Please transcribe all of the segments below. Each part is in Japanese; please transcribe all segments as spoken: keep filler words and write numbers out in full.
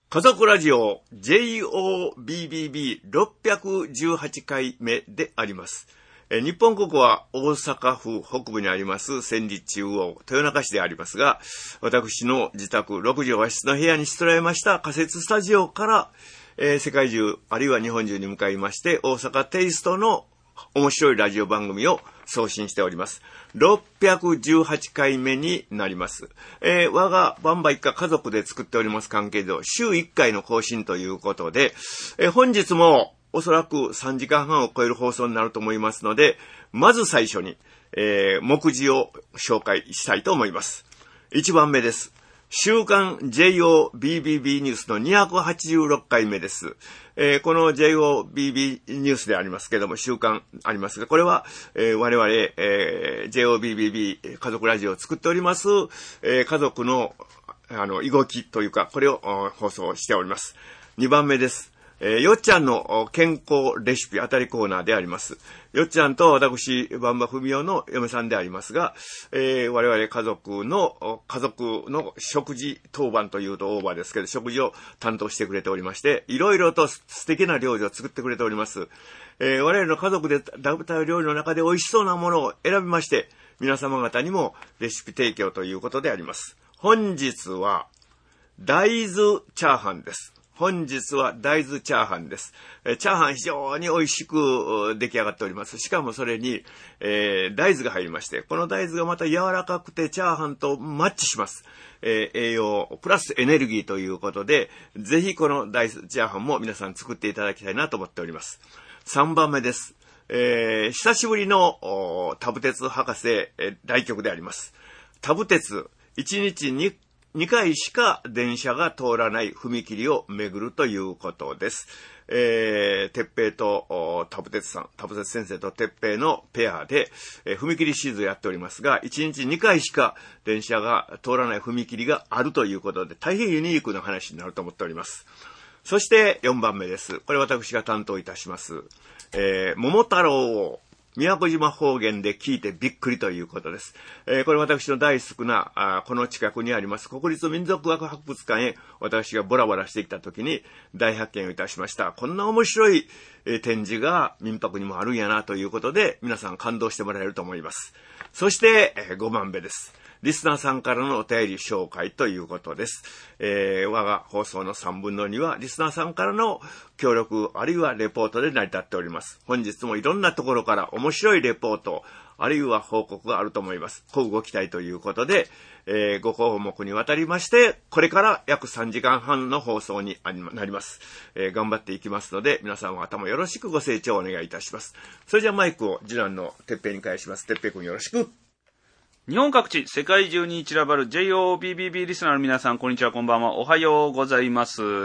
家族ラジオ ジェイオービービービーろっぴゃくじゅうはちかいめであります。え日本国は大阪府北部にあります千里中央豊中市でありますが、私の自宅ろくじょうわしつの部屋にしつらえました仮設スタジオから、えー、世界中あるいは日本中に向かいまして大阪テイストの面白いラジオ番組を送信しております。ろっぴゃくじゅうはちかいめになります。えー、我がバンバ一家家族で作っております関係上、週いっかいの更新ということで、えー、本日もおそらくさんじかんはんを超える放送になると思いますので、まず最初に、えー、目次を紹介したいと思います。いちばんめです。週刊 ジェイオービービービー ニュースのにひゃくはちじゅうろっかいめです。えー、この ジェイオービービー ニュースでありますけれども、週刊ありますが、これは、えー、我々、えー、ジェイオービービービー 家族ラジオを作っております、えー、家族の、あの、動きというか、これを放送しております。にばんめです。えー、よっちゃんの健康レシピあたりコーナーであります。よっちゃんと私、バンバふみおの嫁さんでありますが、えー、我々家族の、家族の食事当番というとオーバーですけど、食事を担当してくれておりまして、いろいろと素敵な料理を作ってくれております。えー、我々の家族で食べた料理の中で美味しそうなものを選びまして、皆様方にもレシピ提供ということであります。本日は、大豆チャーハンです。本日は大豆チャーハンです。えー、チャーハン非常に美味しく出来上がっております。しかもそれに、えー、大豆が入りまして、この大豆がまた柔らかくてチャーハンとマッチします。えー、栄養プラスエネルギーということで、ぜひこの大豆チャーハンも皆さん作っていただきたいなと思っております。さんばんめです。えー、久しぶりのタブ鉄博士、えー、来局であります。タブ鉄、いちにちににかいしか電車が通らない踏切を巡るということです。えー、鉄平とタブ鉄さん、タブ鉄先生と鉄平のペアで、えー、踏切シーズンやっておりますが、いちにちにかいしか電車が通らない踏切があるということで、大変ユニークな話になると思っております。そしてよんばんめです。これ私が担当いたします。えー、桃太郎を宮古島方言で聞いてびっくりということです。えー、これ私の大好きなあこの近くにあります国立民族学博物館へ私がボラボラしてきた時に大発見をいたしました。こんな面白い、えー、展示が民泊にもあるんやなということで皆さん感動してもらえると思います。そして、えー、ごばんめです。リスナーさんからのお便り紹介ということです。えー、我が放送のさんぶんのにはリスナーさんからの協力あるいはレポートで成り立っております。本日もいろんなところから面白いレポートあるいは報告があると思います。ごご期待ということで、えー、ご項目にわたりましてこれから約さんじかんはんの放送になります。えー、頑張っていきますので皆さんは頭よろしくご清聴お願いいたします。それじゃあマイクを次男の鉄平に返します。鉄平君よろしく。 日本各地、世界中に散らばる ジェイオービービービー リスナーの皆さん、こんにちは、こんばんは。おはようございます。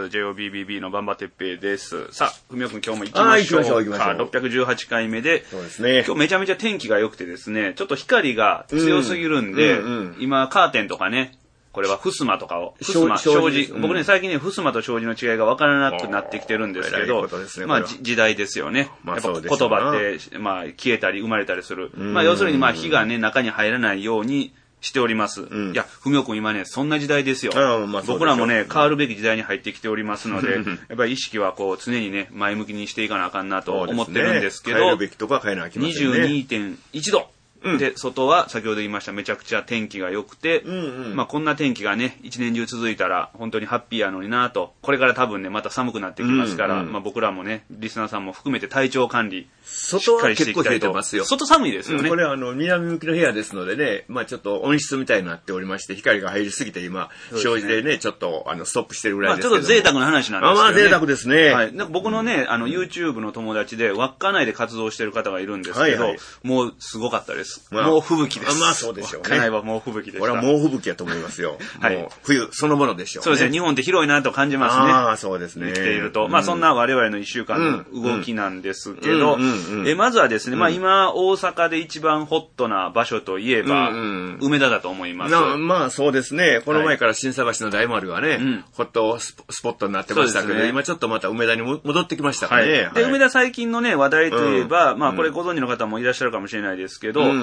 ジェイオービービービー のバンバテッペイです。さあ、ふみおくん今日も行きましょうか。 行きましょう。 ろっぴゃくじゅうはちかいめで、 そうですね。 今日めちゃめちゃ天気が良くてですね、ちょっと光が強すぎるんで、うんうんうん、今カーテンとかね、これはフスマとかを、フスマ、障子、うん、僕ね、最近ね、フスマと障子の違いが分からなくなってきてるんですけど、ね、まあ、時代ですよね。まあ、やっぱ言葉って、まあ、消えたり生まれたりする。まあ、要するに、まあ、火がね、中に入らないように、しております。うん、いや、ふみおくん今ね、そんな時代ですよ。まあ、僕らもね、変わるべき時代に入ってきておりますので、やっぱり意識はこう、常にね、前向きにしていかなあかんなと思ってるんですけど、 変えるべきとか変えなきゃいけませんね。 にじゅうにてんいちど。うん、で、外は先ほど言いましためちゃくちゃ天気が良くて、うんうん、まあこんな天気がね、一年中続いたら本当にハッピーやのになと、これから多分ね、また寒くなってきますから、うんうん、まあ僕らもね、リスナーさんも含めて体調管理、 外は結構冷えてますよ。 外寒いですよね。 うん、これはあの、南向きの部屋ですのでね、まあちょっと温室みたいになっておりまして、光が入りすぎて今、障子でね、ちょっとあの、ストップしてるぐらいですけど。 まあちょっと贅沢な話なんですけど、ね。 あまあ贅沢ですね。 はい。なんか僕のね、あの、YouTube の友達で、稚内で活動してる方がいるんですけど、はいはい、もうすごかったです。まあ、もう吹雪です。 あまあそうでしょうね。 稚内はもう吹雪でした。 これはもう吹雪やと思いますよ。はい。もう冬そのものでしょうね。 そうですね。日本って広いなと感じますね。 ああ、そうですね。 生きていると。うん、まあそんな我々の一週間の動きなんですけど、えまずはですね、まあ今大阪で一番ホットな場所といえば、うんうん、梅田だと思います。 なまあそうですね。この前から新佐橋の大丸がね、はい、ホットスポットになってましたけど、ね、今ちょっとまた梅田に戻ってきましたからね。はいはい、で、梅田最近のね、話題といえば、うん、まあこれご存知の方もいらっしゃるかもしれないですけど、うんう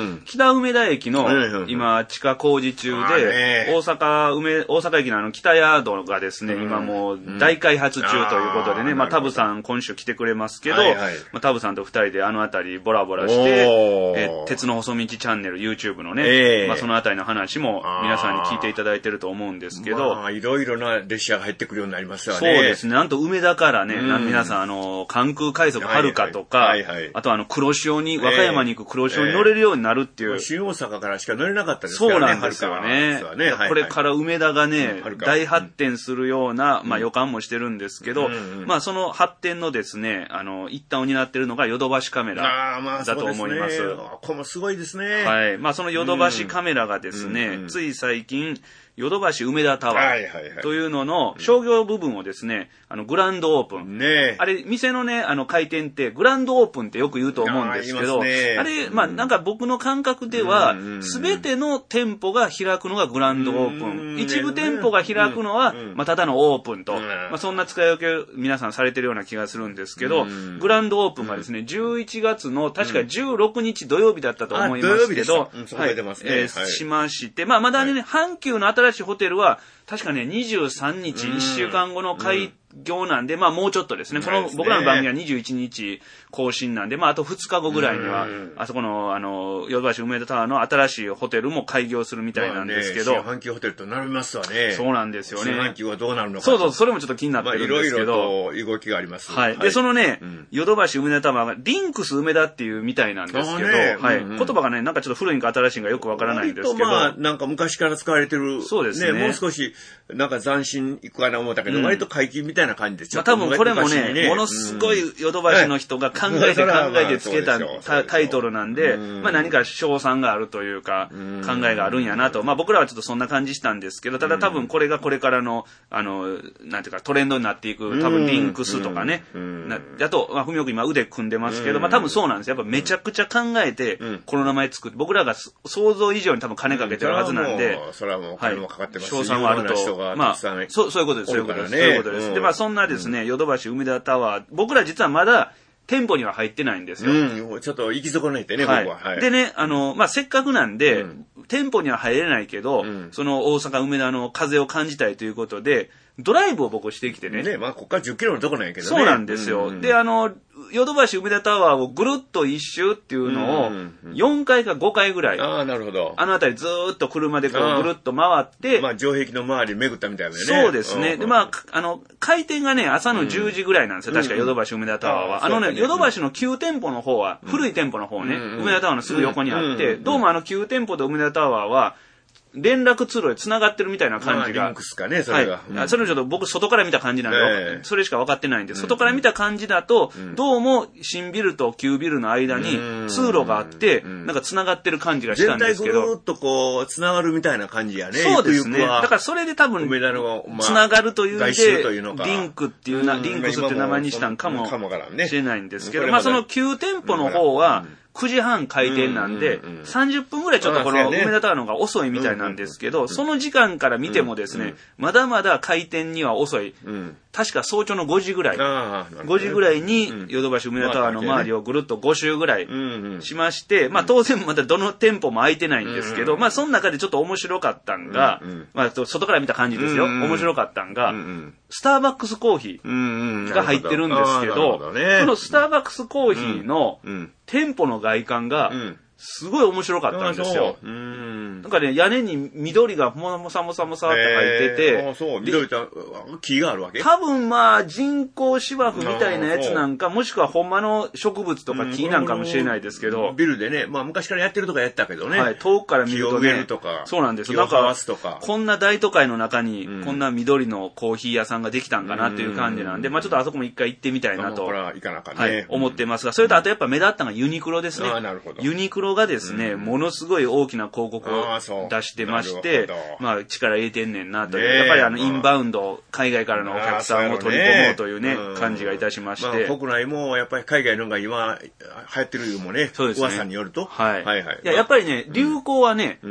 ん、北梅田駅の、うん、今、地下工事中で、大阪、梅、大阪駅のあの、北ヤードがですね、うん、今もう大開発中ということでね、うん、まあ、タブさん今週来てくれますけど、はいはい、まあ、タブさんと二人であのあたりボラボラして、え鉄の細道チャンネル、YouTube のね、えー、まあ、そのあたりの話も皆さんに聞いていただいてると思うんですけど、 まあ、いろいろな列車が入ってくるようになりますよね。 そうですね。なんと梅田からね、うん、皆さん、あの、関空快速はるかとか、はいはいはいはい、あとあの、黒潮に、和歌山に行く黒潮に乗れるようになるっていう。 えー、新大阪からしか乗れなかったですからね。 そうなんですよね。ね、はいはい、これから梅田がね、うん、大発展するような、まあ、予感もしてるんですけど、うんうんうん、まあ、その発展のですね、あの、一端を担ってるのがヨドバシカメラだと思います。 あ、これもすごいですね。 はい。まあ、そのヨドバシカメラがですね、うんうんうん、つい最近、ヨドバシ梅田タワーというのの商業部分をですね、あのグランドオープン。ね、あれ、店のね、あの開店ってグランドオープンってよく言うと思うんですけど、あ, ね、あれ、まあなんか僕の感覚では、すべての店舗が開くのがグランドオープン。一部店舗が開くのは、まあただのオープンと、まあそんな使い分けを皆さんされてるような気がするんですけど、グランドオープンがですね、じゅういちがつの確かじゅうろくにち土曜日だったと思いますけど、はい、えー、しまして、まあまだね、阪急の新しいホテルは、確かね、にじゅうさんにち、いっしゅうかんごの開業なんで、まあもうちょっとですね、この僕らの番組はにじゅういちにち更新なんで、まああとふつかごぐらいには、あそこの、あの、ヨドバシ梅田タワーの新しいホテルも開業するみたいなんですけど。 まあね、阪急ホテルと並びますわね。 そうなんですよね。 阪急はどうなるのか。 そうそう、それもちょっと気になってるんですけど。 まあいろいろと動きがあります。 はい。で、そのね、ヨドバシ梅田タワーがリンクス梅田っていうみたいなんですけど、はい。言葉がね、なんかちょっと古いんか新しいんかよくわからないんですけど。 まあ、なんか昔から使われてる。 そうですね。 もう少し、なんか斬新いくかな思ったけど、割と解禁みたいな感じですよ。 多分これもね、ものすごいヨドバシの人が考えて考えてつけたタイトルなんで、まあ何か賞賛があるというか、考えがあるんやなと。まあ僕らはちょっとそんな感じしたんですけど、ただ多分これがこれからの、あの、なんていうかトレンドになっていく、多分リンクスとかね。あと、まあふみおくん今腕組んでますけど、まあ多分そうなんですよ。やっぱめちゃくちゃ考えて、この名前作って、僕らが想像以上に多分金かけてるはずなんで、 それはもう金もかかってますし、 賞賛はあると。まあ、そう、そういうことです、そういうことです。そういうことです。で、まあそんなですね、ヨドバシ梅田タワー、僕ら実はまだ店舗には入ってないんですよ。 うん、ちょっと行き損ねてね、 はい、 僕は。はい、 でね、あの、まあ、せっかくなんで、うん、店舗には入れないけど、うん、その大阪梅田の風を感じたいということで、ドライブを僕してきてね。 ね、まあ、ここからじゅっキロのとこなんやけどね。 そうなんですよ。うん、で、あの、ヨドバシ梅田タワーをぐるっと一周っていうのを、よんかいかごかいぐらい。 ああ、なるほど。 あのあたりずーっと車でこうぐるっと回って。 まあ、城壁の周り巡ったみたいなね。 そうですね。で、まあ、あの、開店がね、朝のじゅうじぐらいなんですよ。確かヨドバシ梅田タワーは。あのね、ヨドバシの旧店舗の方は、古い店舗の方ね、梅田タワーのすぐ横にあって、どうもあの旧店舗と梅田タワーは、連絡通路で繋がってるみたいな感じが。 まあ、リンクスかね、それが。 はい。それをちょっと僕外から見た感じなんで、えー、それしか分かってないんで、外から見た感じだと、うん、どうも新ビルと旧ビルの間に通路があって、うん、なんか繋がってる感じがしたんですけど。 全体ぐるっとこう、繋がるみたいな感じやね。 そうですね。だからそれで多分、繋がるというで、リンクっていうな、リンクスって名前にしたんかもしれないんですけど、まあその旧店舗の方は、くじはん開店なんで、うんうんうん、さんじゅっぷんぐらいちょっとこの梅田タワーの方が遅いみたいなんですけど、その時間から見てもですね、うんうん、まだまだ開店には遅い。うん、確か早朝のごじぐらい。ごじぐらいにヨドバシ梅田タワーの周りをぐるっとご周ぐらいしまして、まあ当然まだどの店舗も開いてないんですけど、まあその中でちょっと面白かったんが、まあ外から見た感じですよ。面白かったんが、スターバックスコーヒーが入ってるんですけど、そのスターバックスコーヒーの店舗の外観が、すごい面白かったんですよ。うん、なんかね、屋根に緑がもさもさもさって入ってて。 あ、そう、緑って木があるわけ？ 多分まあ人工芝生みたいなやつなんか、もしくはほんまの植物とか木なんかもしれないですけど。 うん、ビルでね、まあ昔からやってるとかやったけどね。 はい、遠くから見るとね。 木を植えるとか。 そうなんですよ。なんか、こんな大都会の中に、こんな緑のコーヒー屋さんができたんかなっていう感じなんで、まあちょっとあそこも一回行ってみたいなと。 これは行かなかね。 はい、思ってますが、それとあとやっぱ目立ったのがユニクロですね。 あ、なるほど。 ユニクロがですね、ものすごい大きな広告を出してまして、まあ力入れてんねんなという、やっぱりあのインバウンド、海外からのお客さんを取り込もうというね、感じがいたしまして。 まあ国内もやっぱり海外のが今流行ってるもね、噂によると。 はい。はいはい。いや、やっぱりね、流行はね、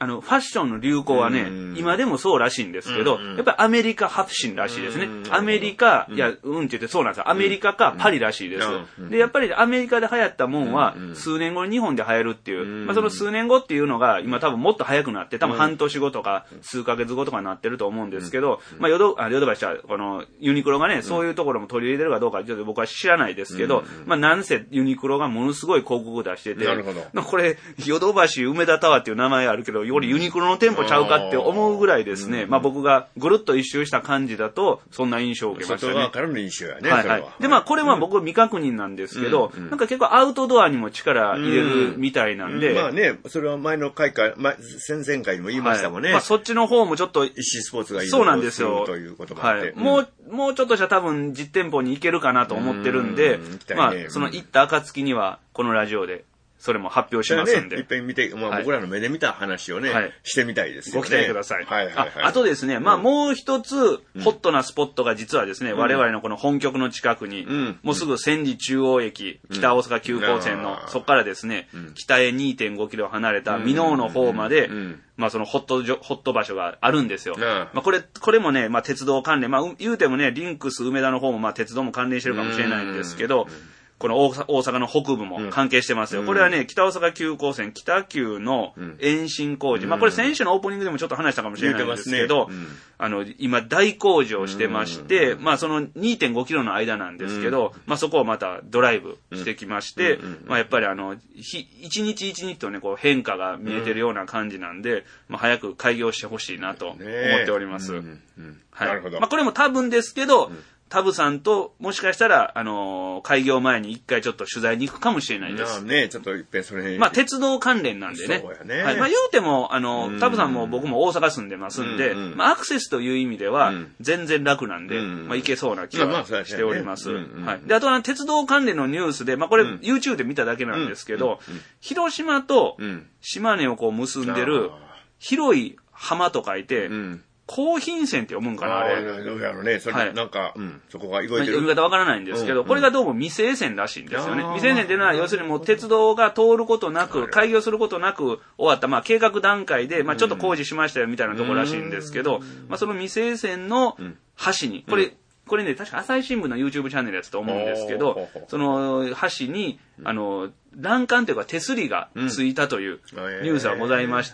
あの、ファッションの流行はね、今でもそうらしいんですけど、やっぱりアメリカ発信らしいですね。アメリカ、いや、うんって言ってそうなんですよ。アメリカかパリらしいです。で、やっぱりアメリカで流行ったもんは、数年後に日本で流行るっていう、まあその数年後っていうのが、今多分もっと早くなって、多分半年後とか、数ヶ月後とかになってると思うんですけど、まあヨド、あ、ヨドバシは、この、ユニクロがね、そういうところも取り入れてるかどうか、ちょっと僕は知らないですけど、まあなんせユニクロがものすごい広告出してて、 なるほど。 これ、ヨドバシ梅田タワーっていう名前あるけど、よりユニクロの店舗ちゃうかって思うぐらいですね、まあ僕がぐるっと一周した感じだと、そんな印象を受けましたね。 外側からの印象やね。 はいはい。で、まあこれは僕未確認なんですけど、なんか結構アウトドアにも力入れるみたいなんで。 まあね、それは前の回か、前々回にも言いましたもんね。 まあそっちの方もちょっと、 イーシースポーツがいいそうなんですよ。 ということもあって。 はい。もう、もうちょっとしたら多分実店舗に行けるかなと思ってるんで、まあその行った暁にはこのラジオで、それも発表しますんで。 ね、いっぺん見て、まあ僕らの目で見た話をね、はい、してみたいですよね。 ご期待ください。 はいはいはい。 あ、あとですね、まあもう一つ、ホットなスポットが実はですね、うん、我々のこの本局の近くに、うん、もうすぐ千里中央駅、北大阪急行線の、うん、そこからですね、うん、北へ にてんごキロ離れた箕面の方まで、うんうんまあそのホット、ホット場所があるんですよ。まあこれ、これもね、まあ鉄道関連、まあ言うてもね、リンクス梅田の方もまあ鉄道も関連してるかもしれないんですけど、この大阪の北部も関係してますよ。うん、これはね、北大阪急行線、北急の延伸工事。うん、まあこれ先週のオープニングでもちょっと話したかもしれないんですけど、ねうん、あの、今大工事をしてまして、うん、まあその にてんごキロの間なんですけど、うん、まあそこをまたドライブしてきまして、うん、まあやっぱりあの、ひ一日一日とね、こう変化が見えてるような感じなんで、まあ早く開業してほしいなと思っております。ねうんうん、はい。なるほど。まあこれも多分ですけど、うんタブさんと、もしかしたら、あのー、開業前に一回ちょっと取材に行くかもしれないです。 ね、ちょっと一遍それまあ、鉄道関連なんでね。 そうやね。 はい。まあ、言うても、あのー、タブさんも僕も大阪住んでますんで、うんうん、まあ、アクセスという意味では、全然楽なんで、うん、まあ、行けそうな気はしております。はい。で、あとは、鉄道関連のニュースで、まあ、これ、うん、YouTube で見ただけなんですけど、うんうん、広島と島根をこう結んでる、広い浜と書いて、うん高品線って読むんかなあれ。 どうやろうね。それ、はい、なんか、うん、そこが動いてる。 読み方わからないんですけど、うん、これがどうも未成線らしいんですよね。未成線っていうのは、要するにもう鉄道が通ることなく、開業することなく終わった、まあ計画段階で、まあちょっと工事しましたよみたいなところらしいんですけど、まあその未成線の橋に、これ、これね、確か朝日新聞の YouTube チャンネルやつと思うんですけど、その橋に、あの、欄干というか手すりがついたというニュースがございまして、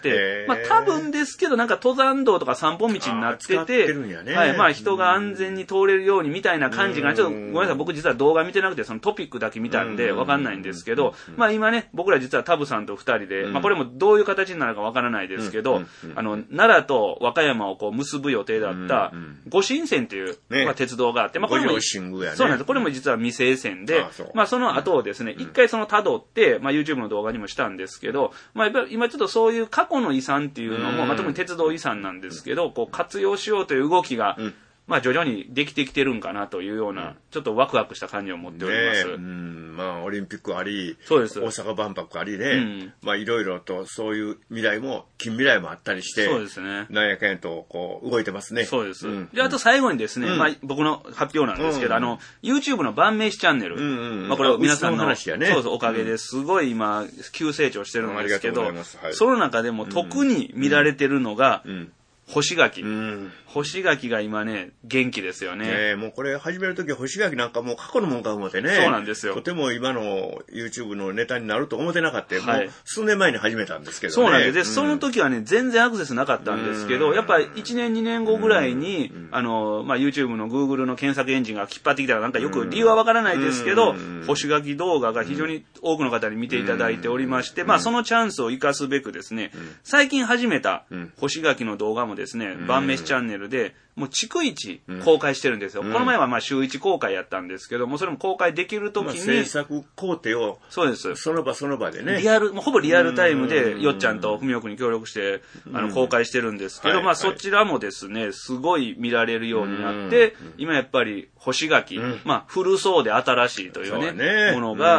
まあ多分ですけどなんか登山道とか散歩道になってて、はい、まあ人が安全に通れるようにみたいな感じが、ちょっとごめんなさい、僕実は動画見てなくてそのトピックだけ見たんでわかんないんですけど、まあ今ね、僕ら実はタブさんと二人で、まあこれもどういう形になるかわからないですけど、あの、奈良と和歌山をこう結ぶ予定だった御神線という、まあ、鉄道があって、まあこれも、そうなんです。これも実は未成線で、まあその後をですね、一回その辿って、まあ YouTube の動画にもしたんですけど、まあやっぱり今ちょっとそういう過去の遺産っていうのも、まあ特に鉄道遺産なんですけど、こう活用しようという動きが、まあ徐々にできてきてるんかなというような、ちょっとワクワクした感じを持っております。 ね、うん、まあオリンピックあり、 そうです。 大阪万博ありで、うん、まあいろいろとそういう未来も、近未来もあったりして、 そうですね。 なんやかんやとこう動いてますね。 そうです。うん、で、あと最後にですね、うん、まあ僕の発表なんですけど、うん、あの、YouTube の晩飯チャンネル、うんうんうん、まあこれ皆さんの、 話やね、 そうそうおかげですごい今、急成長してるんですけど、うんはい、その中でも特に見られてるのが、うんうん干し柿、うん。干し柿が今ね、元気ですよね。 ねもうこれ始めるとき干し柿なんかもう過去のもんか思ってね。 そうなんですよ。 とても今の YouTube のネタになると思ってなかった。はい、もう数年前に始めたんですけどね。 そうなんです。で、うん、その時はね、全然アクセスなかったんですけど、やっぱりいちねんにねんごぐらいに、あの、まあ、YouTube の Google の検索エンジンが引っ張ってきたらなんかよく理由はわからないですけど、干し柿動画が非常に多くの方に見ていただいておりまして、まあ、そのチャンスを生かすべくですね、最近始めた干し柿の動画もですね、晩飯チャンネルでもう逐一公開してるんですよ、うん、この前はまあ週一公開やったんですけどもそれも公開できるときに、まあ、 制作工程をそうですその場その場でねリアルもうほぼリアルタイムでよっちゃんと文雄君に協力してあの公開してるんですけど、うんまあ、そちらもですねすごい見られるようになって、うん、今やっぱり干し柿、うん、まあ古そうで新しいというね、ねものが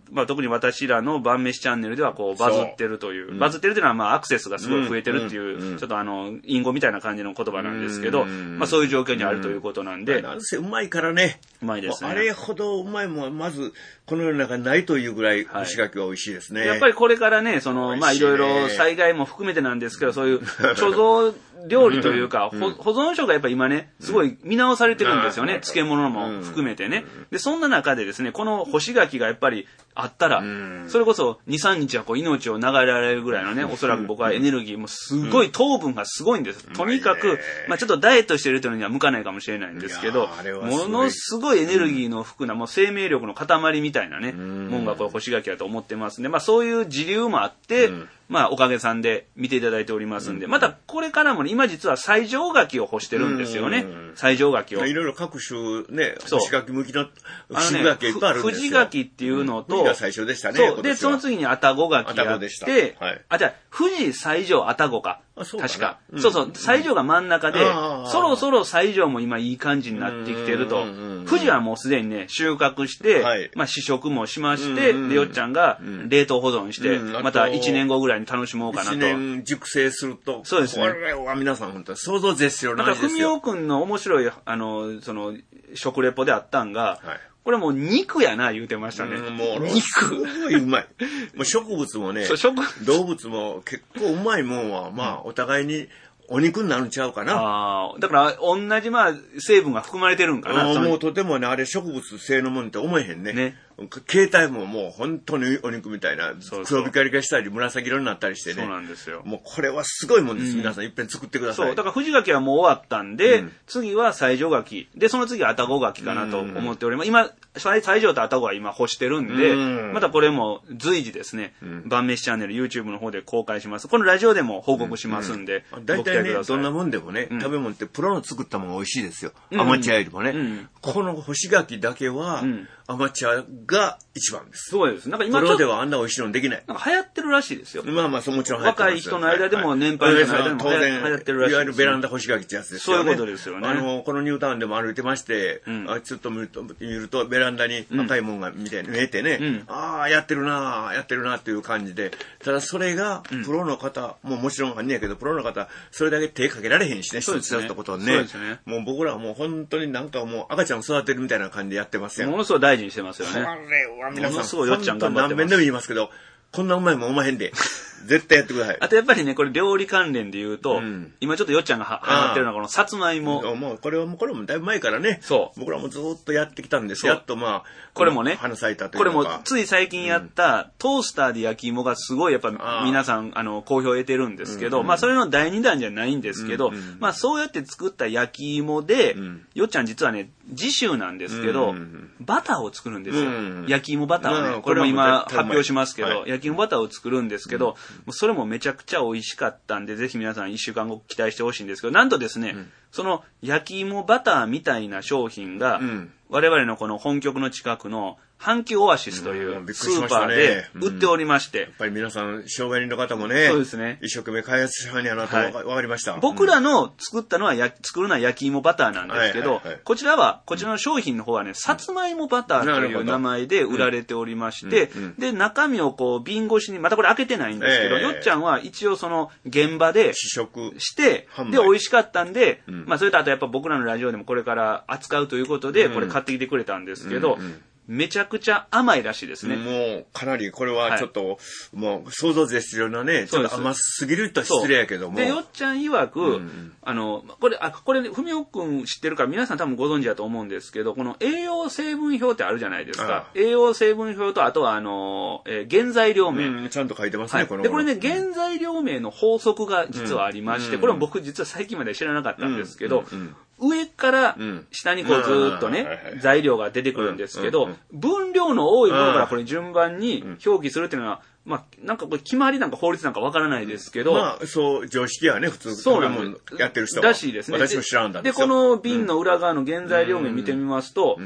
まあ特に私らの晩飯チャンネルではこうバズってるという、うん、バズってるというのはまあアクセスがすごい増えてるっていう、うんうん、ちょっとあの、隠語みたいな感じの言葉なんですけど、まあそういう状況にあるということなんで。 なんせうまいからね。 うまいですね。 あれほどうまいもんはまずこの世の中にないというぐらい干し柿は美味しいですね。はい、 やっぱりこれからね、その、まあいろいろ災害も含めてなんですけど、そういう貯蔵料理というか、うん、保存食がやっぱり今ね、すごい見直されてるんですよね。うん、漬物も含めてね。で、そんな中でですね、この干し柿がやっぱりあったら、うん、それこそに、さんにちはこう命を流れられるぐらいのね、おそらく僕はエネルギーもすごい糖分がすごいんです。とにかく、まあちょっとダイエットしてるというのには向かないかもしれないんですけど、ものすごいエネルギーの含んだ、もう生命力の塊みたいなね、もんがこれ干し柿だと思ってますんで、まあそういう時流もあって、うん、まあおかげさんで見ていただいておりますんで、またこれからもね、今実は西条柿を干してるんですよね。西条柿を。 いろいろ各種ね、干し柿向きの渋柿いっぱいあるんですよ。 藤柿っていうのと、 富士が最初でしたね。 そう。で、その次に愛宕柿があって、はい、あ、じゃあ、富士西条愛宕か。確か、うん。そうそう。西条が真ん中で、そろそろ西条も今いい感じになってきてると。富士はもうすでにね、収穫して、はい、まあ試食もしまして、で、よっちゃんが冷凍保存して、またいちねんごぐらいに楽しもうかなと。 いちねん熟成すると、 そうですね。 これは皆さん本当に想像絶するような味ですよ。 なんか、ふみおくんの面白い、あの、その、食レポであったんが、はい、これもう肉やな言うてましたね。 うん、もう肉。すごいうまい。もう植物もね、動物も結構うまいもんは、まあ、お互いにお肉になるんちゃうかな。 ああ、だから同じまあ成分が含まれてるんかな。 もうとてもね、あれ植物性のもんって思えへんね。ね。形態ももう本当にお肉みたいな、そうそう黒光りがしたり紫色になったりしてね。 そうなんですよ。 もうこれはすごいもんです。うん、皆さんいっぺん作ってください。 そう。だから藤柿はもう終わったんで、うん、次は西条柿。で、その次は愛宕柿かなと思っております。うん、今、西条と愛宕は今干してるんで、うん、またこれも随時ですね、うん、晩飯チャンネル YouTube の方で公開します。このラジオでも報告しますんで。 大体、うんうん、ね、どんなもんでもね、うん、食べ物ってプロの作ったものが美味しいですよ。うん、アマチュアよりもね。うん、この干し柿だけは、うん、アマチュアが一番です。 そうです。なんか今プロではあんな美味しいのできない。 なんか流行ってるらしいですよ。 まあまあ、もちろん流行ってます。 若い人の間でも年配の人の間でも当然流行ってるらしいです。 いわゆるベランダ干し柿ってやつですよね。 そういうことですよね。 あの、このニュータウンでも歩いてまして、うん、あちょっと見ると、見るとベランダに赤いもんが見て、見えてね、うん、ああ、やってるなやってるなっていう感じで、ただそれが、プロの方、うん、もうもちろんあんねやけど、プロの方、それだけ手かけられへんしね、一つやったことはね。そうですね。もう僕らはもう本当になんかもう赤ちゃんを育てるみたいな感じでやってますよ。 ものすごい大事にしてますよね。 これは皆さん、 ものすごいよっちゃん頑張ってます。 何遍でも言いますけど、こんなうまいもんうまへんで。絶対やってください。 あとやっぱりね、これ料理関連で言うと、うん、今ちょっとよっちゃんがはハマってるのはこのさつまいも。 もうこれはもうこれもだいぶ前からね。そう。僕らもずっとやってきたんですやっとまあ、 これもね、 花咲いたというか。 これもつい最近やった、うん、トースターで焼き芋がすごいやっぱ皆さん、あの、好評を得てるんですけど、うんうん、まあそれのだいにだんじゃないんですけど、うんうん、まあそうやって作った焼き芋で、うん、よっちゃん実はね、次週なんですけど、うんうん、バターを作るんですよ。うんうん、焼き芋バターをね、うん、これも今発表しますけど、はい、焼き芋バターを作るんですけど、うん、それもめちゃくちゃ美味しかったんで、ぜひ皆さんいっしゅうかんご期待してほしいんですけど、なんとですね、うん、その焼き芋バターみたいな商品が、うん、我々のこの本局の近くの阪急オアシスというスーパーで売っておりまして。 やっぱり皆さん、障害人の方もね、 そうですね。 一生懸命開発者にはなとわかりました。 僕らの作ったのはや、作るのは焼き芋バターなんですけど、こちらは、こちらの商品の方はね、さつまいもバターという名前で売られておりまして、で、中身をこう、瓶越しに、またこれ開けてないんですけど、よっちゃんは一応その現場で試食して、で、美味しかったんで、まあそれとあとやっぱ僕らのラジオでもこれから扱うということで、これ買ってきてくれたんですけど、めちゃくちゃ甘いらしいですね。 もう、かなり、これはちょっと、はい、もう、想像絶するようなね、ちょっと甘すぎると失礼やけども。 で、よっちゃん曰く、うんうん、あの、これ、あ、これ、ふみおくん知ってるから皆さん多分ご存知だと思うんですけど、この栄養成分表ってあるじゃないですか。栄養成分表と、あとは、あの、えー、原材料名、 うん。ちゃんと書いてますね、はい、この。 で、これね、原材料名の法則が実はありまして、うん、これも僕実は最近まで知らなかったんですけど、うんうんうん上から下にこうずーっとね、材料が出てくるんですけど、分量の多いものからこれ順番に表記するっていうのは、まあ、なんかこれ決まりなんか法律なんかわからないですけど。 まあ、そう、常識はね、普通、 そうなんです。 やってる人は。 らしいですね。 私も知らんだんですよ。で、この瓶の裏側の原材料名見てみますと、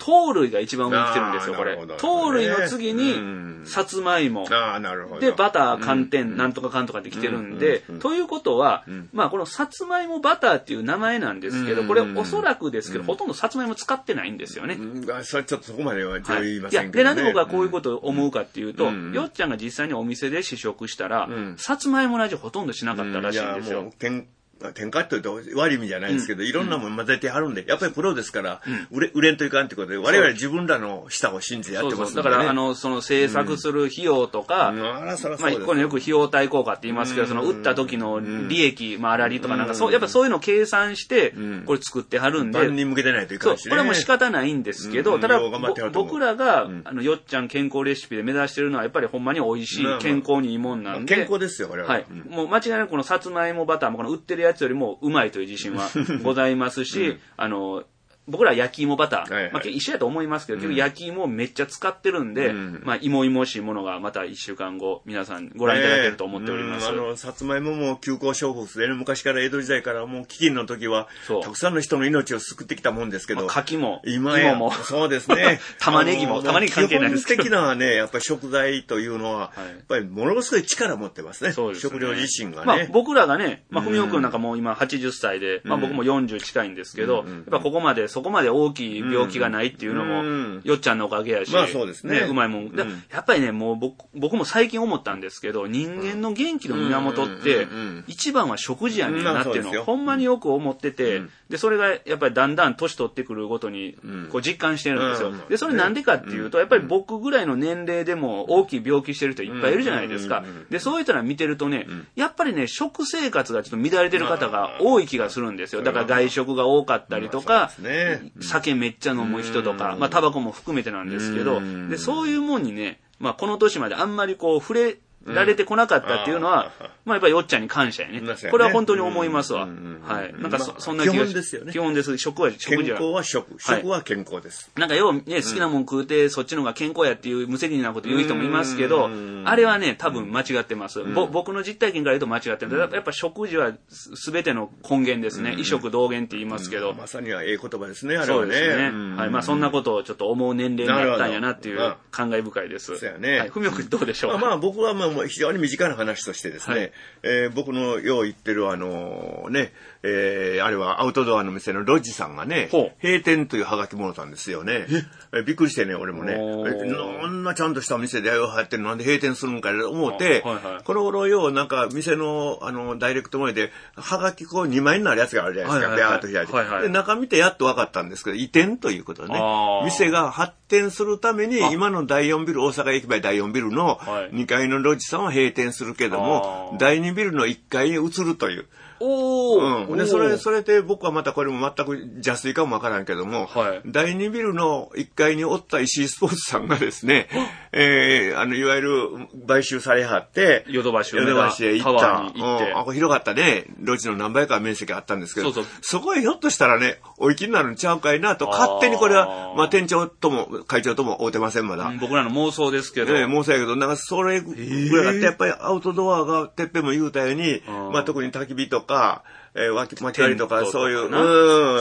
糖類が一番上に来てるんですよ、これ。糖類の次に、さつまいも。 ああ、なるほど。 で、バター、寒天、なんとかかんとかって来てるんで、ということは、まあ、このさつまいもバターっていう名前なんですけど、これおそらくですけど、ほとんどさつまいも使ってないんですよね。 それちょっとそこまでは言いませんけどね。 いや、で、なんで僕はこういうことを思うかっていうと、よっちゃんが実際にお店で試食したら、さつまいもの味ほとんどしなかったらしいんですよ。 添加って言うと悪い意味じゃないですけど、うん、いろんなもの混ぜてはるんで、やっぱりプロですから、うん、売れ、売れんといかんってことで、我々自分らの舌を信じてやってますんで、ね、 そうそうだから、あの、その制作する費用とか、うん、まあ、これよく費用対効果って言いますけど、その売った時の利益、まあ、粗利とかなんか、そう、やっぱそういうのを計算して、これ作ってはるんで、 万人向けてないといかんしね。 そう、これはもう仕方ないんですけど、ただ、僕らが、あの、よっちゃん健康レシピで目指してるのは、やっぱりほんまに美味しい、健康にいいもんなんで。 健康ですよ、これは。 はい。もう間違いなくこのさつまいもバターも、この売ってるやつよりもうまいという自信はございますし、うん、あの、僕ら焼き芋バター、はいはい、まあ、一緒やと思いますけど、うん、焼き芋をめっちゃ使ってるんで、うん、まあ、芋芋しいものがまた一週間後、皆さんご覧いただけると思っております。 えー、うん、あの、さつまいもも休校小物でね、昔から江戸時代からもう飢饉の時は、たくさんの人の命を救ってきたもんですけど、まあ、 柿も、 今や、もそうですね。 玉ねぎも、玉ねぎ関係ないですけど。 基本的なね、やっぱり食材というのは、はい、やっぱりものすごい力を持ってますね。そうですね。食料自身がね。 まあ、僕らがね、まあ、ふみおくんなんかもう今はちじゅっさいで、うん、まあ、僕もよんじゅう近いんですけど、うん、やっぱここまで、そこまで大きい病気がないっていうのも、うん、よっちゃんのおかげやし、 まあそうですね。 ね、うまいもん。うん、やっぱりね、もう僕、僕も最近思ったんですけど、人間の元気の源って、一番は食事やねんなっていうのを、ほんまによく思ってて、うん、で、それがやっぱりだんだん年取ってくるごとに、こう実感してるんですよ。で、それなんでかっていうと、やっぱり僕ぐらいの年齢でも大きい病気してる人いっぱいいるじゃないですか。で、そういう人ら見てるとね、やっぱりね、食生活がちょっと乱れてる方が多い気がするんですよ。だから外食が多かったりとか、酒めっちゃ飲む人とか、まあ、タバコも含めてなんですけど、で、そういうもんにね、まあ、この年まであんまりこう、触れ、られてこなかったっていうのは、うん、まあやっぱりよっちゃんに感謝やね。これは本当に思いますわ。はい。なんか そ,、まあ、そんな気が基本ですよね。 基本です。食は、食事は。健康は食。食は健康です。 はい、なんかようね、好きなもん食うて、そっちの方が健康やっていう無責任なこと言う人もいますけど、あれはね、多分間違ってます。ぼ僕の実体験から言うと間違ってる。やっぱ食事は全ての根源ですね。医食同源って言いますけど。 まさにはええ言葉ですね、あれそうはね。 ですね。はい。まあそんなことをちょっと思う年齢になったんやなっていう感慨深いです。 そうやね。 はい。ふみおくんどうでしょうか。 まあ僕はまあ非常に短い話としてですね、はい、えー、僕のよう言ってるあのね、えー、あれはアウトドアの店のロッジさんがね、閉店というハガキもろたんですよね。えびっくりしてね、俺もね、こんなちゃんとした店で入ってるのなんで閉店するんかと思って、はいはい、この頃ようなんか店のあのダイレクト前でハガキこうにまいになるやつがあるじゃないですか、ビャーっと開いて、はいはい、で中見てやっと分かったんですけど、移転ということでね、店が発展するために今のだいよんビル、大阪駅前だいよんビルのにかいのロッジさんは閉店するけども、だいにビルのいっかいに移るという。 おー、 うん。で、それ、それで僕はまたこれも全く邪推かもわからんけども、はい、だいにビルのいっかいにおった石井スポーツさんがですね、えー、あの、いわゆる買収されはって、 ヨドバシヨドバシへ行った。 に行って。 うん、あ、これ広かったね。ロジの何倍か面積あったんですけど、そうそう、そこへひょっとしたらね、お行きになるんちゃうかいなと、勝手にこれは、まあ店長とも会長とも会うてません、まだ。うん、 僕らの妄想ですけど。 えー、妄想やけど、なんかそれぐらいあって、やっぱりアウトドアが、てっぺんも言うたように、まあ特に焚き火とか、えー、脇巻き割りとかそういう、うん、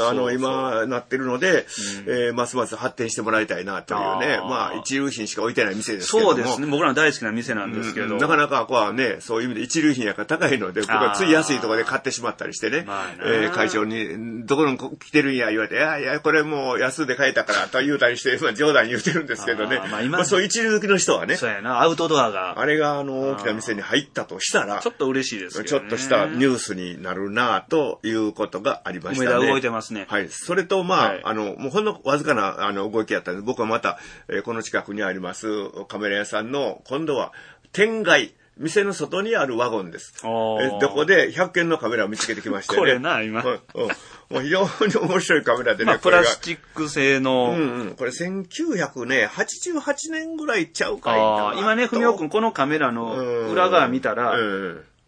あの、今なってるので、うん、えー、ますます発展してもらいたいなというね、まあ、一流品しか置いてない店ですけども。 そうですね。僕らの大好きな店なんですけど。 うん、なかなかここはね、そういう意味で一流品やから高いので、僕はつい安いところで買ってしまったりしてね、えー、会長に、どこの来てるんや言われて、いやいや、これもう安で買えたからと言うたりして、まあ冗談言うてるんですけどね。まあ今、まあ、そう一流好きの人はね。 そうやな、アウトドアが。 あれがあの、大きな店に入ったとしたら、 ちょっと嬉しいですけどね。 ちょっとしたニュースになるなということがありましたね。 梅田動いてますね。 はい。それと、まあ、はい、あの、もうほんのわずかな、あの、動きやったんで、僕はまた、えー、この近くにあります、カメラ屋さんの、今度は、店外、店の外にあるワゴンです。えー、どこでひゃっけんのカメラを見つけてきましてね。 これな、今。うんうん、 もう非常に面白いカメラでね。 まあ、プラスチック製の。 うんうん。これせんきゅうひゃくはちじゅうはちねんぐらいちゃうかいな。 今ね、ふみおくん、このカメラの裏側見たら、うんうん、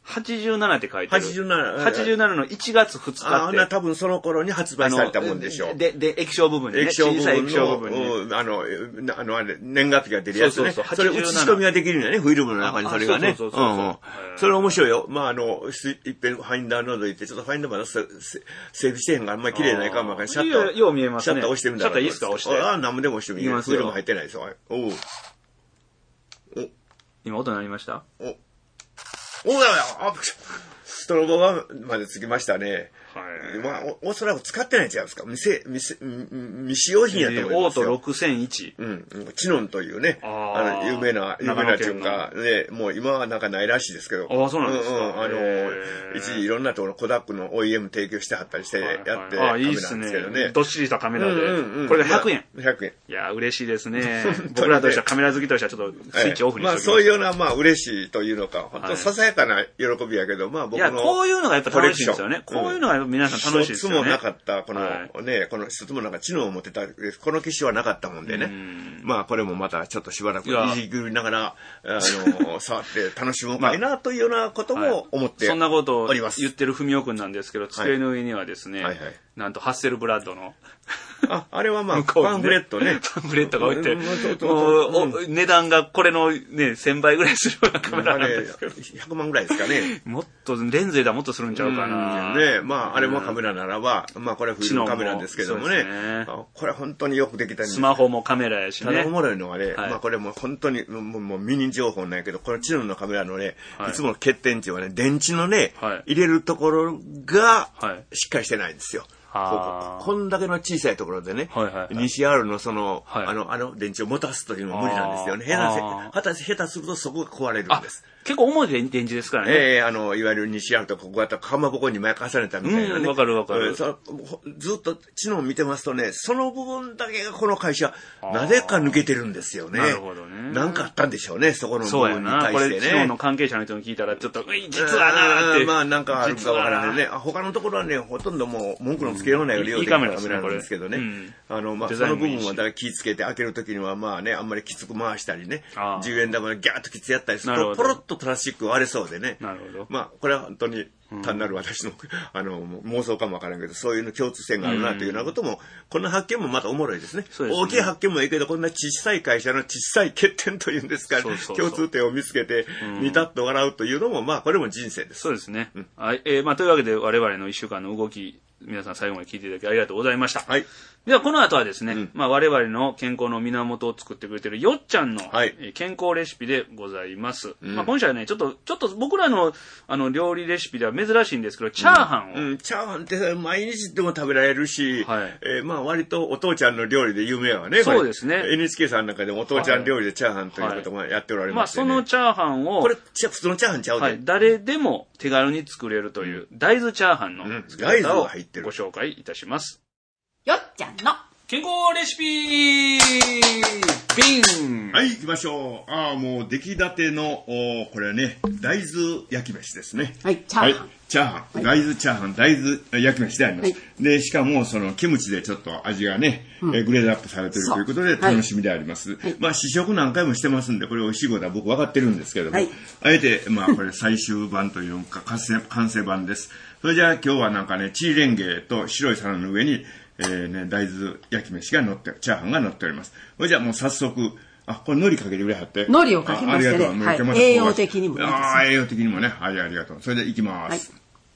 はちじゅうななって書いてる。 はちじゅうなな。 はちじゅうななのいちがつふつかって。 ああ、な、多分その頃に発売されたもんでしょう。 で、で、液晶部分にね。 液晶部分の、 小さい液晶部分に。 あの、あの、あれ、年月日が出るやつね。 そうそうそう。 それ写し込みができるんだね、フィルムの中にそれがね。 そうそうそう。うんうん。 それ面白いよ。まあ、あの、いっぺんファインダー覗いて、ちょっとファインダーまだ整備してへんがあんまり綺麗ないかもわかんない。シャッター。 よう見えますね。 シャッター押してみたら。 シャッターいいっすか押して。 ああ、何でも押してみる。フィルム入ってないですよ。おう。 お。今音鳴りました？ お。おだよ。あ、ストロボがまでつきましたね。はい。まあ、お、おそらく使ってないんちゃいますか。未未未使用品やと思いますよ。 オートろくせんいち。 うん。チノンというね、あの、有名な、有名なっていうか、ね、もう今はなんかないらしいですけど。 ああ、そうなんですか。 うんうん。あの、一時いろんなところコダックの オーイーエム 提供してはったりしてやって、 ああ、いいっすね。どっしりしたカメラで。これでひゃくえん。 ひゃくえん。 いや、嬉しいですね。僕らとしてはカメラ好きとしてはちょっとスイッチオフにしておきます。 まあ、そういうような、まあ、嬉しいというのか、本当ささやかな喜びやけど、まあ、僕の。 いや、こういうのがやっぱ楽しいんですよね。こういうのが皆さん楽しいですよね。 一つもなかった、この、ね、この一つもなんか知能を持ってた、この機種はなかったもんでね。まあ、これもまたちょっとしばらくいじくりながら、あの、触って楽しむかいなというようなことも思っております。 そんなことを言ってるふみおくんなんですけど、机の上にはですね、なんとハッセルブラッドの、 あ、あれはまあ、パンフレットね。 パンフレットが置いて、値段がこれのね、せんばいぐらいするようなカメラなんですけど。 ひゃくまんぐらいですかね。 もっと、レンズではもっとするんちゃうかな。 ね、まあ、あれもカメラならば、まあ、これはフィルムカメラですけどもね。これは本当によくできたんです。 スマホもカメラやしね。 ただおもろいのはね、まあ、これも本当に、もうミニ情報なんやけど、この知能のカメラのね、いつもの欠点値はね、電池のね、入れるところが、しっかりしてないんですよ。こ, こんだけの小さいところでね、はいはいはい、にシーアール のその、はい、あの、あの電池を持たすというのは無理なんですよね。下手、下手するとそこが壊れるんです。 結構重い電池ですからね。 ええー、あの、いわゆる にシーアール とここがかまぼこに前重ねたみたいなね。 わかるわかる。 ずっと知能を見てますとね、その部分だけがこの会社、なぜか抜けてるんですよね。 なるほどね。 なんかあったんでしょうね、そこの部分に対してね。 これ、知能の関係者の人に聞いたら、ちょっと、実はなーって。 まあ、なんかあるかわからないね。他のところはね、ほとんどもう文句のつけようないより、うん、いいカメラなんですけどね。うん、あの、まあ、その部分はだから気ぃつけて開けるときには、まあね、あんまりきつく回したりね、じゅうえん玉でギャーッときつやったりすると、ポロッとプラスチック割れそうでね。 なるほど。 まあ、これは本当に単なる私の、うん、あの、妄想かもわからんけど、そういうの共通点があるなというようなことも、こんな発見もまたおもろいですね。そうですね。大きい発見もいいけど、こんな小さい会社の小さい欠点というんですか、そうそうそう共通点を見つけて、ニタッと笑うというのも、まあ、これも人生です。 そうですね。うん、はい。えー、まあ、というわけで、我々の一週間の動き、皆さん最後まで聞いていただきありがとうございました。はい。では、この後はですね、うん、まあ、我々の健康の源を作ってくれているよっちゃんの、はい、健康レシピでございます。うん、まあ、今週はね、ちょっと、ちょっと僕らの、あの、料理レシピでは珍しいんですけど、チャーハンを。 うんうん、チャーハンって毎日でも食べられるし、はい、えー、まあ、割とお父ちゃんの料理で有名はね。 そうですね。 エヌエイチケー さんの中でもお父ちゃん料理でチャーハンということもやっておられます、ね、 はいはい、まあ、そのチャーハンを。 これ、普通のチャーハンちゃうで、はい、 誰でも手軽に作れるという、大豆チャーハンの作り方をご紹介いたします。 よっちゃんの健康レシピビンはい、行きましょう。ああ、もう出来立ての、おこれはね、大豆焼き飯ですね。 はい、チャーハン。はい、 チャーハン。はい、大豆チャーハン、大豆焼き飯であります。はい、で、しかも、その、キムチでちょっと味がね、うん、えグレードアップされているということで、楽しみであります。はい、まあ、試食何回もしてますんで、これ美味しいことは僕分かってるんですけども、はい、あえて、まあ、これ最終版というか、完成、完成版です。それじゃあ今日はなんかね、チーレンゲと白い皿の上に、えーね、大豆焼き飯が乗って、チャーハンが乗っております。それじゃあもう早速、あ、これ海苔かけてくれはって。 海苔をかけましてね。はい、栄養的にもね。 ああ、栄養的にもね。はい、ありがとう。それでいきます。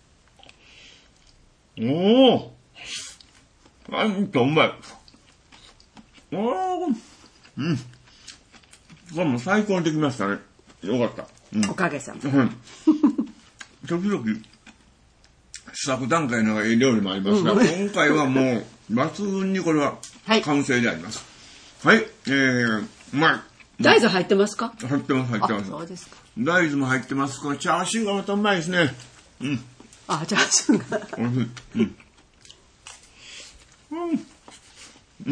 はい、おおなんとうまい。おーうん。これも最高にできましたね。よかった。 うん、おかげさま。 うん。時々、試作段階の料理もありますが、うん、今回はもう抜群にこれは完成であります。はい、はい、えー、うまい。 大豆入ってますか？ 入ってます、入ってます。 そうですか。 大豆も入ってます。これチャーシューがまたうまいですね。うん。 あ、チャーシューが。 おいしい。うん。うん。うん。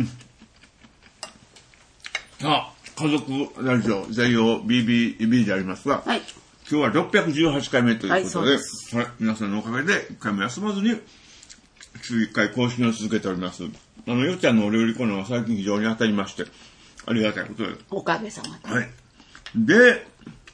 あ、家族ラジオ、ゼイオービービービー でありますが、はい。今日はろっぴゃくじゅうはちかいめということで、はい、はい、皆さんのおかげでいっかいも休まずに週いっかい更新を続けております。あの、よっちゃんのお料理コーナーは最近非常に当たりまして、ありがたいことで。 おかげさまで。 はい。で、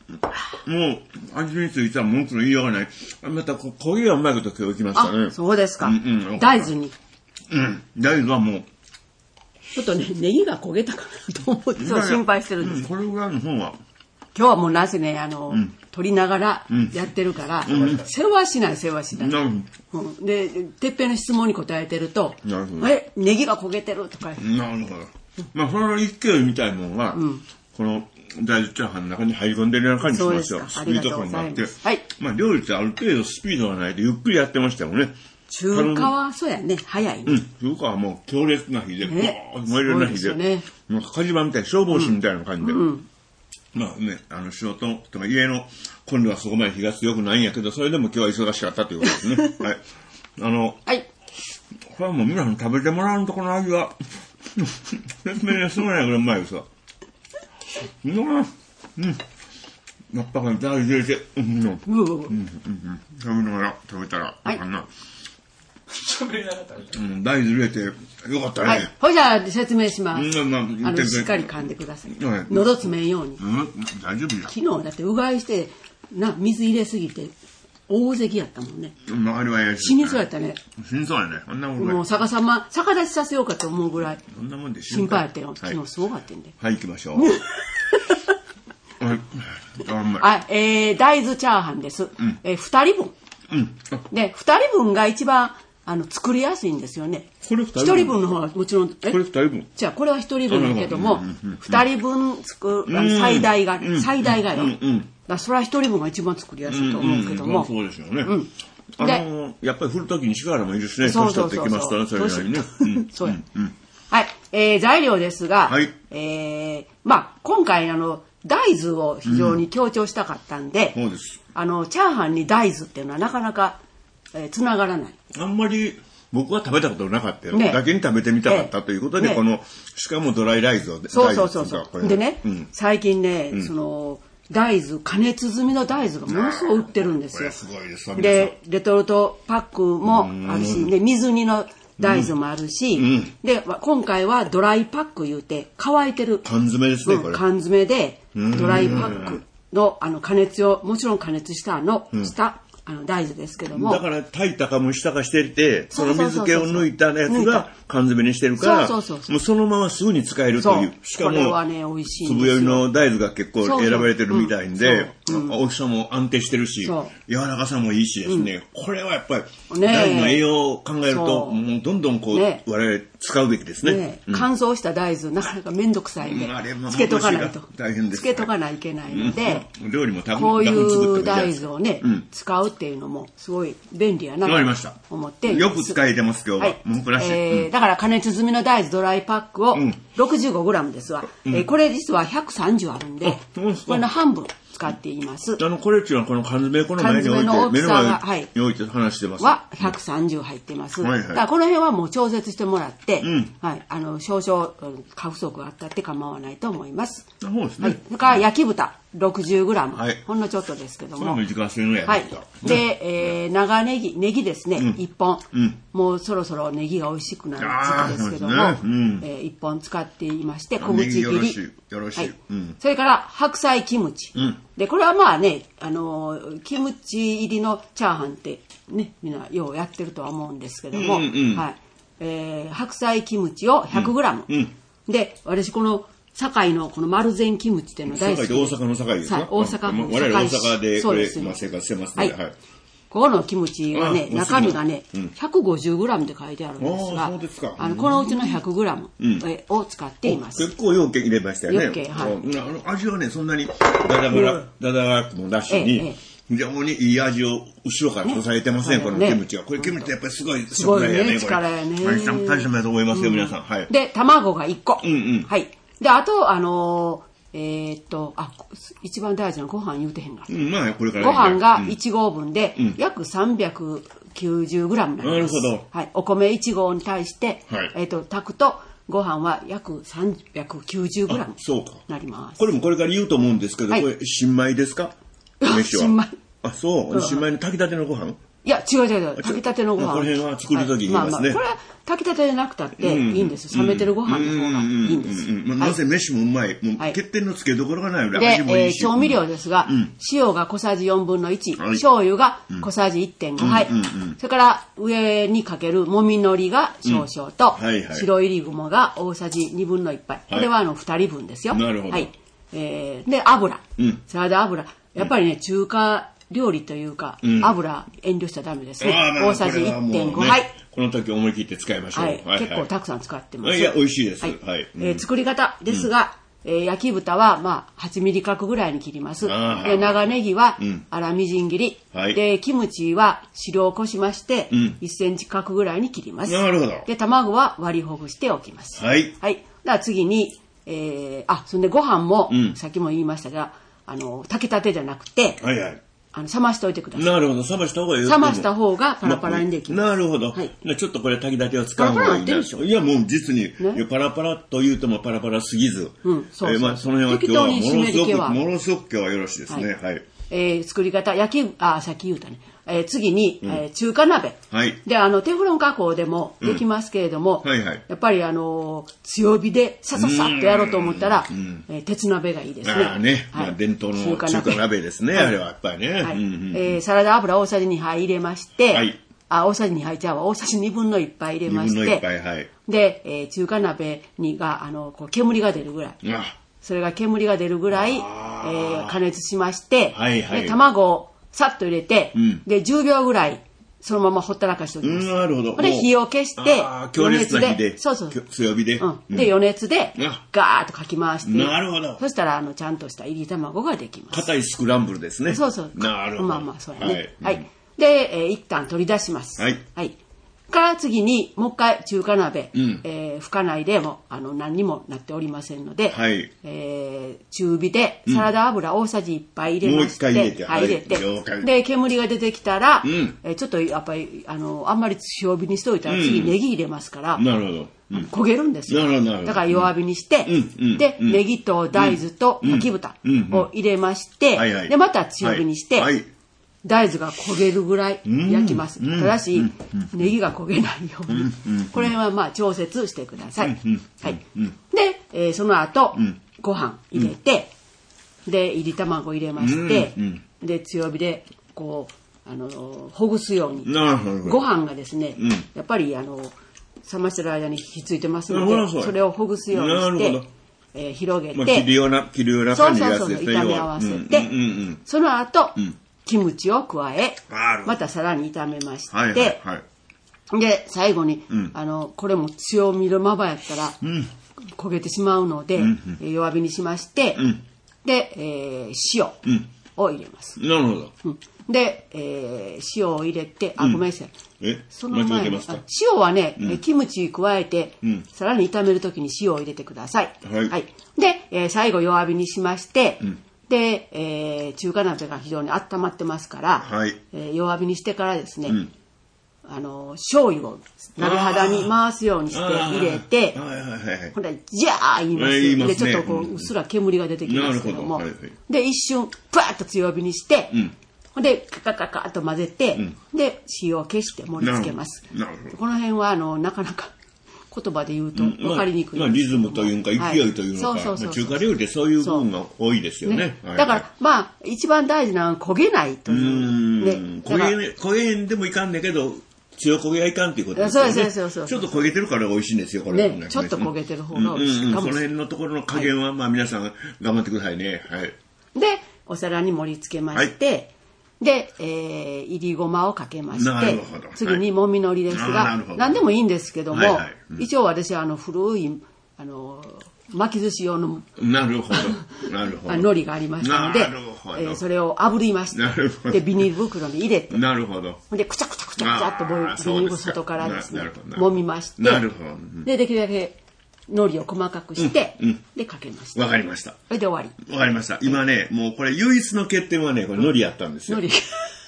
もう、味については文句の言いようがない。また、焦げがうまいこと今日いきましたね。 そうですか。 うんうん、 大豆に。 うん。大豆はもう。 ちょっとね、ネギが焦げたかなと思って、そう心配してるんです、 うん。これぐらいの方は。 今日はもうなぜね、あの、うん、取りながらやってるから、うん、世話しない、世話しない。うん、で、てっぺんの質問に答えてると、なるほど。え、ネギが焦げてるとか。 なるほど。まあ、その勢いみたいなのが、うん、この大豆チャーハンの中に入り込んでるような感じしますよ。スピード感があって。はい。まあ、料理ってある程度スピードがないとゆっくりやってましたよね。 中華はそうやね、早いね。 うん、中華はもう強烈な火で、ね、ボーッ燃えるような火で、ね、もう火事場みたいな消防士みたいな感じで。うんうん、まあね、あの仕事とか家の今度はそこまで火が強くないんやけど、それでも今日は忙しかったということですね。はい。あの、はい。これはもう皆さん食べてもらうとこの味は、説明がすごいないぐらいうまいですわ。うわうん。やっぱり大豆入れて、うん、うん、うん、うん。食べながら食べたら、あかんな。喋りながら食べたら。うん、大豆入れて、よかったね。はい。 ほいじゃあ説明します。うん、まあ、あの、しっかり噛んでください。はい、喉詰めんように。うん、 大丈夫や。 昨日だってうがいして、な、水入れすぎて、大関やったもんね。 周りはやし。 死にそうやったね。 死にそうやね。あんなもんもう逆さま、逆立ちさせようかと思うぐらい。そんなもんで心配やったよ。昨日すごかったんで。 はい、行きましょう。 はい、あ、えー、大豆チャーハンです。うん、えー、二人分。うん。で、二人分が一番、あの、作りやすいんですよね。 これ二人分。 一人分の方はもちろん、 えこれ二人分。 じゃあ、これは一人分だけども、二人分作る、最大が、最大がよ。だそれは一人分が一番作りやすいと思うけども。 そうですよね。うん。あの、やっぱり振るときに力もいるしね。そうそうそう。年取ってきますからね、それなりにね。 そうや。はい。えー、材料ですが、はい。えー、まあ、今回、あの、大豆を非常に強調したかったんで、そうです。あの、チャーハンに大豆っていうのはなかなか、えー、つながらない。 あんまり、僕は食べたことなかったよ。ね、だけに食べてみたかったということで、ね、この、しかもドライ大豆を。 そうそうそうそう。でね、うん、最近ね、うん、その、大豆、加熱済みの大豆がものすごい売ってるんですよ。すごいです。で、レトルトパックもあるし、ね、水煮の大豆もあるし、うん、で、今回はドライパック言うて、乾いてる。 缶詰ですね、これ。 缶詰で、ドライパックの、あの、加熱を、もちろん加熱したの、した、あの大豆ですけども。 だから炊いたか蒸したかしてて、その水気を抜いたやつが缶詰にしてるから、もうそのまますぐに使えるという。しかも、これはね、美味しいんですよ。粒よりの大豆が結構選ばれてるみたいんで、大きさも安定してるし、柔らかさもいいしですね、これはやっぱり大豆の栄養を考えると、もうどんどんこう、我々使うべきですね。 乾燥した大豆、なかなかめんどくさいんで、つけとかないと。大変です。つけとかないといけないので、 料理も多分こういう大豆をね、使うっていうのもすごい便利やなと思ってよく使えてます今日は、文句なし、 えー、だから加熱済みの大豆ドライパックを ろくじゅうごグラム ですわ、うんえー、これ実はひゃくさんじゅうあるんで、これの半分使っています。 あのこれっていうのはこの缶詰この前に置いて目の前に置いて話してます。 はひゃくさんじゅう入ってます。うんはいはい、だからこの辺はもう調節してもらって、うんはい、あの少々過不足があったって構わないと思います。 そうですね。 はい、それから焼き豚ろくじゅうグラム、はい、ほんのちょっとですけども。 短すぎのやつはい。で、えー、長ネギネギですね、うん、いっぽん、うん、もうそろそろネギが美味しくなる時期ですけども、ねうんえー、いっぽん使っていまして小口切りよろしいよろしい、はいうん、それから白菜キムチ、うん、でこれはまあね、あのー、キムチ入りのチャーハンってねみんなようやってるとは思うんですけども、うんうんはいえー、白菜キムチを ひゃくグラム、うんうん、で私この堺のこの丸善キムチっていうの大好きで。 大阪の堺ですか？大阪の堺。我々大阪でこれ、まあ、生活してますので、はい。はい、 ここのキムチはね、中身がね、うん、ひゃくごじゅうグラム で書いてあるんですが、そうですか。あのこのうちの ひゃくグラム を使っています。 うん、結構容器入れましたよね。 容器、はい。 あの味はね、そんなにダダバラ、ダダバラもなしに、ええ、非常にいい味を後ろから支えてますね、ねこのキムチは。これキムチってやっぱりすごい食材やね、これ。力やね。大したもんだと思いますよ、皆さん。はい。 で、卵がいっこ。うんうん。はい。で、あと、あのー、えー、っと、あ、一番大事なご飯言うてへんが。うん、まあ、これから。ご飯がいちごうぶんで、うん、約 さんびゃくきゅうじゅうグラム になります。なるほど。はい。お米いちごうに対して、はい、えー、っと、炊くと、ご飯は約 さんびゃくきゅうじゅうグラム になります。 これもこれから言うと思うんですけど、はい、これ、新米ですか？飯は。 新米。 あ、そう。新米の炊きたてのご飯？ いや、違う違う違う。炊きたてのご飯。 この辺は作るときに言いますね。 まあまあ、これは炊きたてでなくたっていいんです。冷めてるご飯の方がいいんです。 なぜ飯もうまい。もう欠点のつけどころがないよね。 で、えー、調味料ですが、塩が小さじよんぶんのいち、醤油が小さじいってんごはい、それから上にかけるもみのりが少々と、白いりごまが大さじにぶんのいっぱい。これはあのふたりぶんですよ。 なるほど。はい。 えー、で、油。サラダ油。やっぱりね、中華料理というか、うん、油遠慮しちゃダメですね。大さじいってんごはい。 この時思い切って使いましょう。 はいはい、結構たくさん使ってます。 いや、美味しいです。 はい。はい、えー、作り方ですが、うん、えー、焼き豚は、まあ、はちミリ角ぐらいに切ります。で、長ネギは、粗みじん切り。はい、で、キムチは汁をこしまして、うん、いっセンチ角ぐらいに切ります。 なるほど。 で、卵は割りほぐしておきます。 はい。 はい。では次に、えー、あ、そんでご飯も、うん、さっきも言いましたが、あの、炊きたてじゃなくて、はいはい。あの冷ましておいてください。 なるほど、冷ました方がいいよ。 冷ました方がパラパラにできます。 なるほど。はい。ちょっとこれ炊きたてを使う方がいいな。いや、もう実に、ね、パラパラと言うともパラパラすぎず。うん、そうそう。えー、まあ、その辺は今日はものすごく、ものすごく今日はよろしいですね。はい。はい、 えー、作り方、焼き、あ、さっき言うたね。えー、次に、うん、えー、中華鍋。はい。で、あの、テフロン加工でもできますけれども、うん、はいはい。やっぱりあのー、強火でさささっとやろうと思ったら、えー、鉄鍋がいいですね。 ああね。はい、まあ、伝統の中華 鍋, 中華鍋ですね、はい、あれはやっぱりね。はい。うんうん、 えー、サラダ油大さじにはい入れまして、はい。あ、大さじにはいちゃうわ。大さじにぶんのいっぱい入れまして、にぶんのいっぱい、はい。で、えー、中華鍋にが、あの、こう煙が出るぐらい。あそれが煙が出るぐらい、えー、加熱しまして、はいはい、で卵をさっと入れて、うん、でじゅうびょうぐらいそのままほったらかしておきます。 なるほど。 で火を消して余熱で、 でそうそう強火で、 うん、で余熱でガーッとかき回して、 なるほど。 そしたらあのちゃんとした入り卵ができます。 硬いスクランブルですね。 そうそう。 なるほど。 まあまあそうやね。はい。はい、で、えー、一旦取り出します。はい。はい。から次にもう一回中華鍋、うん、えー、拭かないでもあの何にもなっておりませんので、はい、えー、中火でサラダ油大さじいっぱい入れまして、うん、もう一回入れて、はい、入れてで煙が出てきたら、うん、えー、ちょっとやっぱりあのあんまり強火にしておいたら次ネギ入れますから、うん、なるほど、うん、焦げるんですよ。なるほどなるほど。だから弱火にして、うん、で、うん、ネギと大豆と焼き豚を入れまして、うんうん、でまた強火にして、はいはい、大豆が焦げるぐらい焼きます。ただし、ネギが焦げないように、これはまあ調節してください。はい。で、えー、その後、ご飯入れて、で、入り卵入れまして、で、強火で、こう、あの、ほぐすように。ご飯がですね、やっぱり、あの、冷ましてる間に火ついてますので、それをほぐすようにして、えー、広げて、 切るような、切るような感じのやつですね。 そうそうそう、炒め合わせて、その後、キムチを加え、またさらに炒めまして、はいはいはい、で、最後に、うん、あの、これも強火のままやったら、うん、焦げてしまうので、うんうん、弱火にしまして、うん、で、えー、塩を入れます。 うん、なるほど。 うん、で、えー、塩を入れて、あ、ごめんなさい。 えその前に、 塩はね、うん、キムチ加えて、うん、さらに炒めるときに塩を入れてください。はい。はい、で、えー、最後弱火にしまして、うんで、えー、中華鍋が非常に温まってますから、はいえー、弱火にしてからですね、うん、あの醤油を鍋肌に回すようにして入れて、ほんでジャー言います、えー、言いますね、でちょっとこううっすら煙が出てきますけども、はいはい、で一瞬プワッと強火にして、うん、ほんでカカカカッと混ぜて、うん、で塩を消して盛り付けます。この辺はあのなかなか言葉で言うと分かりにくい、 まあまあ、リズムというか勢いというのか、中華料理でそういう部分が多いですよね。 ねはい、だからまあ一番大事なのは焦げないという。うね、焦げ焦げんでもいかんねんけど強焦げはいかんということですよね。そうそうそうそう。ちょっと焦げてるから美味しいんですよこれ、 ね。ちょっと焦げてる方が美味しいかもしれない。 その辺のところの加減は、はい、まあ皆さん頑張ってくださいね。はい。 でお皿に盛り付けまして。はいで、えー、いりごまをかけまして次にもみのりですが、はい、何でもいいんですけども、はいはいうん、一応私はあの古いあの巻き寿司用のなるほどなるほど海苔がありましたので、えー、それを炙りましてでビニール袋に入れてなるほどでくちゃくちゃくちゃくちゃっとビニール外からですね揉みましてなるほど、うん、でできるだけ海苔を細かくして、うんうん、でかけました。 わかりました。 それで終わり。 わかりました。今ね、もうこれ唯一の欠点はね、これ海苔やったんですよ。海苔。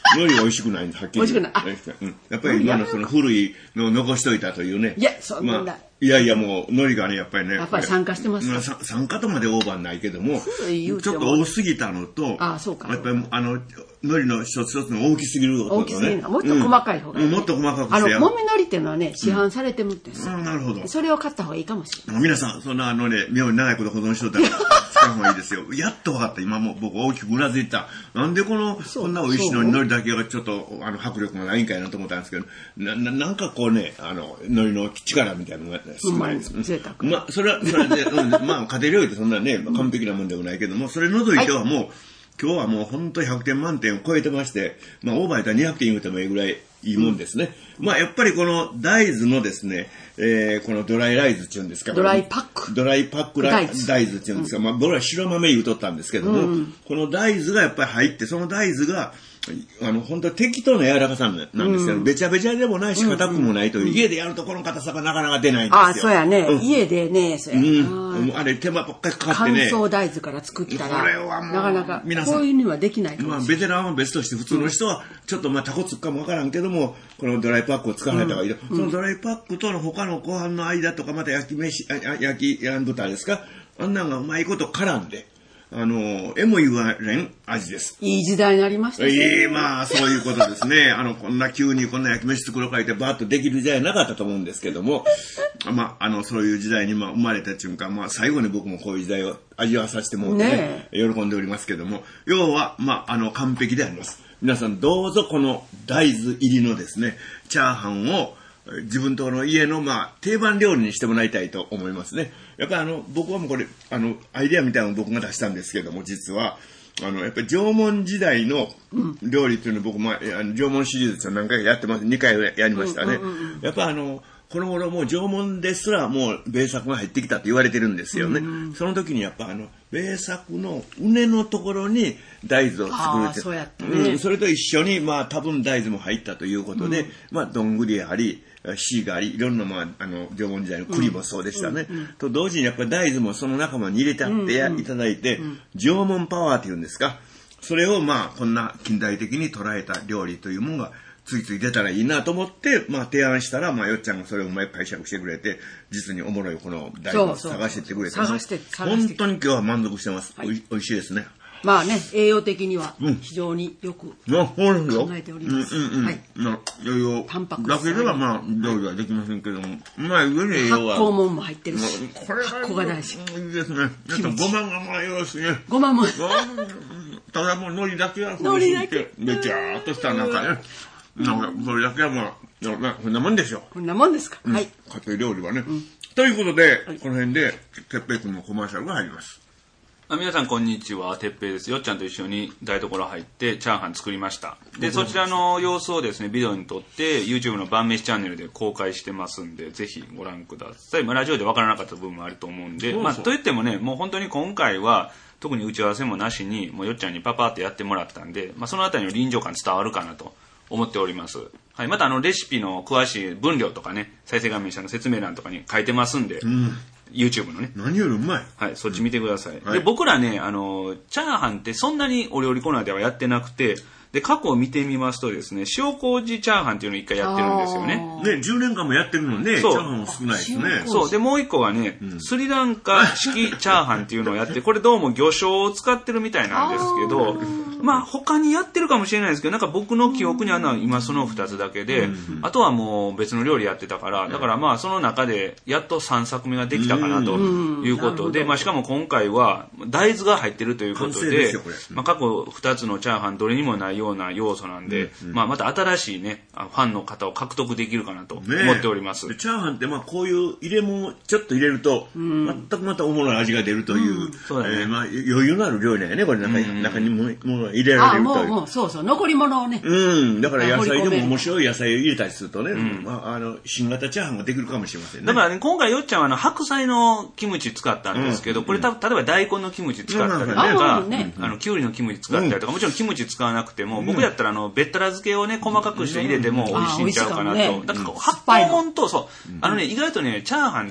海苔は美味しくないんだ、はっきり。 美味しくない。 うん、やっぱり今のその古いのを残しといたというね。 いや、そんな。まあ、 いやいや、もう、海苔がね、やっぱりね。 やっぱり酸化してますか、まあ、 酸化とまでオーバーないけども、ちょっと多すぎたのと、 ああ、そうか。 やっぱり、あの、海苔の一つ一つの大きすぎることね。 大きすぎるの。もっと細かい方がいい、ねうん。もっと細かくして。あの、もみ海苔っていうのはね、市販されてるんですよ、 うん。なるほど。 それを買った方がいいかもしれない。 皆さん、そんなあのね、妙に長いこと保存しとったら、使う方がいいですよ。やっと分かった。今も僕大きくうなずいた。なんでこの、こんな美味しいのに海苔だけがちょっと、あの、迫力がないんかいなと思ったんですけど、な、ななんかこうね、あの、海苔の力みたいなのが少ないです。 うん、贅沢。 まあ、それは、それで、うん、まあ、家庭料理ってそんなね、完璧なもんでもないけども、それ除いてはもう、はい、今日はもう本当ひゃくてん満点を超えてまして、まあ、オーバーやったらにひゃくてん言うてもいいぐらいいいもんですね。うん、まあ、やっぱりこの大豆のですね、えー、このドライライズっていうんですか。 ドライパック。 ドライパックライズっていうんですか。うん、まあ、僕ら白豆言うとったんですけども、うん、この大豆がやっぱり入って、その大豆が、あの、本当適当な柔らかさなんですよ。うん、べちゃべちゃでもないし、硬くもないという、うん、家でやるとこの硬さがなかなか出ないんですよ。 ああ、そうやね。うん、家でね、そうや、 うん。あれ、手間ばっかりかかってね。 乾燥大豆から作ったら、 これはもうなかなか、こういうにはできないかもしれない。 まあ、ベテランは別として、普通の人は、ちょっとまあ、タコつくかもわからんけども、このドライパックを使われた方がいいと。うん、そのドライパックとの他のご飯の間とか、また焼き飯、焼き豚ですか、あんなのがうまいこと絡んで、あの、えも言われん味です。 いい時代になりましたね。 ええー、まあ、そういうことですね。あの、こんな急にこんな焼き飯作ろうかいてバーッとできる時代なかったと思うんですけども、まあ、あの、そういう時代にまあ生まれた瞬間、まあ、最後に僕もこういう時代を味わわさせてもらってね、ね喜んでおりますけども、要は、まあ、あの、完璧であります。皆さんどうぞこの大豆入りのですね、チャーハンを自分との家のまあ定番料理にしてもらいたいと思いますね。やっぱりあの僕はもうこれあのアイデアみたいなのを僕が出したんですけども、実はあのやっぱり縄文時代の料理っていうのを僕も、うん、縄文シリーズ何回かやってます。にかいやりましたね。うんうんうん、やっぱあのこの頃もう縄文ですらもう米作が入ってきたと言われてるんですよね。うん、その時にやっぱあの米作の畝のところに大豆を作るって、 そうやったね、 うん、それと一緒にまあ多分大豆も入ったということで、うん、まあどんぐりやはりシーがあり、いろんな、まあ、あの、縄文時代の栗もそうでしたね。うんうんうん、と同時にやっぱり大豆もその仲間に入れてあってや、うんうん、いただいて、うん、縄文パワーっていうんですか。それをまあ、こんな近代的に捉えた料理というものが、ついつい出たらいいなと思って、まあ、提案したら、まあ、よっちゃんがそれをうまい解釈してくれて、実におもろいこの大豆を探してってくれて、 そうそう探して、探して。 本当に今日は満足してます。はい、おい、おいしいですね。 まあね、栄養的には非常によく考えております。 うんうんうん、はい。まあ、栄養タンパク質だけではまあ料理はできませんけども、まあ上に栄養は発酵もんも入ってるし、 これ発酵が大事。 いいですね。ごまがまあよろしいね。 ごまも。 ただもう海苔だけはほぐしてめちゃーっとしたなんかね、なんかそれだけはまあこんなもんでしょう。 こんなもんですか。はい。 家庭料理はね。ということでこの辺で哲平君のコマーシャルが入ります。 あ、皆さんこんにちは、てっぺいです。よっちゃんと一緒に台所入ってチャーハン作りました。で、そちらの様子をですね、ビデオに撮って YouTube の晩飯チャンネルで公開してますんで、ぜひご覧ください。まあ、ラジオでわからなかった部分もあると思うんで、そうそう、まあ、といってもね、もう本当に今回は特に打ち合わせもなしに、もうよっちゃんにパパってやってもらったんで、まあ、そのあたりの臨場感伝わるかなと思っております。はい、またあのレシピの詳しい分量とかね、再生画面下の説明欄とかに書いてますんで、うん、YouTube のね。 何よりうまい。 はい、そっち見てください。うん、で、僕らね、あの、チャーハンってそんなにお料理コーナーではやってなくて、で、過去を見てみますとですね、塩麹チャーハンっていうのを一回やってるんですよね。 ね、じゅうねんかんもやってるのね、チャーハンも少ないですね。 そう。で、もう一個はね、うん、スリランカ式チャーハンっていうのをやって、これどうも魚醤を使ってるみたいなんですけど、まあ他にやってるかもしれないですけど、なんか僕の記憶にあるのは今その二つだけで、うん、あとはもう別の料理やってたから、だからまあその中でやっとさんさくめができたかなということで、まあしかも今回は大豆が入ってるということで、まあ過去二つのチャーハンどれにもないような要素なんで、うんうん、まあまた新しいね、ファンの方を獲得できるかなと思っております。 ね、チャーハンってまあこういう入れ物ちょっと入れると、うん、全くまたおもろい味が出るという、うんそうだねえー、まあ余裕のある料理なんやね、これ中に、うん、中にもの入れられるという。 あ、もうもうそうそう、残り物をね。 うん、だから野菜でも面白い野菜を入れたりするとね、うんまあ、あの新型チャーハンができるかもしれませんね。 だからね、今回よっちゃんはあの白菜のキムチ使ったんですけど、うん、これた例えば大根のキムチ使ったりとか、うんね、あのきゅうりのキムチ使ったりとか、うん、もちろんキムチ使わなくても、うん、僕やったらあのべったら漬けをね細かくして入れても美味しいんちゃうかなと。だから発酵もんとそう、あのね意外とねチャーハンって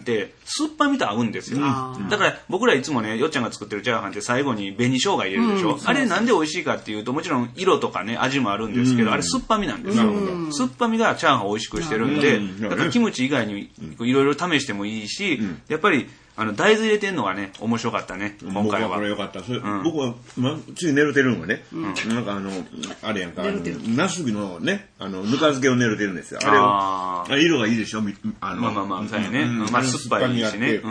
酸っぱみと合うんですよ。だから僕らいつもね、よっちゃんが作ってるチャーハンって最後に紅生姜入れるでしょ。あれなんで美味しいかっていうと、もちろん色とかね、味もあるんですけど、あれ酸っぱみなんですよ。酸っぱみがチャーハンを美味しくしてるんで、だからキムチ以外にいろいろ試してもいいし、やっぱりあの大豆入れてんのがね面白かったね今回は。 僕はこれ良かった。それ、うん、僕は、ま、つい寝るてるのがね、うん、なんかあのあれやんか、ナスビのねあのぬか漬けを寝るてるんですよ。あれを色がいいでしょ。 あのまあまあまあそうやね。うん、まあ酸っぱいしね。うん。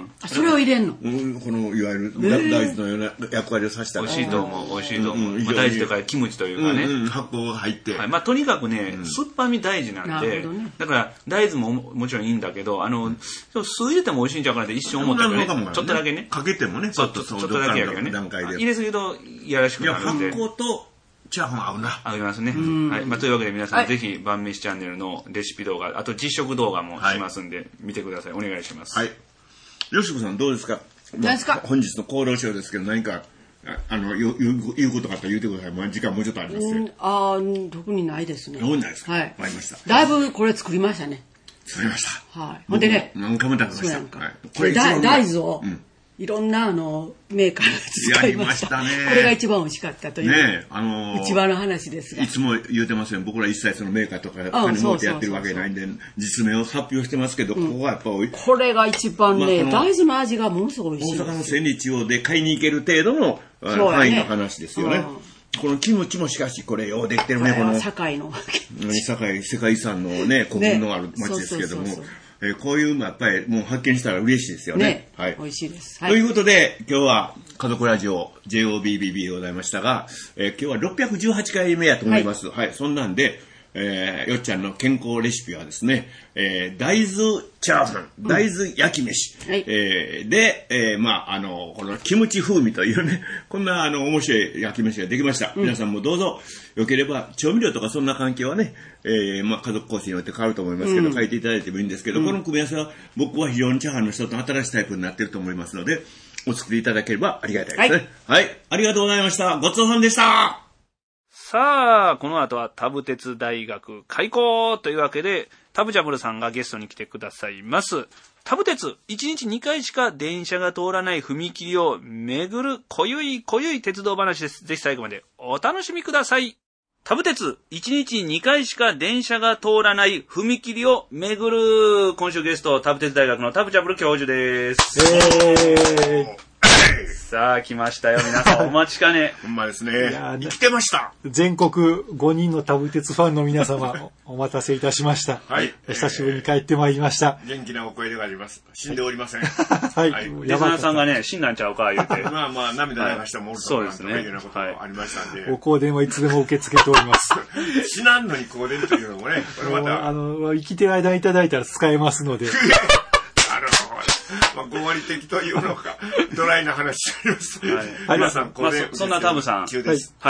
それを入れんの？ うん、このいわゆる大豆のような役割をさせたら美味しいと思う。美味しいと思う。まあ大豆というかキムチというかね。 うんうん、発酵が入って。 はい。まあとにかくね、酸っぱみ大事なんで、だから大豆ももちろんいいんだけど、あの酢入れても美味しいんちゃうかなって一瞬思ったけどね。ちょっとだけね。 かけてもね。 ちょっとちょっとだけやけどね。入れすぎるといやらしくなるんで。 いや発酵とチャーハン合うな。 合いますね。はい。まあというわけで皆さんぜひ晩飯チャンネルのレシピ動画、あと実食動画もしますんで見てください。お願いします。 はい。よしこさんどうですか。 何ですか。 本日の厚労省ですけど何か。あの言う言うことがあったら言ってください。まあ時間もうちょっとありますよ。 ああ特にないですね。 特にないですか。 はい。 わかりました。 だいぶこれ作りましたね。 作りました。 はい。ほんでね。 何回も食べました。 これ大豆をいろんなあのメーカーが使いました。これが一番美味しかったという。ねあの一番の話ですが。 いつも言うてますよ。僕ら一切そのメーカーとか金持ってやってるわけないんで実名を発表してますけど、ここはやっぱこれが一番ね大豆の味がものすごい美味しい。 大阪の千里中央で買いに行ける程度の範囲の話ですよね。このキムチもしかしこれようできてるね。この堺の堺世界遺産のね古墳のある町ですけども。えー、こういうのやっぱりもう発見したら嬉しいですよね。ねはい。美味しいです。 はい、ということで今日は家族ラジオ ジェイオービービービー でございましたが、えー、今日はろっぴゃくじゅうはちかいめやと思います。はい。はい、そんなんで、えー、よっちゃんの健康レシピはですね、えー、大豆チャーハン、大豆焼き飯、うん、えー、で、えー、まああのこのキムチ風味というね、こんなあの面白い焼き飯ができました。うん、皆さんもどうぞよければ調味料とかそんな関係はね、えー、まあ家族構成によって変わると思いますけど、うん、書いていただいてもいいんですけど、うん、この組み合わせは僕は非常にチャーハンの人と新しいタイプになっていると思いますので、お作りいただければありがたいですね。はい、はい、ありがとうございました。ごちそうさんでした。 さあ、この後はタブ鉄大学開校というわけで、タブジャブルさんがゲストに来てくださいます。タブ鉄、いちにちにかいしか電車が通らない踏切を巡る濃ゆい濃ゆい鉄道話です。ぜひ最後までお楽しみください。タブ鉄、いちにちにかいしか電車が通らない踏切を巡る。今週ゲスト、タブ鉄大学のタブジャブル教授です。えーさあ来ましたよ皆さんお待ちかね。 ほんまですね。生きてました。 全国ごにんのタブ鉄ファンの皆様お待たせいたしました。はい。久しぶりに帰ってまいりました。 元気なお声であります。死んでおりません。 はい。はい、リスナーさんがね死んだんちゃうか言うて。 まあまあ涙流したもおるとかそういうようなことありましたんで。 お香電はいつでも受け付けております。 死なんのに香電というのもね。これまたあの生きてる間にいただいたら使えますので。 まあ、合理的というのか、ドライな話になります。はい。 皆さん、まあ、そんなタブさん。はい。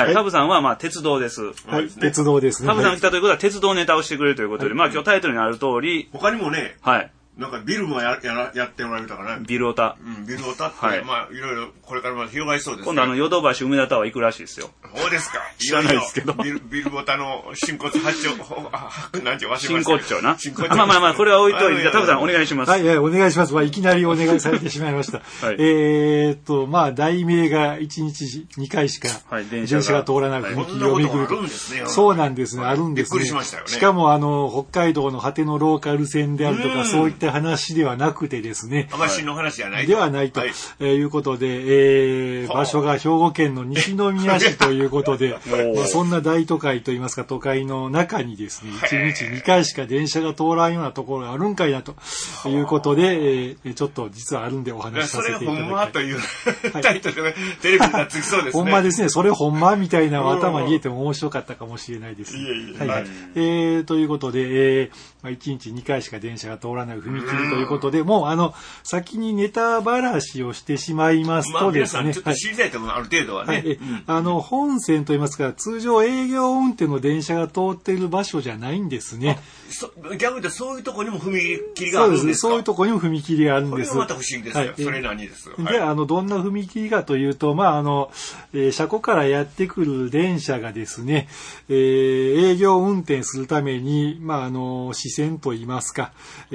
タブさんは、まあ、鉄道です。 はい。鉄道ですね。 タブさんが来たということは、鉄道ネタをしてくれるということで、まあ、今日タイトルにある通り。 他にもね。 はい。 なんかビルもやややっておられたかな。 ビルオタ。 うん、ビルオタって、はい、まあいろいろこれからまだ広がりそうです、ね。 今度あのヨドバシ梅田タワー行くらしいですよ。 そうですか。 知らないですけど。 ビルビルオタの新骨八丁なんて忘れました。 新骨頂な。新骨頂。まあまあまあこれは置いといて、じゃあタブさんお願いします。 はい、はい、お願いします。まあいきなりお願いされてしまいました。はい、えーっとまあ題名がいちにちにかいしか電車が通らない踏切を巡ると。そうなんですね。あるんですね。 びっくりしましたよね。 しかもあの北海道の果てのローカル線であるとかそういった話ではなくてですね。 あましの話じゃない。 ではないと、はいえー、いうことで、えー、場所が兵庫県の西宮市ということで、まあ、そんな大都会といいますか都会の中にですね、いちにちにかいしか電車が通らんようなところがあるんかいなということで、えー、ちょっと実はあるんでお話しさせていただきたい。 それほんまというタイトルがテレビになってきそうですね。 ほんまですね。それほんまみたいな頭に入れても面白かったかもしれないです、ね。いえいえはいはい。えー、ということで、えーまあ、いちにちにかいしか電車が通らない踏切ということで、もうあの先にネタばらしをしてしまいますとですね、まあ、 皆さんちょっと知りたいところある程度はね、はいうん、 あの本線といいますか通常営業運転の電車が通っている場所じゃないんですね。 逆に言うとそういうところにも踏切があるんですか。そうですね。そういうところにも踏切があるんです。 これはまた不思議ですよ。はい、それ何です。はい、 であのどんな踏切かというと、まああの、えー、車庫からやってくる電車がですね、えー、営業運転するためにまああの支線といいますか、えー、本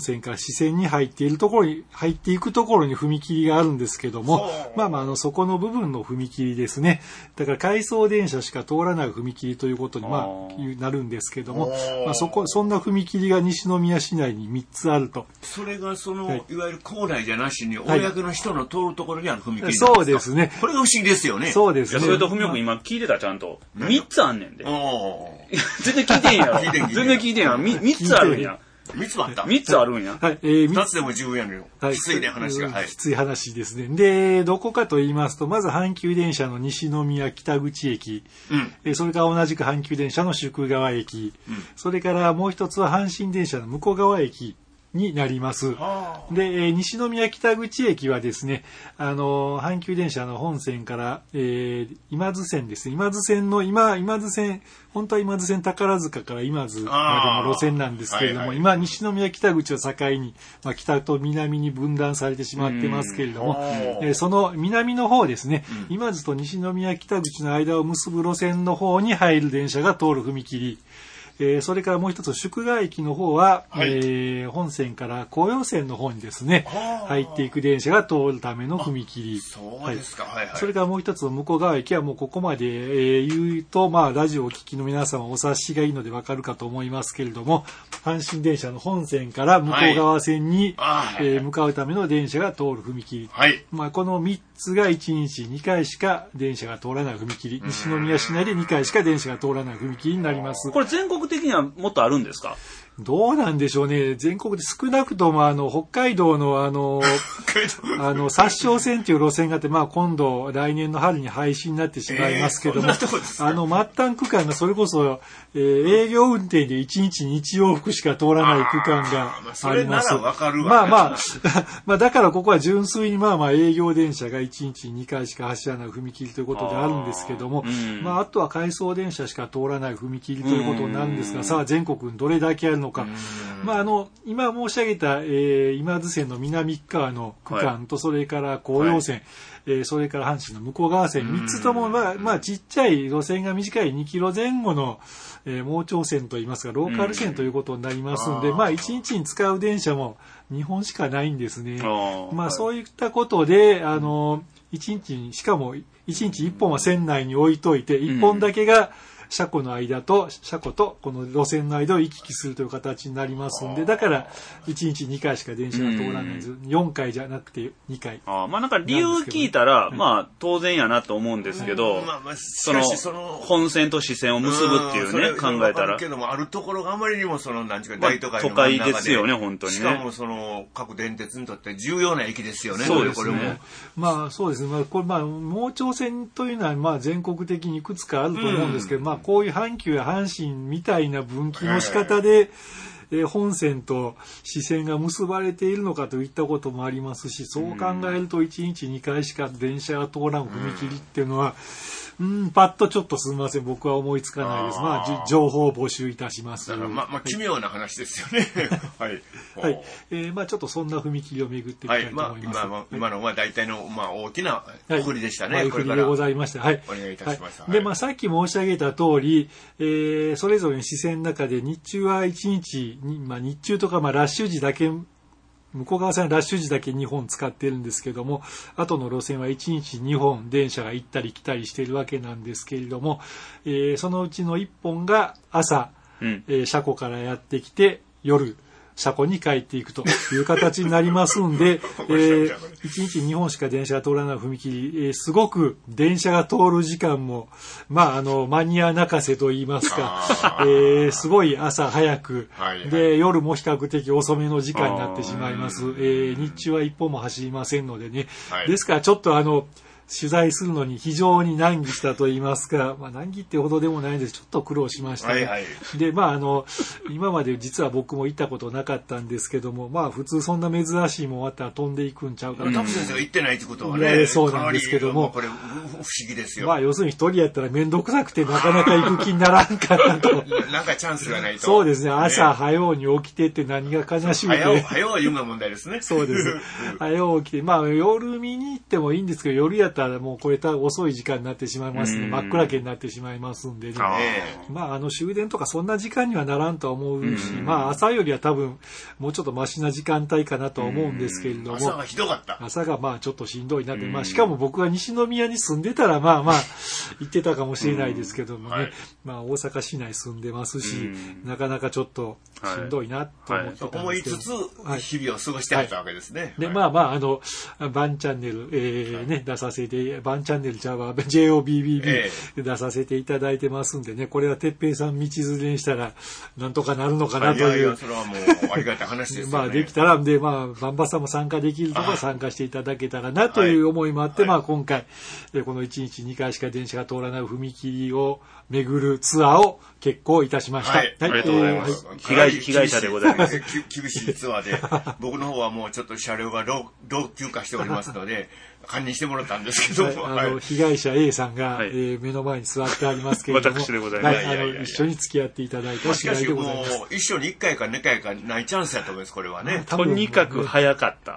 線から支線に入っているところに、入っていくところに踏切があるんですけども、まあまあ、あの、そこの部分の踏切ですね。だから回送電車しか通らない踏切ということに、まあ、なるんですけども、まあ、そこ、そんな踏切が西宮市内にみっつあると。 それがその、はい、いわゆる構内じゃなしに、公の人の通るところにある踏切なんですか？ そうですね。 これが不思議ですよね。 そうですね。 それとふみおくん今聞いてたちゃんと。みっつあんねんで。全然聞いてんやろ。全然聞いてんやろ。みっつあるんや。 みっつあった。 みっつあるんや。 はい。えー、ふたつでも十分やのよ。はい。きついね、話が。はい。 きつい話ですね。で、どこかと言いますと、まず阪急電車の西宮北口駅。うん。えー、それから同じく阪急電車の宿川駅。うん。それからもう一つは阪神電車の向川駅になります。で、えー、西宮北口駅はですね、あのー、阪急電車の本線から、えー、今津線ですね。今津線の、今、今津線、本当は今津線宝塚から今津までの路線なんですけれども、はいはい、今、西宮北口を境に、まあ、北と南に分断されてしまってますけれども、えー、その南の方ですね、うん、今津と西宮北口の間を結ぶ路線の方に入る電車が通る踏切。えー、それからもう一つ宿川駅の方は、はい、えー、本線から紅葉線の方にですね入っていく電車が通るための踏切。 そうですか、はいはい、 それからもう一つの向川駅はもうここまで、えー、言うと、まあ、ラジオをお聞きの皆さんはお察しがいいのでわかるかと思いますけれども、阪神電車の本線から向川線に、はいえー、向かうための電車が通る踏切、はいまあ、このみっつがいちにちにかいしか電車が通らない踏切、西宮市内でにかいしか電車が通らない踏切になります。 これ全国的にはもっとあるんですか？ どうなんでしょうね。全国で少なくともあの北海道のあのあの殺傷線という路線があって、まあ今度来年の春に廃止になってしまいますけども、えー、あの末端区間がそれこそ、えー、営業運転でいちにちにいち往復しか通らない区間があります。 まあ、 まあまあまあだからここは純粋にまあまあ営業電車がいちにちににかいしか走らない踏切ということであるんですけども、あ,、うん、まああとは回送電車しか通らない踏切ということになるんですが、さあ全国にどれだけあるのか。まあ、あの今申し上げた、えー、今津線の南側の区間と、はい、それから紅葉線、はいえー、それから阪神の向川線みっつとも、まあまあ、ちっちゃい路線が短いにキロぜん後の、えー、盲腸線といいますかローカル線ということになりますので、まあいちにちに使う電車もにほんしかないんですね。まあそういったことであのいちにちにしかもいちにちいっぽんは線内に置いといていっぽんだけが、うん車庫の間と車庫とこの路線の間を行き来するという形になりますんで、だからいちにちにかいしか電車が通らないんです。よんかいじゃなくてにかい。 あまあなんか理由聞いたら、はい、まあ当然やなと思うんですけど、うんまあまあ、その本線と支線を結ぶっていうね、う考えたら。 けどもあるところがあまりにもその何ていうか大都会の都会ですよね本当にね。 しかもその各電鉄にとって重要な駅ですよね。 そうですね。これもまあそうですね。まあこれまあ盲腸線というのはまあ全国的にいくつかあると思うんですけど、うん、まあこういう阪急や阪神みたいな分岐の仕方で、えー、本線と支線が結ばれているのかといったこともありますし、そう考えるといちにちにかいしか電車が通らん踏切っていうのは、うん、パッとちょっとすみません僕は思いつかないです。まあ情報を募集いたします。 だからまあ、まあ、奇妙な話ですよね。はい。 はい。えー、まあちょっとそんな踏切を巡ってみたいと思います。はい、まあ、 今, 今のは大体のまあ大きな振りでしたね。 はい、振りでございました。はい。 お願いいたします。はい、 でまあさっき申し上げた通り、えー、それぞれの支線の中で日中はいちにちにまあ日中とかまあラッシュ時だけ向こう側線はラッシュ時だけにほん使ってるんですけども、後の路線はいちにちにほん電車が行ったり来たりしているわけなんですけれども、えー、そのうちのいっぽんが朝、うんえー、車庫からやってきて夜車庫に帰っていくという形になりますんで、えー、いちにちにほんしか電車が通らない踏切、えー、すごく電車が通る時間も、まあ、あのマニア泣かせと言いますか、えー、すごい朝早く、はいはい、で夜も比較的遅めの時間になってしまいます。えー、日中は一歩も走りませんのでね、はい、ですからちょっとあの取材するのに非常に難儀したと言いますか、まあ、難儀ってほどでもないんです。ちょっと苦労しましたね。はいはい、で、まあ、あの、今まで実は僕も行ったことなかったんですけども、まあ、普通そんな珍しいもんあったら飛んでいくんちゃうかな。 タム先生が行ってないってことはね。 そうなんですけども。 これ、不思議ですよ。 まあ、要するに一人やったら面倒くさくてなかなか行く気にならんかなと。 なんかチャンスがないと。 そうですね。朝早うに起きてって何が悲しいで。早う、早うは言うのが問題ですね。 そうです。早う起きて、まあ、夜見に行ってもいいんですけど、夜やったらもうこれ遅い時間になってしまいますので、真っ暗けになってしまいますんでね。まあ、あの終電とかそんな時間にはならんとは思うし、まあ朝よりは多分もうちょっとマシな時間帯かなとは思うんですけれども。 朝がひどかった。 朝がまあちょっとしんどいなって、まあしかも僕が西宮に住んでたらまあまあ行ってたかもしれないですけどもね、はい、まあ大阪市内住んでますし、なかなかちょっとしんどいなと思ってたんですけど、 はいはい、思いつつ日々を過ごしてあったわけですね。はい、 で、まあまああの、バンチャンネル、えー、ね、出させて、バンチャンネルちゃうわ、ジェイオービービービー 出させていただいてますんでね、これは哲平さん道連れにしたら、なんとかなるのかなという。 いやいや、それはもうありがたい話ですよね。 まあできたら、で、まあ、バンバさんも参加できるところ参加していただけたらなという思いもあって、はい、まあ今回、このいちにちにかいしか電車が通らない踏切を巡るツアーを決行いたしました。はい。 はい、ありがとうございます。えー、被害、被害者でございます。 厳しいツアーで、僕の方はもうちょっと車両が老朽化しておりますので、堪忍してもらったんですけど、 はい、あの、被害者 A さんが、はい、えー、目の前に座ってありますけれども、 私でございます。 はい、あの、一緒に付き合っていただいた次第でございます。 しかしもう、一緒にいっかいかにかいかないチャンスやと思います、これはね。 とにかく早かった。はい、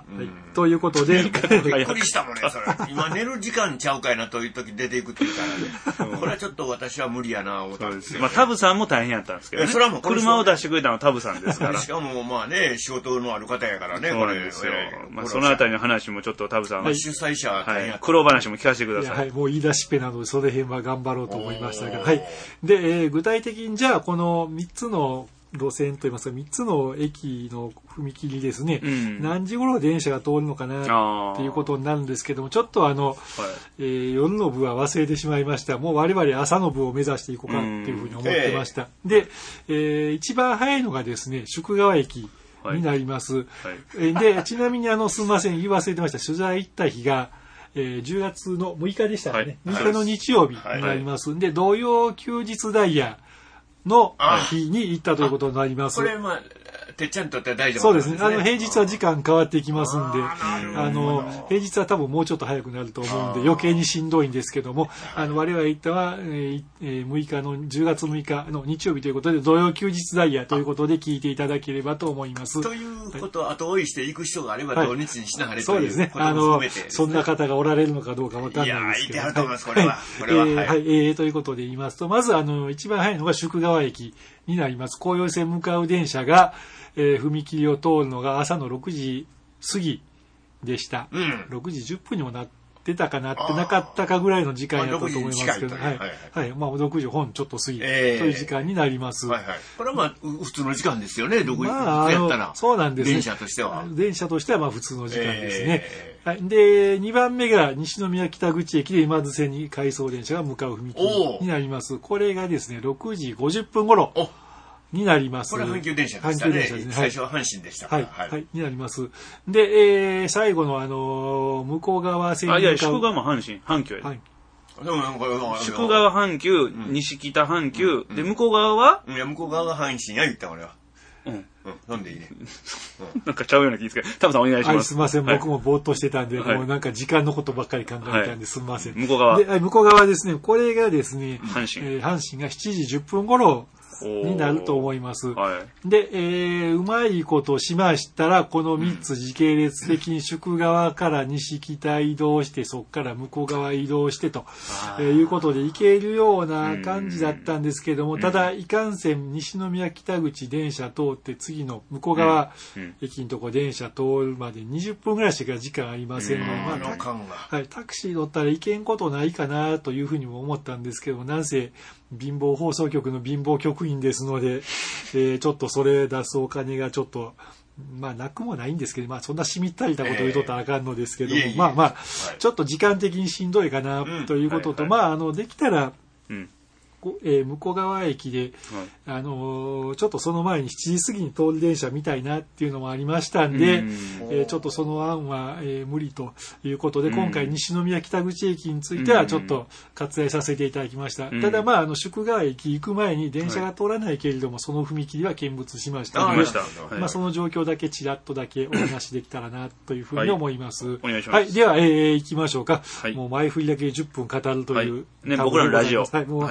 ということで、 びっくりしたもんね、それ。今寝る時間ちゃうかいなという時出ていくっていうからね。これはちょっと私は無理やな、思ったんですよ。 まあ、タブさんも大変やったんですけどね。それはもう車を出してくれたのはタブさんですから。 しかもまあね、仕事のある方やからね、 これ。そうなんですよ。まあ、そのあたりの話もちょっとタブさんは。 主催者は大変やった。 話も聞かせてください。 はい、もう言い出しっぺなので、その辺は頑張ろうと思いましたが、はい。で、えー、具体的にじゃあ、このみっつの路線といいますか、みっつの駅の踏切ですね、うん、何時頃電車が通るのかなっていうことになるんですけども、ちょっとあの、はい、えー、夜の部は忘れてしまいました。もう我々朝の部を目指していこうかっていうふうに思ってました。うん、で、えー、一番早いのがですね、宿川駅になります。はいはい、で、ちなみにあの、すみません、言い忘れてました。取材行った日が、えー、じゅうがつのむいかでしたね、はい、むいかの日曜日になりますんで、はい、同様休日ダイヤの日に行ったということになります。 これまあてっちゃんにとっては大丈夫そうですね。あの平日は時間変わってきますんで、あの平日は多分もうちょっと早くなると思うんで余計にしんどいんですけども、あの我々行ったは、えー、むいかのじゅうがつむいかの日曜日ということで土曜休日ダイヤということで聞いていただければと思います。 ということを後追いして行く人があれば土日にしなはれという、 はい、そうですね。あのそんな方がおられるのかどうかわかんないですけど。 いや、いてはると思います。これは。これは。 はい。えーはいえー、ということで言いますと、まずあの一番早いのが宿川駅になります。紅葉線向かう電車がえー、踏切を通るのが朝のろくじ過ぎでした、うん、ろくじじゅっぷんにもなってたかなってなかったかぐらいの時間やったと思いますけど、はい、はいはい、まあろくじほんちょっと過ぎという時間になります、えーはいはい、 これはまあ普通の時間ですよね、ろくじやったら、 そうなんですね、 電車としては電車としてはまあ普通の時間ですね、えーはい、でにばんめが西宮北口駅で今津線に回送電車が向かう踏切になります。これがですねろくじごじゅっぷん頃になります。 これは阪急電車でしたね。阪急電車ですね。最初は阪神でしたから。 はい。はい。になります。で、えー、最後のあのー、向こう側線に向かう。 あ、いや、宿川も阪神、阪急やで。はい。宿川阪急、うん、西北阪急、うん、で、向こう側は、 いや、向こう側が阪神や言った俺は。うん。うん。なんでいいね。 うん、なんかちゃうような気ですけど、タブさんお願いします。はい、 すみません。僕もぼーっとしてたんで、はい、もうなんか時間のことばっかり考えたんで、すみません。 向こう側。 で、向こう側ですね。これがですね、 阪神。 えー、阪神がしちじじゅっぷん頃、になると思います。はい、で、えー、うまいことしましたら、このみっつ時系列的に宿側から西北移動して、そこから向こう側移動してと、えー、いうことで行けるような感じだったんですけども、ただ、いかんせん西宮北口電車通って次の向こう側駅のとこ電車通るまでにじゅっぷんぐらいしか時間ありませんので、まあ、はい、タクシー乗ったら行けんことないかなというふうにも思ったんですけども、なんせ貧乏放送局の貧乏局員ですので、えー、ちょっとそれ出すお金がちょっと、まあなくもないんですけど、まあそんなしみったりたこと言うとったらあかんのですけども、えー、まあまあ、はい、ちょっと時間的にしんどいかなということと、うんはいはい、まああの、できたら、うんえー、向こう側駅で、はい、あのー、ちょっとその前にしちじ過ぎに通る電車見たいなっていうのもありましたんで、うんえー、ちょっとその案は、えー、無理ということで、うん、今回西宮北口駅についてはちょっと割愛させていただきました。うん、ただまあ、あの、宿川駅行く前に電車が通らないけれども、はい、その踏切は見物しましたので、まあ、その状況だけちらっとだけお話できたらなというふうに思います。はい、 お願いします。 はい、では、えー、行きましょうか。はい、もう前振りだけじゅっぷん語るという、 はい、ね、僕らのラジオ。 はい、もう、はい、はい、